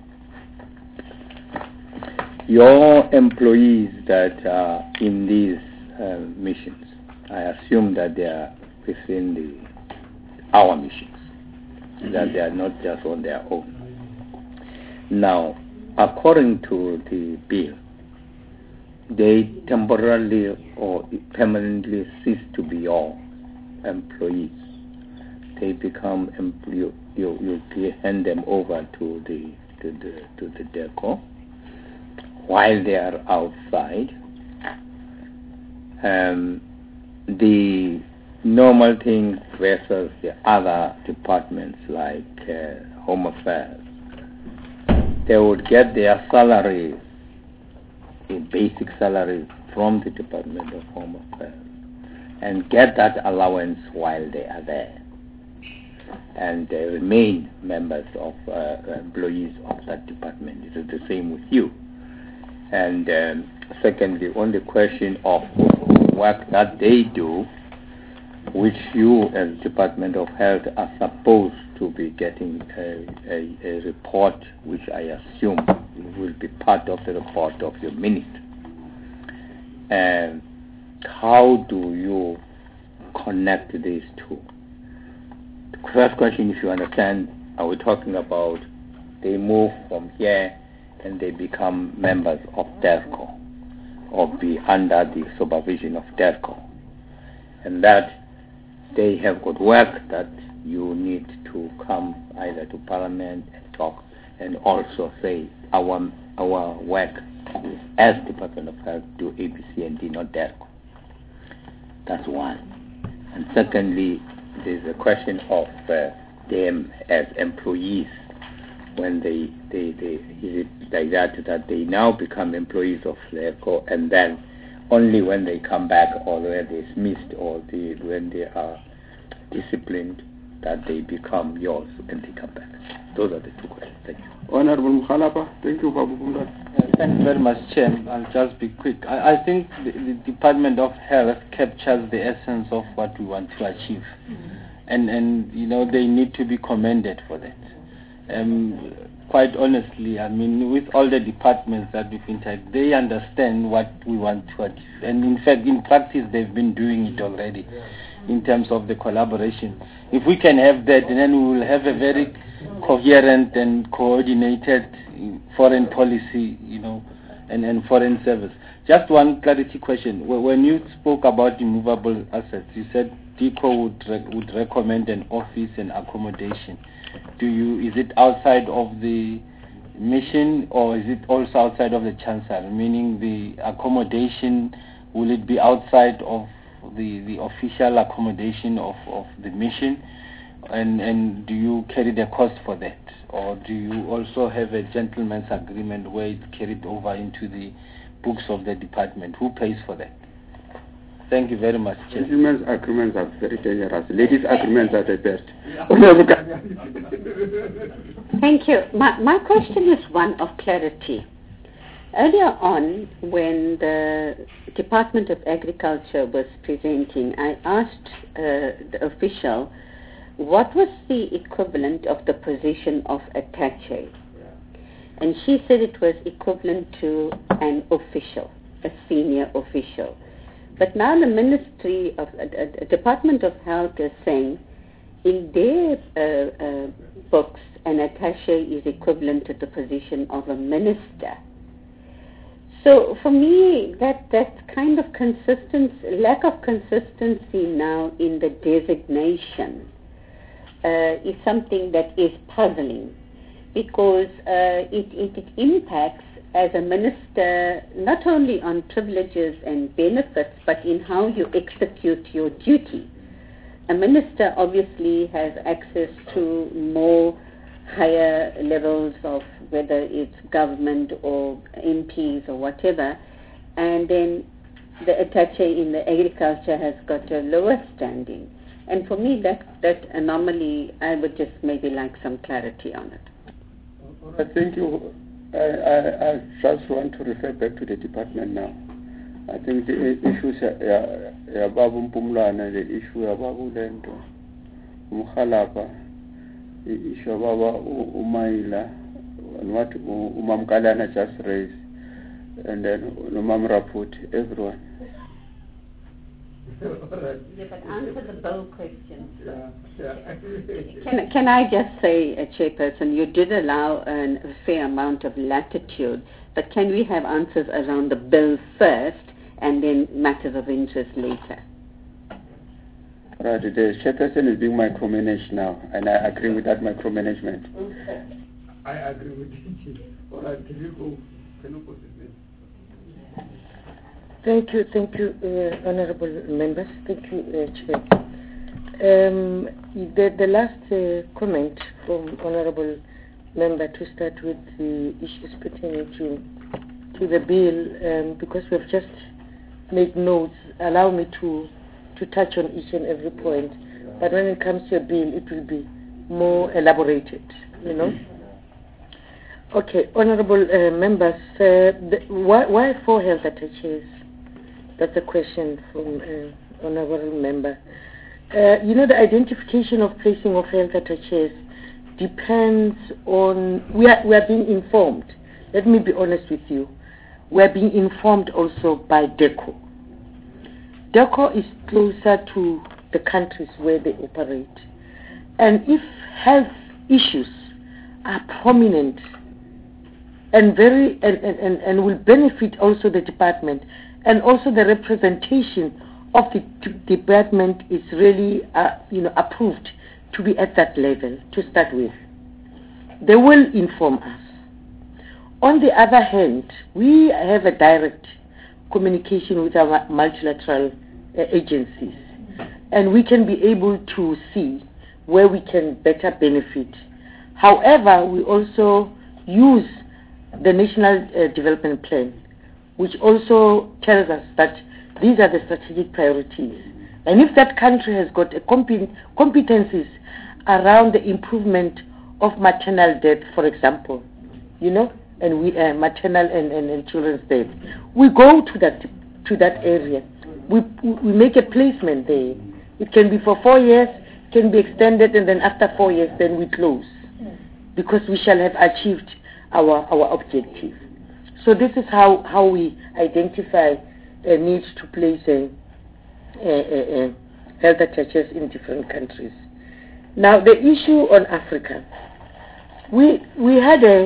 your employees that are in these uh, missions, I assume that they are within the our missions, that they are not just on their own. Now, according to the bill, they temporarily or permanently cease to be your employees. They become you you you hand them over to the to the to the DERCO while they are outside. Um, the normal thing versus the other departments like uh, Home Affairs, they would get their salary, a basic salary from the Department of Home Affairs, and get that allowance while they are there, and they remain members of uh, employees of that department. It is the same with you. And um, secondly, on the question of work that they do, which you as Department of Health are supposed to be getting a, a, a report, which I assume will be part of the report of your minister. And how do you connect these two? The first question, if you understand, are we talking about they move from here and they become members of DERCO or be under the supervision of DERCO, and that they have got work that you need to come either to Parliament and talk, and also say our our work is as Department of Health do A B C and D, not DERCO. That's one. And secondly, there's a question of uh, them as employees. When they, they, they, is it like that, that they now become employees of DERCO, and then only when they come back or when they're dismissed or they, when they are disciplined, that they become yours and they come back? Those are the two questions. Thank you. Honorable Mkhalapa, thank you, Babu Kumda. Uh, thank you very much, Chair. I'll just be quick. I, I think the, the Department of Health captures the essence of what we want to achieve. Mm-hmm. And, and, you know, they need to be commended for that. Um, quite honestly, I mean, with all the departments that we've interacted, they understand what we want to achieve. And in fact, in practice, they've been doing it already in terms of the collaboration. If we can have that, then we will have a very coherent and coordinated foreign policy, you know, and, and foreign service. Just one clarity question. When you spoke about immovable assets, you said DERCO would, re- would recommend an office and accommodation. Do you, is it outside of the mission or is it also outside of the Chancellor? Meaning the accommodation, will it be outside of the, the official accommodation of, of the mission? And, and do you carry the cost for that? Or do you also have a gentleman's agreement where it's carried over into the books of the department? Who pays for that? Thank you very much, Chair. Gentlemen's agreements are very dangerous. Ladies' agreements are the best. Thank you. My, my question is one of clarity. Earlier on, when the Department of Agriculture was presenting, I asked uh, the official what was the equivalent of the position of attaché. And she said it was equivalent to an official, a senior official. But now the Ministry of uh, uh, Department of Health is saying in their uh, uh, books, an attaché is equivalent to the position of a minister. So for me, that, that kind of consistency, lack of consistency now in the designation uh, is something that is puzzling, because uh, it, it, it impacts as a minister not only on privileges and benefits, but in how you execute your duty. A minister obviously has access to more higher levels of whether it's government or M Ps or whatever, and then the attaché in the agriculture has got a lower standing. And for me, that, that anomaly, I would just maybe like some clarity on it. I think you, I, I, I just want to refer back to the department now. I think the issues, yeah, Babu Mpumlana, the issue of Babu Lento, Mukhalapa, the issue of Umaila, and what Umam Kalana just raised, and then Umam Raput, everyone. Yeah, but answer the bow questions. Yeah, yeah. Can, can I just say, uh, Chairperson, you did allow an, a fair amount of latitude, but can we have answers around the bill first and then matters of interest later? Right, the Chairperson is being micromanaged now, and I agree with that micromanagement. Okay. I agree with you. All right, can you go? Can you put it in? Thank you, thank you, uh, honourable members. Thank you, uh, Chair. Um, the, the last uh, comment from honourable member to start with the issues pertaining to to the bill, um, because we've just made notes. Allow me to to touch on each and every point. But when it comes to a bill, it will be more elaborated. You know. Okay, honourable uh, members, uh, the, why, why four health attaches? That's a question from uh, honourable member. Uh, you know, the identification of placing of health attaches depends on, we are, we are being informed. Let me be honest with you. We are being informed also by DECO. DECO is closer to the countries where they operate. And if health issues are prominent and very and, and, and will benefit also the department, and also the representation of the department is really uh, you know, approved to be at that level to start with, they will inform us. On the other hand, we have a direct communication with our multilateral uh, agencies, and we can be able to see where we can better benefit. However, we also use the National uh, Development Plan, which also tells us that these are the strategic priorities. And if that country has got a compet competencies around the improvement of maternal death, for example, you know, and we uh, maternal and, and, and children's death, we go to that to that area. We we make a placement there. It can be for four years, can be extended, and then after four years, then we close, because we shall have achieved our our objective. So this is how, how we identify a need to place a, a, a, a health attaches in different countries. Now the issue on Africa, we we had a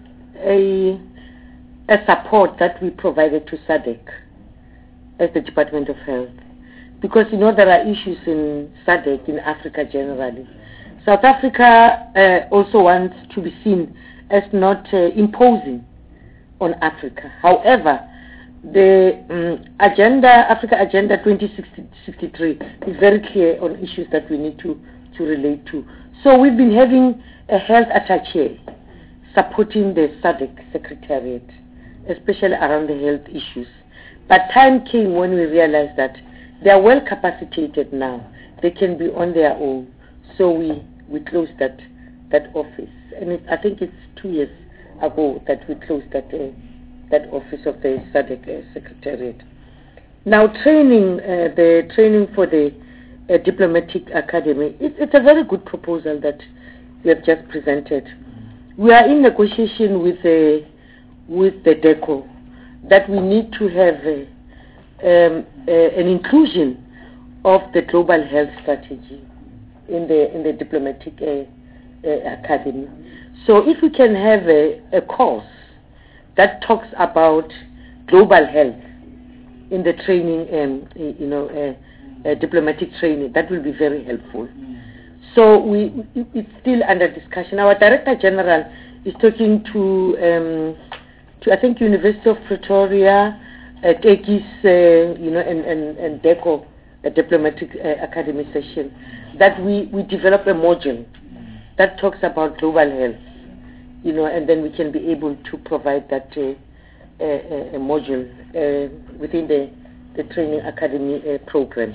a, a support that we provided to SADC as the Department of Health, because you know there are issues in SADC in Africa generally. South Africa uh, also wants to be seen as not uh, imposing on Africa. However, the um, agenda, Africa Agenda twenty sixty-three is very clear on issues that we need to, to relate to. So we've been having a health attaché supporting the SADC Secretariat, especially around the health issues. But time came when we realized that they are well capacitated now. They can be on their own. So we, we closed that, that office. And it, I think it's two years ago that we closed that uh, that office of the SADC uh, Secretariat. Now training, uh, the training for the uh, diplomatic academy, it, it's a very good proposal that we have just presented. We are in negotiation with the with the DECO that we need to have a, um, a, an inclusion of the global health strategy in the in the diplomatic uh, uh, academy. So if we can have a, a course that talks about global health in the training, um, you know, uh, uh, diplomatic training, that will be very helpful. So we, it's still under discussion. Our Director General is talking to, um, to I think, University of Pretoria, uh, Tekis, uh, you know, and, and, and DECO, a diplomatic uh, academy session, that we, we develop a module that talks about global health, you know, and then we can be able to provide that uh, uh, a module uh, within the, the training academy uh, program.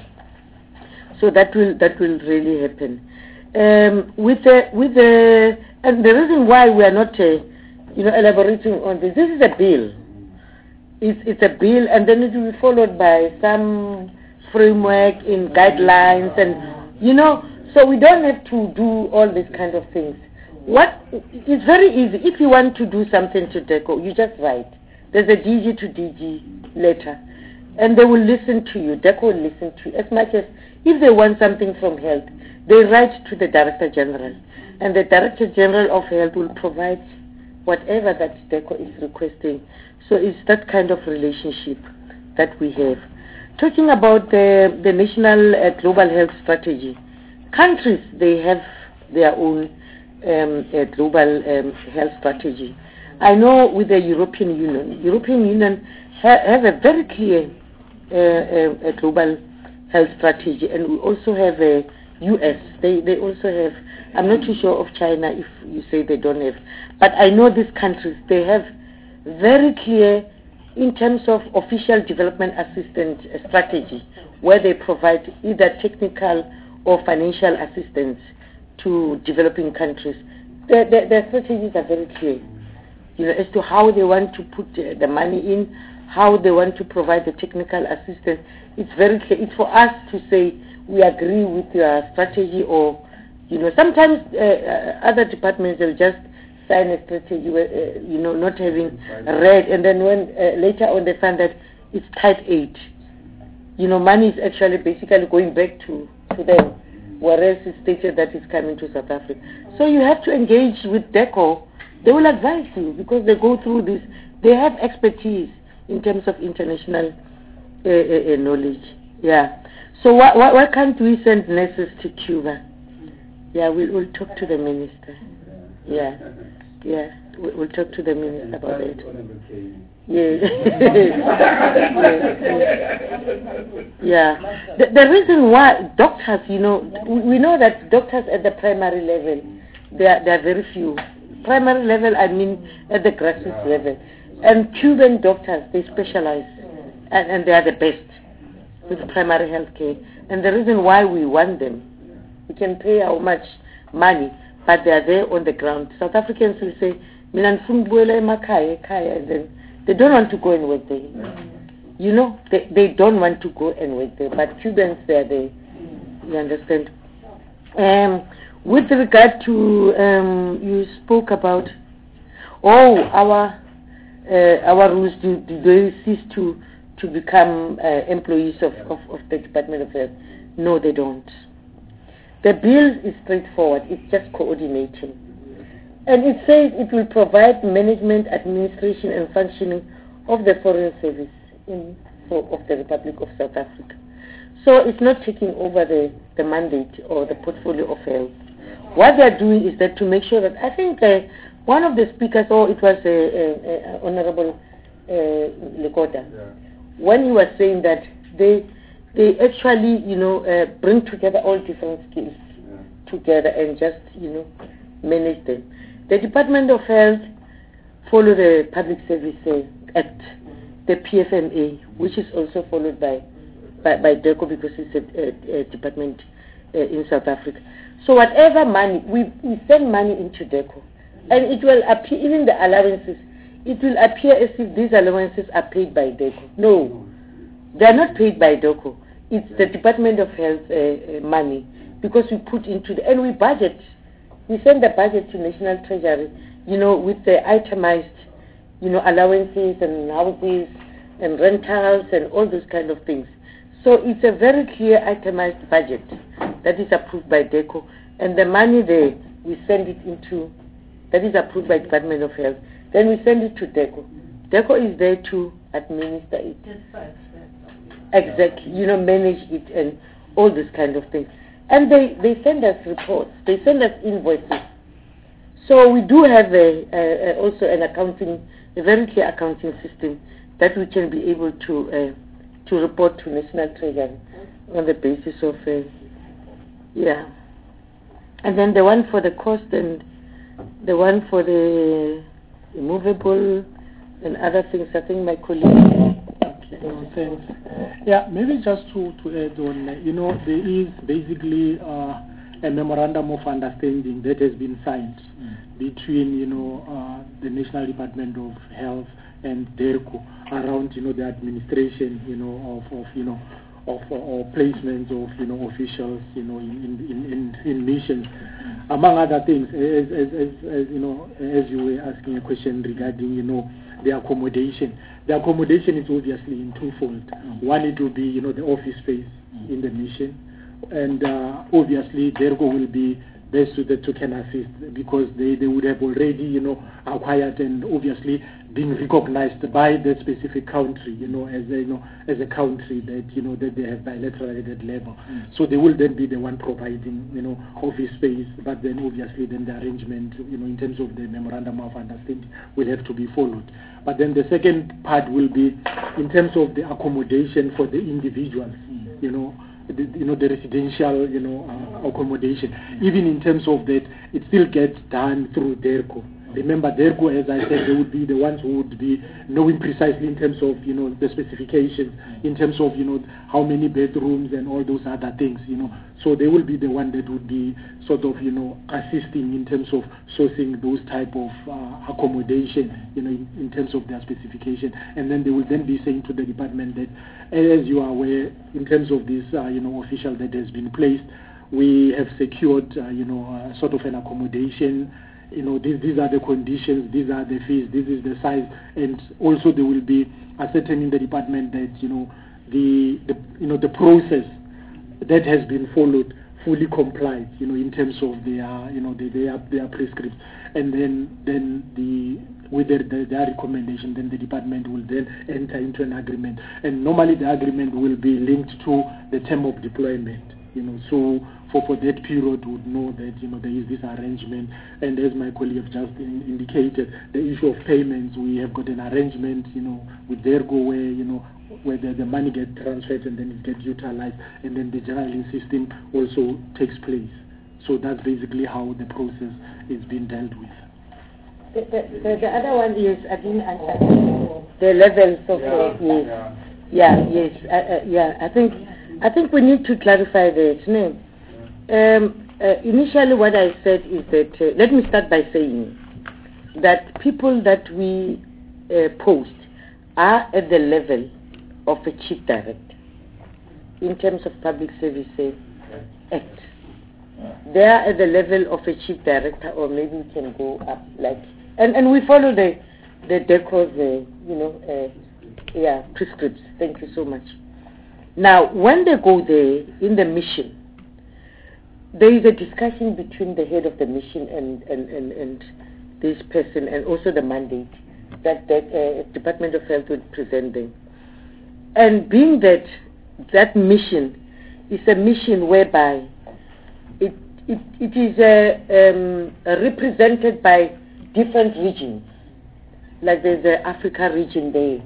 So that will that will really happen. Um, with the with the and the reason why we are not uh, you know elaborating on this, this is a bill. It's it's a bill, and then it will be followed by some framework in guidelines, and you know, so we don't have to do all these kind of things. What it's very easy. If you want to do something to DECO, you just write. There's a D G to D G letter, and they will listen to you. DECO will listen to you as much as if they want something from health, they write to the Director General, and the Director General of Health will provide whatever that DECO is requesting. So it's that kind of relationship that we have. Talking about the, the National uh, Global Health Strategy, countries, they have their own um, uh, global um, health strategy. I know with the European Union, European Union ha have a very clear uh, uh, a global health strategy, and we also have a U S. They they also have. I'm not too sure of China if you say they don't have, but I know these countries, they have very clear in terms of official development assistance strategy, where they provide either technical or financial assistance to developing countries. Their, their, their strategies are very clear, you know, as to how they want to put uh, the money in, how they want to provide the technical assistance. It's very clear. It's for us to say we agree with your strategy, or, you know, sometimes uh, uh, other departments will just sign a strategy, where, uh, you know, not having read, and then when uh, later on they find that it's tight aid. You know, money is actually basically going back to, to them, whereas it's stated that it's coming to South Africa. So you have to engage with DECO. They will advise you because they go through this. They have expertise in terms of international uh, uh, uh, knowledge. Yeah. So why, why, why can't we send nurses to Cuba? Yeah, we'll, we'll talk to the minister. Yeah, yeah, we'll, we'll talk to the minister about it. Yeah. yeah. yeah. The, the reason why doctors, you know, we, we know that doctors at the primary level, they are, they are very few. Primary level, I mean at the grassroots level. And Cuban doctors, they specialize, and, and they are the best with primary health care. And the reason why we want them, we can pay how much money, but they are there on the ground. South Africans will say, Milan Makaya, Kaya, and then they don't want to go and work there. You know, they, they don't want to go and work there, but Cubans, they are there. You understand? Um, with regard to, um, you spoke about, oh, our uh, our rules, do, do they cease to, to become uh, employees of, of, of the Department of Health? No, they don't. The bill is straightforward. It's just coordinating. And it says it will provide management, administration, and functioning of the Foreign Service in, for, of the Republic of South Africa. So it's not taking over the, the mandate or the portfolio of health. What they're doing is that to make sure that, I think uh, one of the speakers, or oh, it was uh, uh, uh, Honorable uh, Lekota, yeah. when he was saying that they they actually, you know, uh, bring together all different skills yeah. together and just, you know, manage them. The Department of Health follow the Public Service uh, Act, the P F M A, which is also followed by by, by DECO because it's a, a, a department uh, in South Africa. So whatever money, we, we send money into DECO, and it will appear, even the allowances, it will appear as if these allowances are paid by DECO. No, they are not paid by DECO. It's the Department of Health uh, uh, money, because we put into the, and we budget, we send the budget to National Treasury, you know, with the itemized, you know, allowances and houses and rentals and all those kind of things. So it's a very clear itemized budget that is approved by DECO, and the money there, we send it into, that is approved by Department of Health, then we send it to DECO. DECO is there to administer it. Exactly, you know, manage it and all this kind of things. And they, they send us reports, they send us invoices. So we do have a, a, a also an accounting, a very clear accounting system that we can be able to uh, to report to National Treasury on the basis of, uh, yeah. And then the one for the cost and the one for the immovable and other things, I think my colleague. Oh, thanks. Yeah, maybe just to, to add on, uh, you know, there is basically uh, a memorandum of understanding that has been signed mm. between, you know, uh, the National Department of Health and DERCO around, you know, the administration, you know, of, of you know, of or placements of, you know, officials, you know, in in, in, in missions, mm. among other things, as, as, as, as, you know, as you were asking a question regarding, you know, the accommodation. The accommodation is obviously in twofold. Mm. One, it will be, you know, the office space mm. in the mission, and uh, obviously DERCO will be best suited to can assist because they, they would have already, you know, acquired and obviously being recognized by that specific country, you know, as a, you know, as a country that, you know, that they have bilateral at that level. Mm. So they will then be the one providing, you know, office space, but then obviously then the arrangement, you know, in terms of the memorandum of understanding will have to be followed. But then the second part will be in terms of the accommodation for the individuals, mm. you know, the, you know, the residential, you know, uh, accommodation. Mm. Even in terms of that, it still gets done through DERCO. Remember, DERCO, as I said, they would be the ones who would be knowing precisely in terms of, you know, the specifications, in terms of, you know, how many bedrooms and all those other things, you know. So they will be the one that would be sort of, you know, assisting in terms of sourcing those type of uh, accommodation, you know, in, in terms of their specification. And then they will then be saying to the department that, as you are aware, in terms of this, uh, you know, official that has been placed, we have secured, uh, you know, uh, sort of an accommodation. You know, these, these are the conditions, these are the fees, this is the size, and also they will be ascertaining the department that, you know, the, the you know the process that has been followed fully complied, you know, in terms of their, you know, the, their their prescripts, and then then the with their, their, their recommendation, then the department will then enter into an agreement, and normally the agreement will be linked to the term of deployment, you know, so. For, for that period would know that, you know, there is this arrangement, and as my colleague have just in, indicated, the issue of payments, we have got an arrangement, you know, with DERCO where, you know, where the, the money gets transferred and then it gets utilized, and then the journaling system also takes place. So that's basically how the process is being dealt with. The, the, the, the other one is, I didn't answer the levels of yeah, yes. Yeah, yes, uh, uh, yeah, I think, I think we need to clarify that, no? Um, uh, initially what I said is that, uh, let me start by saying that people that we uh, post are at the level of a chief director in terms of Public Services Act. They are at the level of a chief director, or maybe we can go up like, and, and we follow the, the DECO's, uh, you know, uh, yeah, prescripts. Thank you so much. Now, when they go there in the mission, there is a discussion between the head of the mission and, and, and, and this person, and also the mandate that the uh, Department of Health would present them. And being that that mission is a mission whereby it, it, it is uh, um, represented by different regions, like there's the Africa region there,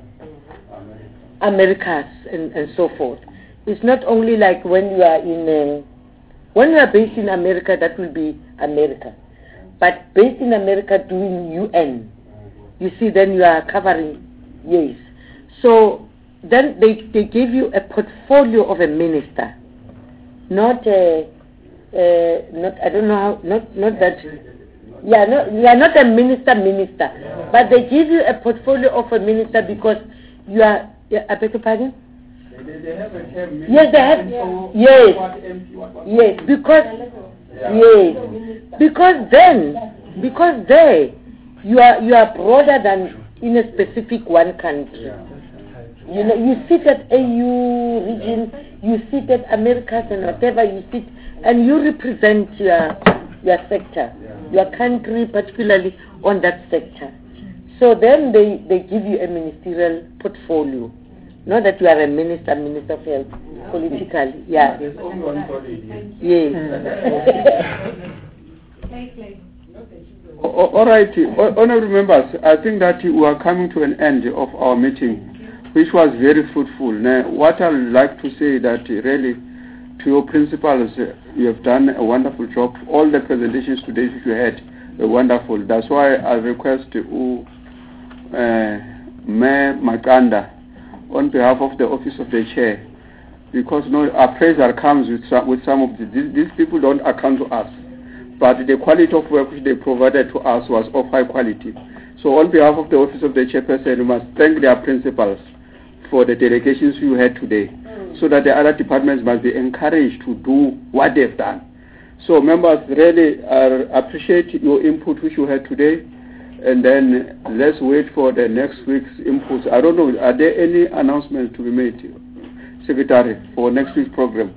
Americas, and, and so forth. It's not only like when you are in... Uh, When you are based in America, that will be America. But based in America doing U N, you see, then you are covering, yes. So then they, they give you a portfolio of a minister. Not, a, uh, not I don't know how, not, not that, yeah, no, you are not a minister minister, but they give you a portfolio of a minister because you are, I beg your pardon? They, they have a term. Yes, they have. So yes. What, empty, what, what, yes, because yeah. yes, because then, because there, you are you are broader than in a specific one country. Yeah. You know, you sit at A U region, you sit at Americas and whatever you sit, and you represent your your sector, your country, particularly on that sector. So then they, they give you a ministerial portfolio. Not that you are a minister, minister of health, politically. Yeah. There's only one body. Yes. All right, honourable members, I think that we are coming to an end of our meeting, which was very fruitful. Now, what I would like to say that really, to your principals, you have done a wonderful job. All the presentations today which you had were wonderful. That's why I request you, uh, Mayor Makanda, on behalf of the office of the chair, because you know, appraisal comes with some, with some of the, these, these people don't account to us, but the quality of work which they provided to us was of high quality. So on behalf of the office of the chairperson, we must thank their principals for the delegations you had today, so that the other departments must be encouraged to do what they've done. So members, really uh, appreciate your input which you had today, and then let's wait for the next week's inputs. I don't know, are there any announcements to be made, Secretary, for next week's program?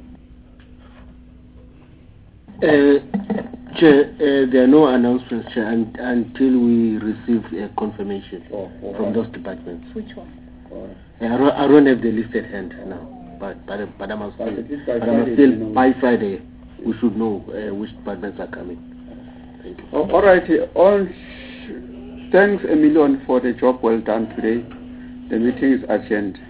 Uh, Chair, uh, there are no announcements, Chair, un until we receive a confirmation oh, oh, from those departments. Which one? Uh, I, don't, I don't have the list at hand now, but but, but I must still, but I must still by Friday we should know uh, which departments are coming. Thank you. Oh, all right. All, thanks a million for the job well done today. The meeting is adjourned.